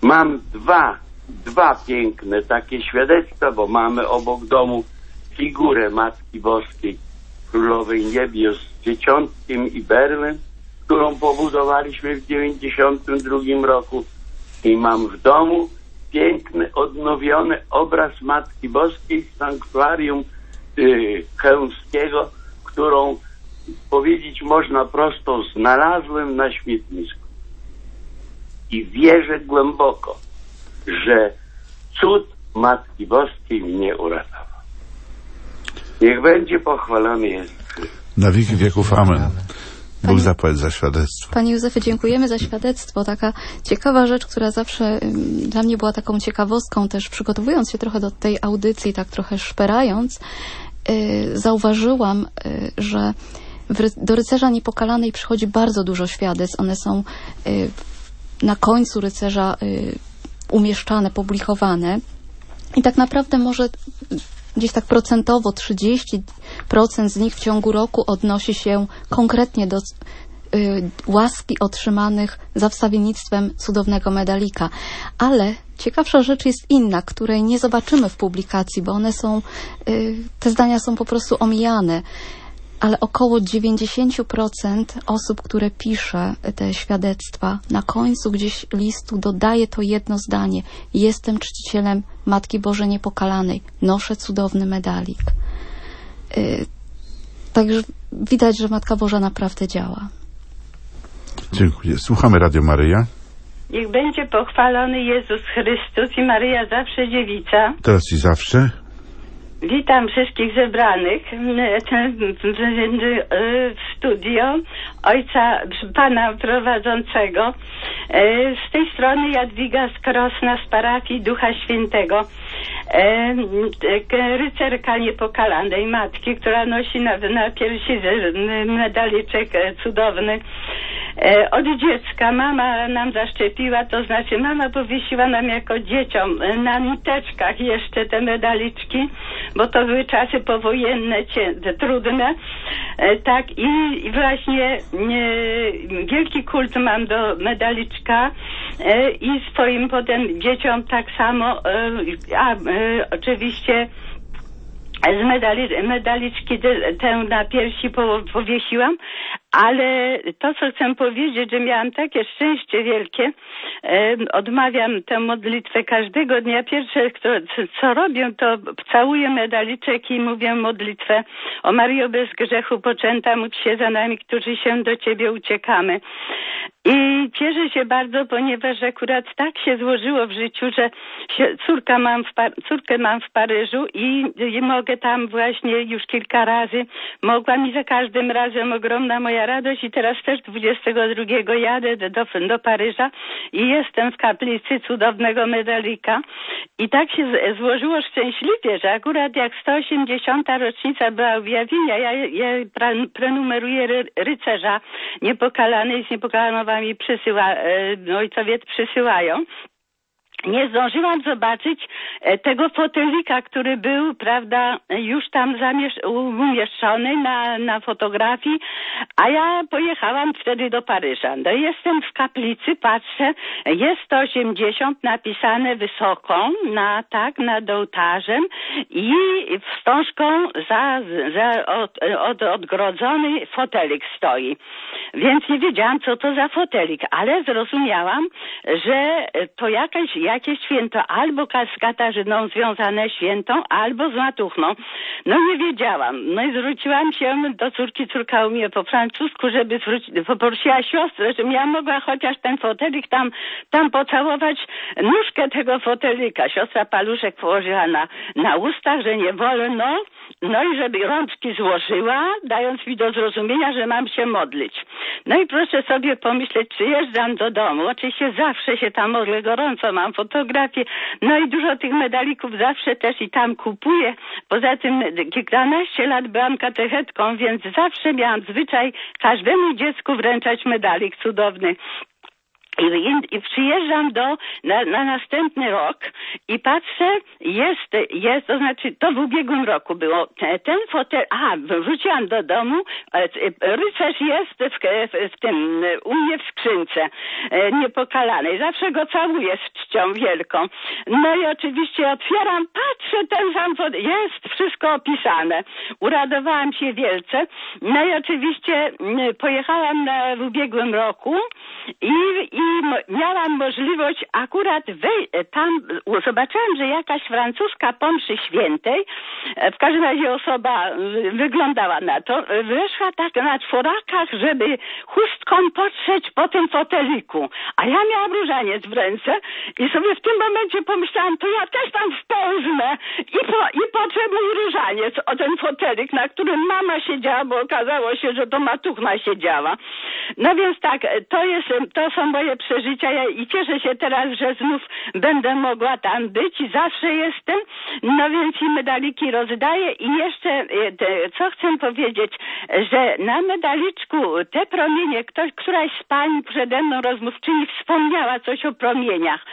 Mam dwa piękne takie świadectwa, bo mamy obok domu figurę Matki Boskiej Królowej Niebios z Dzieciątkiem i Berłem, którą pobudowaliśmy w 92 roku. I mam w domu piękny, odnowiony obraz Matki Boskiej z sanktuarium chełmskiego, którą, powiedzieć można prosto, znalazłem na śmietnisku. I wierzę głęboko, że cud Matki Boskiej mnie uratował. Niech będzie pochwalony Jezus Chrystus. Na wieki wieków amen. Bóg zapłać za świadectwo. Panie Józefie, dziękujemy za świadectwo. Taka ciekawa rzecz, która zawsze dla mnie była taką ciekawostką, też przygotowując się trochę do tej audycji, tak trochę szperając, zauważyłam, że do Rycerza Niepokalanej przychodzi bardzo dużo świadectw. One są na końcu Rycerza umieszczane, publikowane. I tak naprawdę może gdzieś tak procentowo 30% z nich w ciągu roku odnosi się konkretnie do łaski otrzymanych za wstawiennictwem cudownego medalika. Ale ciekawsza rzecz jest inna, której nie zobaczymy w publikacji, bo one są, te zdania są po prostu omijane. Ale około 90% osób, które pisze te świadectwa, na końcu gdzieś listu dodaje to jedno zdanie. Jestem czcicielem Matki Bożej Niepokalanej. Noszę cudowny medalik. Także widać, że Matka Boża naprawdę działa. Dziękuję. Słuchamy Radio Maryja. Niech będzie pochwalony Jezus Chrystus i Maryja zawsze dziewica. Teraz i zawsze. Witam wszystkich zebranych w studio ojca, pana prowadzącego. Z tej strony Jadwiga z Krosna z parafii Ducha Świętego. Rycerka Niepokalanej Matki, która nosi na piersi medaliczek cudowny. Od dziecka mama nam zaszczepiła, to znaczy mama powiesiła nam jako dzieciom na niteczkach jeszcze te medaliczki, bo to były czasy powojenne, trudne. Tak i właśnie wielki kult mam do medaliczka i swoim potem dzieciom tak samo, oczywiście z medaliczki tę na piersi powiesiłam, ale to, co chcę powiedzieć, że miałam takie szczęście wielkie, odmawiam tę modlitwę każdego dnia. Pierwsze, co robię, to całuję medaliczek i mówię modlitwę: o Maryjo bez grzechu poczęta, módl się za nami, którzy się do Ciebie uciekamy. I cieszę się bardzo, ponieważ akurat tak się złożyło w życiu, że córkę mam w Paryżu i mogę tam właśnie już kilka razy, mogłam i za każdym razem ogromna moja radość i teraz też 22 jadę do Paryża i jestem w kaplicy cudownego medalika i tak się złożyło szczęśliwie, że akurat jak 180. rocznica była objawienia, ja prenumeruję Rycerza Niepokalanej, z Niepokalanowami ojcowie przysyłają. Nie zdążyłam zobaczyć tego fotelika, który był, prawda, już tam umieszczony na fotografii, a ja pojechałam wtedy do Paryża. No jestem w kaplicy, patrzę, jest 180 napisane wysoką, nad ołtarzem i wstążką odgrodzony fotelik stoi. Więc nie wiedziałam, co to za fotelik, ale zrozumiałam, że to jakieś święto, albo z Katarzyną związane świętą, albo z Matuchną. No nie wiedziałam. No i zwróciłam się do córki, córka umie po francusku, żeby poprosiła siostrę, żebym ja mogła chociaż ten fotelik tam pocałować nóżkę tego fotelika. Siostra paluszek położyła na ustach, że nie wolno. No i żeby rączki złożyła, dając mi do zrozumienia, że mam się modlić. No i proszę sobie pomyśleć, przyjeżdżam do domu. Oczywiście zawsze się tam modlę, gorąco mam fotografię. No i dużo tych medalików zawsze też i tam kupuję. Poza tym kilkanaście lat byłam katechetką, więc zawsze miałam zwyczaj każdemu dziecku wręczać medalik cudowny. I przyjeżdżam na następny rok i patrzę, jest, to znaczy to w ubiegłym roku było, ten fotel, wrzuciłam do domu, rycerz jest w tym, u mnie w skrzynce niepokalanej, zawsze go całuję z czcią wielką. No i oczywiście otwieram, patrzę, ten sam fotel, jest wszystko opisane. Uradowałam się wielce. No i oczywiście pojechałam w ubiegłym roku i miałam możliwość akurat tam zobaczyłam, że jakaś francuska po mszy świętej, w każdym razie osoba wyglądała na to, weszła tak na czworakach, żeby chustką potrzeć po tym foteliku. A ja miałam różaniec w ręce i sobie w tym momencie pomyślałam, to ja też tam wpełznę i potrzeb mój różaniec o ten fotelik, na którym mama siedziała, bo okazało się, że to matuchna siedziała. No więc tak, to są moje przeżycia i cieszę się teraz, że znów będę mogła tam być i zawsze jestem. No więc i medaliki rozdaję i jeszcze co chcę powiedzieć, że na medaliczku te promienie, któraś z pań przede mną rozmówczyni wspomniała coś o promieniach.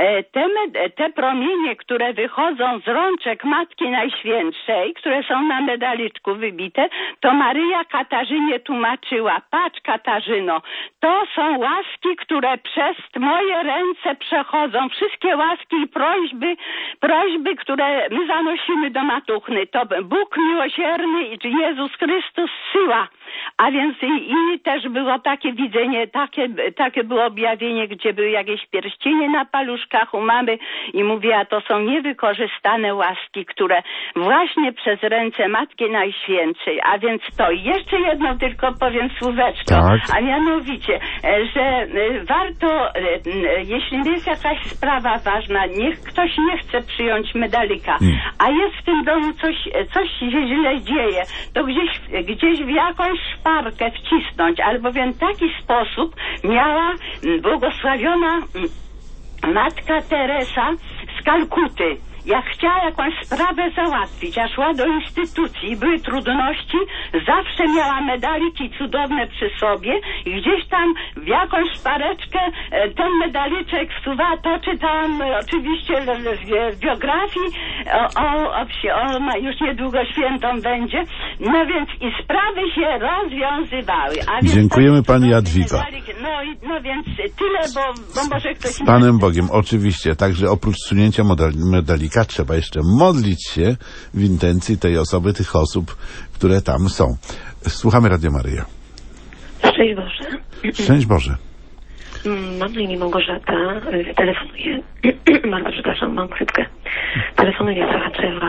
Te promienie, które wychodzą z rączek Matki Najświętszej, które są na medaliczku wybite, to Maryja Katarzynie tłumaczyła, patrz Katarzyno, to są łaski, które przez moje ręce przechodzą, wszystkie łaski i prośby, które my zanosimy do Matuchny, to Bóg miłosierny i Jezus Chrystus zsyła. A więc i też było takie widzenie, takie było objawienie, gdzie były jakieś pierścienie na paluszkach u mamy i mówiła, to są niewykorzystane łaski, które właśnie przez ręce Matki Najświętszej. A więc to jeszcze jedno tylko powiem słóweczko, tak. A mianowicie, że warto, jeśli jest jakaś sprawa ważna, niech ktoś nie chce przyjąć medalika, a jest w tym domu coś się źle dzieje, to gdzieś w jakąś szparkę wcisnąć, albowiem w taki sposób miała błogosławiona Matka Teresa z Kalkuty. Jak chciała jakąś sprawę załatwić, a szła do instytucji i były trudności, zawsze miała medaliki cudowne przy sobie i gdzieś tam w jakąś szpareczkę ten medaliczek wsuwa. To czytałam oczywiście w biografii o wsi, ona już niedługo świętą będzie. No więc i sprawy się rozwiązywały. A więc dziękujemy pani Jadwigo. No więc tyle, bo może ktoś... Z Panem Bogiem, oczywiście. Także oprócz sunięcia medalika trzeba jeszcze modlić się w intencji tej osoby, tych osób, które tam są. Słuchamy Radio Maryja. Szczęść Boże. Szczęść Boże. Mam na imię Małgorzata. Telefonuję. Bardzo przepraszam, mam chrypkę. Telefonuję z Sochaczewa.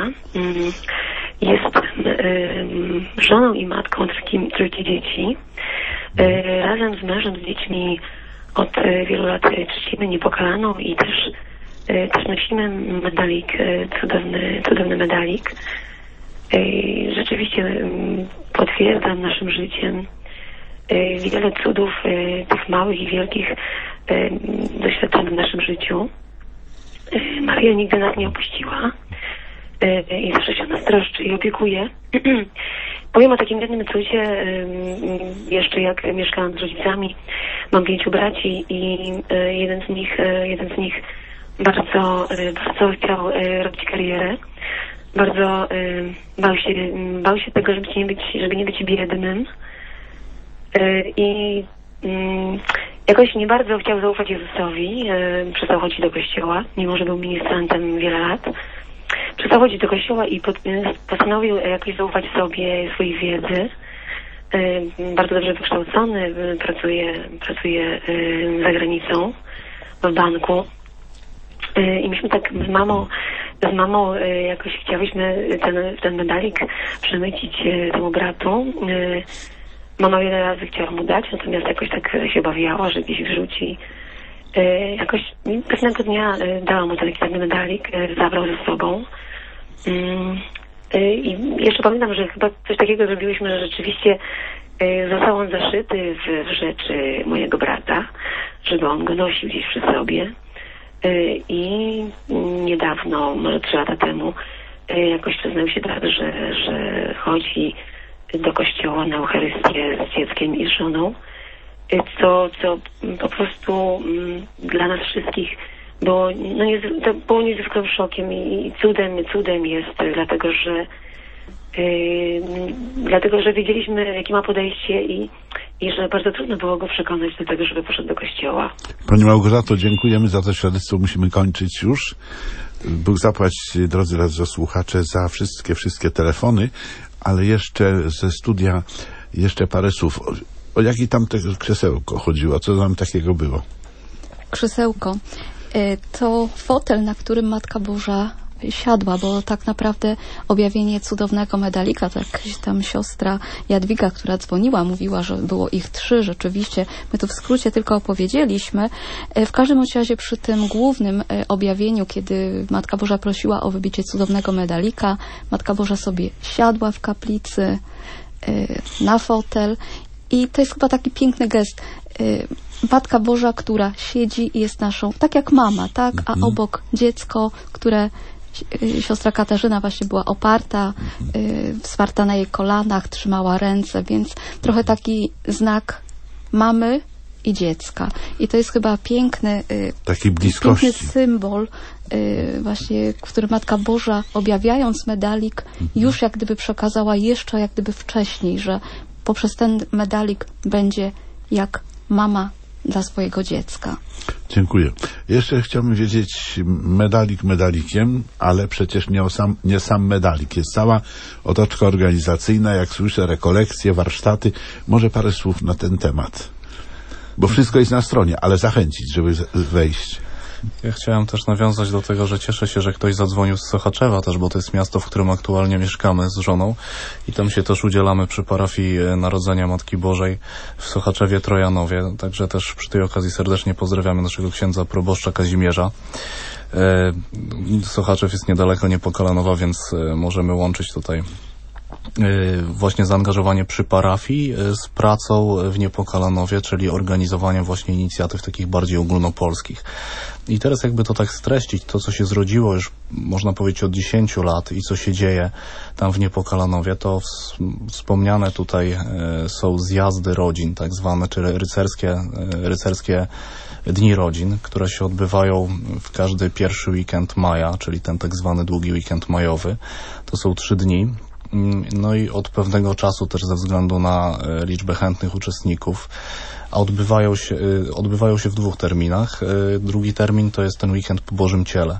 Jestem żoną i matką trójki dzieci. Razem z mężem, z dziećmi od wielu lat czcimy Niepokalaną i też nosimy medalik, cudowny medalik. Rzeczywiście potwierdzam naszym życiem wiele cudów, tych małych i wielkich doświadczeń w naszym życiu. Maria nigdy nas nie opuściła i zawsze się nas troszczy i opiekuje. Powiem o takim jednym cudzie, jeszcze jak mieszkałam z rodzicami, mam 5 braci i jeden z nich bardzo chciał robić karierę. Bardzo bał się tego, żeby nie być biednym. I jakoś nie bardzo chciał zaufać Jezusowi. Przestał chodzić do kościoła, mimo że był ministrantem wiele lat. Przestał chodzić do kościoła i postanowił jakoś zaufać sobie, swojej wiedzy. Bardzo dobrze wykształcony, pracuje za granicą, w banku. I myśmy tak z mamą jakoś chciałyśmy ten medalik przemycić temu bratu. Mama wiele razy chciała mu dać, natomiast jakoś tak się obawiała, że gdzieś wrzuci. Jakoś pewnego dnia dała mu ten medalik, zabrał ze sobą. I jeszcze pamiętam, że chyba coś takiego zrobiłyśmy, że rzeczywiście został on zaszyty w rzeczy mojego brata, żeby on go nosił gdzieś przy sobie. I niedawno, może 3 lata temu, jakoś przyznał się tak, że chodzi do kościoła na Eucharystię z dzieckiem i z żoną co po prostu dla nas wszystkich było, to było niezwykłym szokiem i cudem jest, dlatego że wiedzieliśmy, jakie ma podejście i że bardzo trudno było go przekonać do tego, żeby poszedł do kościoła. Pani Małgorzato, dziękujemy za to świadectwo. Musimy kończyć już. Bóg zapłać, drodzy radiosłuchacze, za wszystkie telefony, ale jeszcze ze studia jeszcze parę słów. O jakie tam tego krzesełko chodziło? Co tam takiego było? Krzesełko. To fotel, na którym Matka Boża siadła, bo tak naprawdę objawienie cudownego medalika, to jakaś tam siostra Jadwiga, która dzwoniła, mówiła, że było ich 3, rzeczywiście. My to w skrócie tylko opowiedzieliśmy. W każdym razie przy tym głównym objawieniu, kiedy Matka Boża prosiła o wybicie cudownego medalika, Matka Boża sobie siadła w kaplicy na fotel i to jest chyba taki piękny gest. Matka Boża, która siedzi i jest naszą, tak jak mama, tak? A obok dziecko, które siostra Katarzyna właśnie była oparta, wsparta na jej kolanach, trzymała ręce, więc trochę taki znak mamy i dziecka. I to jest chyba piękny, takiej bliskości, piękny symbol właśnie, który Matka Boża, objawiając medalik, już jak gdyby przekazała jeszcze jak gdyby wcześniej, że poprzez ten medalik będzie jak mama dla swojego dziecka. Dziękuję. Jeszcze chciałbym wiedzieć, medalik medalikiem, ale przecież nie sam medalik. Jest cała otoczka organizacyjna, jak słyszę, rekolekcje, warsztaty. Może parę słów na ten temat. Bo wszystko jest na stronie, ale zachęcić, żeby wejść. Ja chciałem też nawiązać do tego, że cieszę się, że ktoś zadzwonił z Sochaczewa też, bo to jest miasto, w którym aktualnie mieszkamy z żoną i tam się też udzielamy przy parafii Narodzenia Matki Bożej w Sochaczewie Trojanowie. Także też przy tej okazji serdecznie pozdrawiamy naszego księdza proboszcza Kazimierza. Sochaczew jest niedaleko Niepokalanowa, więc możemy łączyć tutaj właśnie zaangażowanie przy parafii z pracą w Niepokalanowie, czyli organizowaniem właśnie inicjatyw takich bardziej ogólnopolskich. I teraz jakby to tak streścić, to co się zrodziło już można powiedzieć od 10 lat i co się dzieje tam w Niepokalanowie, to wspomniane tutaj są zjazdy rodzin, tak zwane, czyli rycerskie Dni Rodzin, które się odbywają w każdy pierwszy weekend maja, czyli ten tak zwany długi weekend majowy. To są 3 dni. No i od pewnego czasu też ze względu na liczbę chętnych uczestników, a odbywają się w 2 terminach. Drugi termin to jest ten weekend po Bożym Ciele.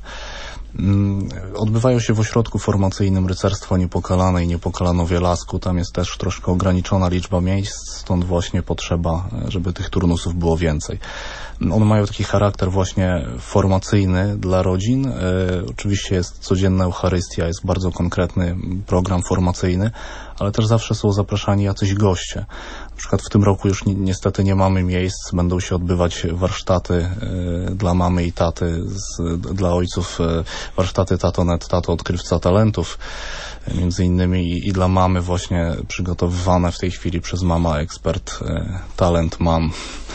Odbywają się w ośrodku formacyjnym Rycerstwo Niepokalane i Niepokalanowie Lasku. Tam jest też troszkę ograniczona liczba miejsc, stąd właśnie potrzeba, żeby tych turnusów było więcej. One mają taki charakter właśnie formacyjny dla rodzin. Oczywiście jest codzienna Eucharystia, jest bardzo konkretny program formacyjny, ale też zawsze są zapraszani jacyś goście. Na przykład w tym roku już niestety nie mamy miejsc, będą się odbywać warsztaty dla mamy i taty, dla ojców warsztaty Tatonet, Tato Odkrywca Talentów, między innymi i dla mamy właśnie przygotowywane w tej chwili przez Mama Ekspert Talent Mam.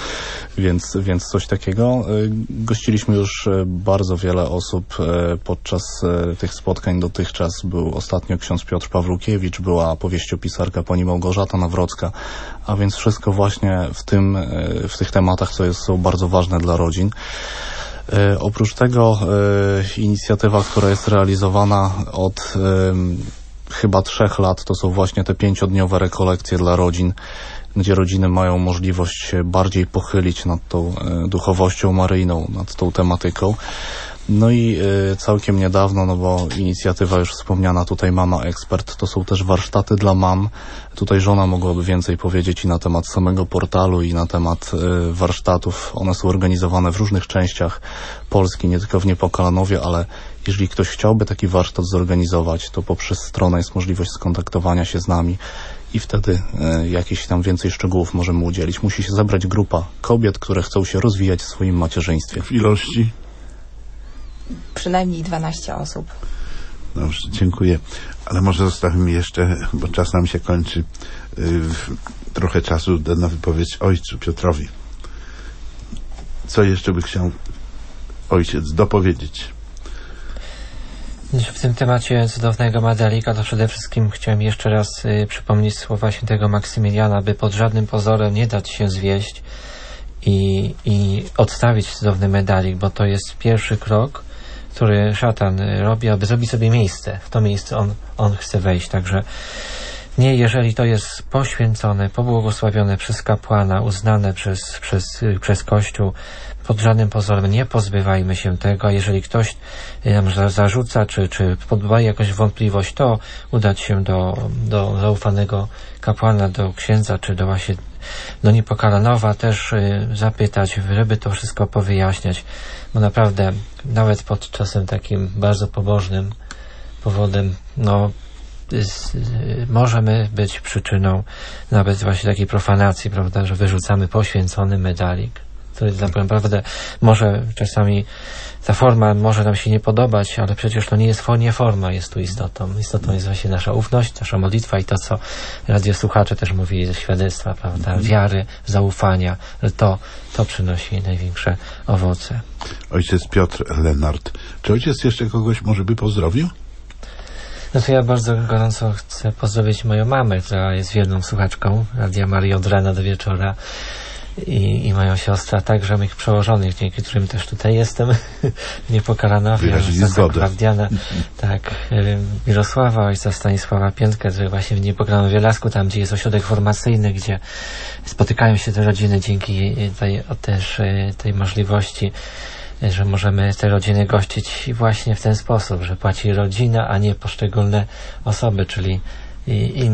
Więc coś takiego. Gościliśmy już bardzo wiele osób podczas tych spotkań dotychczas. Był ostatnio ksiądz Piotr Pawlukiewicz, była powieściopisarka pani Małgorzata Nawrocka, a więc wszystko właśnie w tych tematach, co są bardzo ważne dla rodzin. Oprócz tego inicjatywa, która jest realizowana od chyba 3 lat, to są właśnie te 5-dniowe rekolekcje dla rodzin, gdzie rodziny mają możliwość się bardziej pochylić nad tą duchowością maryjną, nad tą tematyką. No i całkiem niedawno, no bo inicjatywa już wspomniana tutaj Mama Ekspert, to są też warsztaty dla mam. Tutaj żona mogłaby więcej powiedzieć i na temat samego portalu, i na temat warsztatów. One są organizowane w różnych częściach Polski, nie tylko w Niepokalanowie, ale jeżeli ktoś chciałby taki warsztat zorganizować, to poprzez stronę jest możliwość skontaktowania się z nami i wtedy jakichś tam więcej szczegółów możemy udzielić. Musi się zebrać grupa kobiet, które chcą się rozwijać w swoim macierzyństwie. W ilości? Przynajmniej 12 osób. Dobrze, dziękuję. Ale może zostawimy jeszcze, bo czas nam się kończy, trochę czasu na wypowiedź ojcu Piotrowi. Co jeszcze by chciał ojciec dopowiedzieć? W tym temacie cudownego medalika to przede wszystkim chciałem jeszcze raz przypomnieć słowa świętego Maksymiliana, by pod żadnym pozorem nie dać się zwieść i odstawić cudowny medalik, bo to jest pierwszy krok, który szatan robi, aby zrobić sobie miejsce. W to miejsce on chce wejść. Także nie, jeżeli to jest poświęcone, pobłogosławione przez kapłana, uznane przez Kościół, pod żadnym pozorem nie pozbywajmy się tego, a jeżeli ktoś nam zarzuca, czy poddaje jakąś wątpliwość, to udać się do zaufanego kapłana, do księdza, czy do Niepokalanowa, też zapytać, żeby to wszystko powyjaśniać, bo naprawdę nawet pod czasem takim bardzo pobożnym powodem, możemy być przyczyną nawet właśnie takiej profanacji, prawda, że wyrzucamy poświęcony medalik. To jest naprawdę, może czasami ta forma może nam się nie podobać, ale przecież to nie jest forma, jest tu istotą. Istotą jest właśnie nasza ufność, nasza modlitwa i to, co radiosłuchacze też mówili ze świadectwa, prawda, wiary, zaufania, że to przynosi największe owoce. Ojciec Piotr Lenart. Czy ojciec jeszcze kogoś może by pozdrowił? No to ja bardzo gorąco chcę pozdrowić moją mamę, która jest wierną słuchaczką Radia Maryja od rana do wieczora. I moją siostrę, a także moich przełożonych, dzięki którym też tutaj jestem, Niepokalanowie, Prawdiana, tak, Mirosława, ojca Stanisława Piętkę, który właśnie w Niepokalanowie Lasku, tam gdzie jest ośrodek formacyjny, gdzie spotykają się te rodziny dzięki tej możliwości, że możemy te rodziny gościć właśnie w ten sposób, że płaci rodzina, a nie poszczególne osoby, czyli i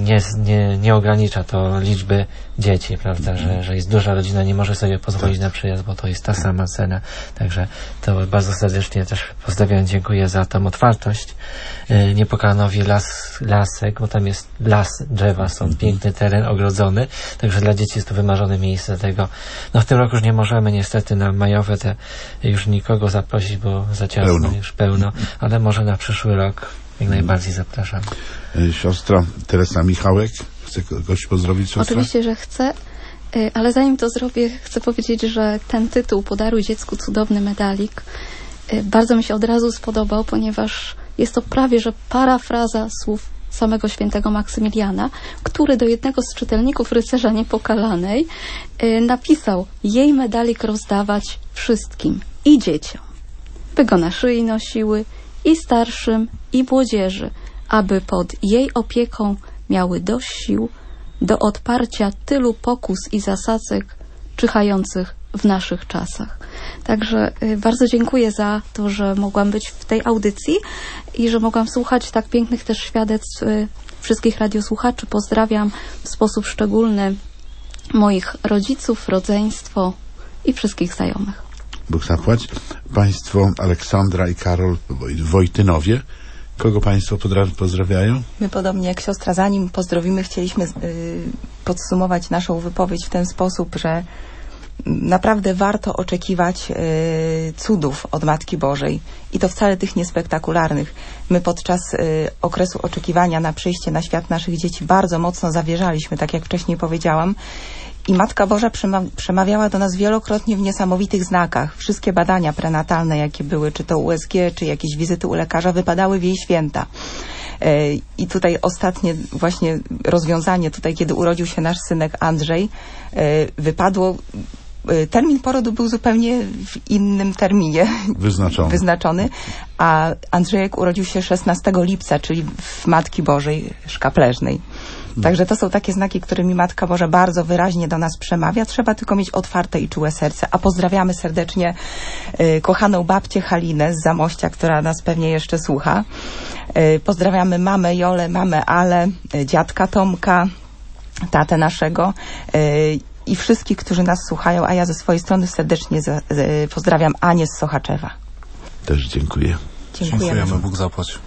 nie ogranicza to liczby dzieci, prawda, że jest duża rodzina, nie może sobie pozwolić na przyjazd, bo to jest ta sama cena. Także to bardzo serdecznie też pozdrawiam, dziękuję za tą otwartość. Niepokalanowi lasek, bo tam jest las, drzewa, są piękny teren ogrodzony, także dla dzieci jest to wymarzone miejsce tego. No w tym roku już nie możemy niestety na majowe już nikogo zaprosić, bo za ciasno już pełno, ale może na przyszły rok jak najbardziej zapraszam. Siostra Teresa Michałek, chce kogoś pozdrowić, siostra? Oczywiście, że chcę, ale zanim to zrobię, chcę powiedzieć, że ten tytuł Podaruj dziecku cudowny medalik bardzo mi się od razu spodobał, ponieważ jest to prawie, że parafraza słów samego świętego Maksymiliana, który do jednego z czytelników Rycerza Niepokalanej napisał: jej medalik rozdawać wszystkim i dzieciom, by go na szyi nosiły, i starszym, i młodzieży, aby pod jej opieką miały dość sił do odparcia tylu pokus i zasadzek czyhających w naszych czasach. Także bardzo dziękuję za to, że mogłam być w tej audycji i że mogłam słuchać tak pięknych też świadectw wszystkich radiosłuchaczy. Pozdrawiam w sposób szczególny moich rodziców, rodzeństwo i wszystkich znajomych. Bóg zapłać. Państwo Aleksandra i Karol Wojtynowie. Kogo Państwo pozdrawiają? My podobnie jak siostra, zanim pozdrowimy, chcieliśmy podsumować naszą wypowiedź w ten sposób, że naprawdę warto oczekiwać cudów od Matki Bożej i to wcale tych niespektakularnych. My podczas okresu oczekiwania na przyjście na świat naszych dzieci bardzo mocno zawierzaliśmy, tak jak wcześniej powiedziałam. I Matka Boża przemawiała do nas wielokrotnie w niesamowitych znakach. Wszystkie badania prenatalne, jakie były, czy to USG, czy jakieś wizyty u lekarza, wypadały w jej święta. I tutaj ostatnie właśnie rozwiązanie, tutaj kiedy urodził się nasz synek Andrzej, wypadło, termin porodu był zupełnie w innym terminie wyznaczony, a Andrzejek urodził się 16 lipca, czyli w Matki Bożej Szkapleżnej. Także to są takie znaki, którymi Matka Boża bardzo wyraźnie do nas przemawia. Trzeba tylko mieć otwarte i czułe serce. A pozdrawiamy serdecznie kochaną babcię Halinę z Zamościa, która nas pewnie jeszcze słucha. Pozdrawiamy mamę Jolę, mamę Ale, dziadka Tomka, tatę naszego i wszystkich, którzy nas słuchają. A ja ze swojej strony serdecznie pozdrawiam Anię z Sochaczewa. Też dziękuję. Dziękujemy. Bóg zapłać.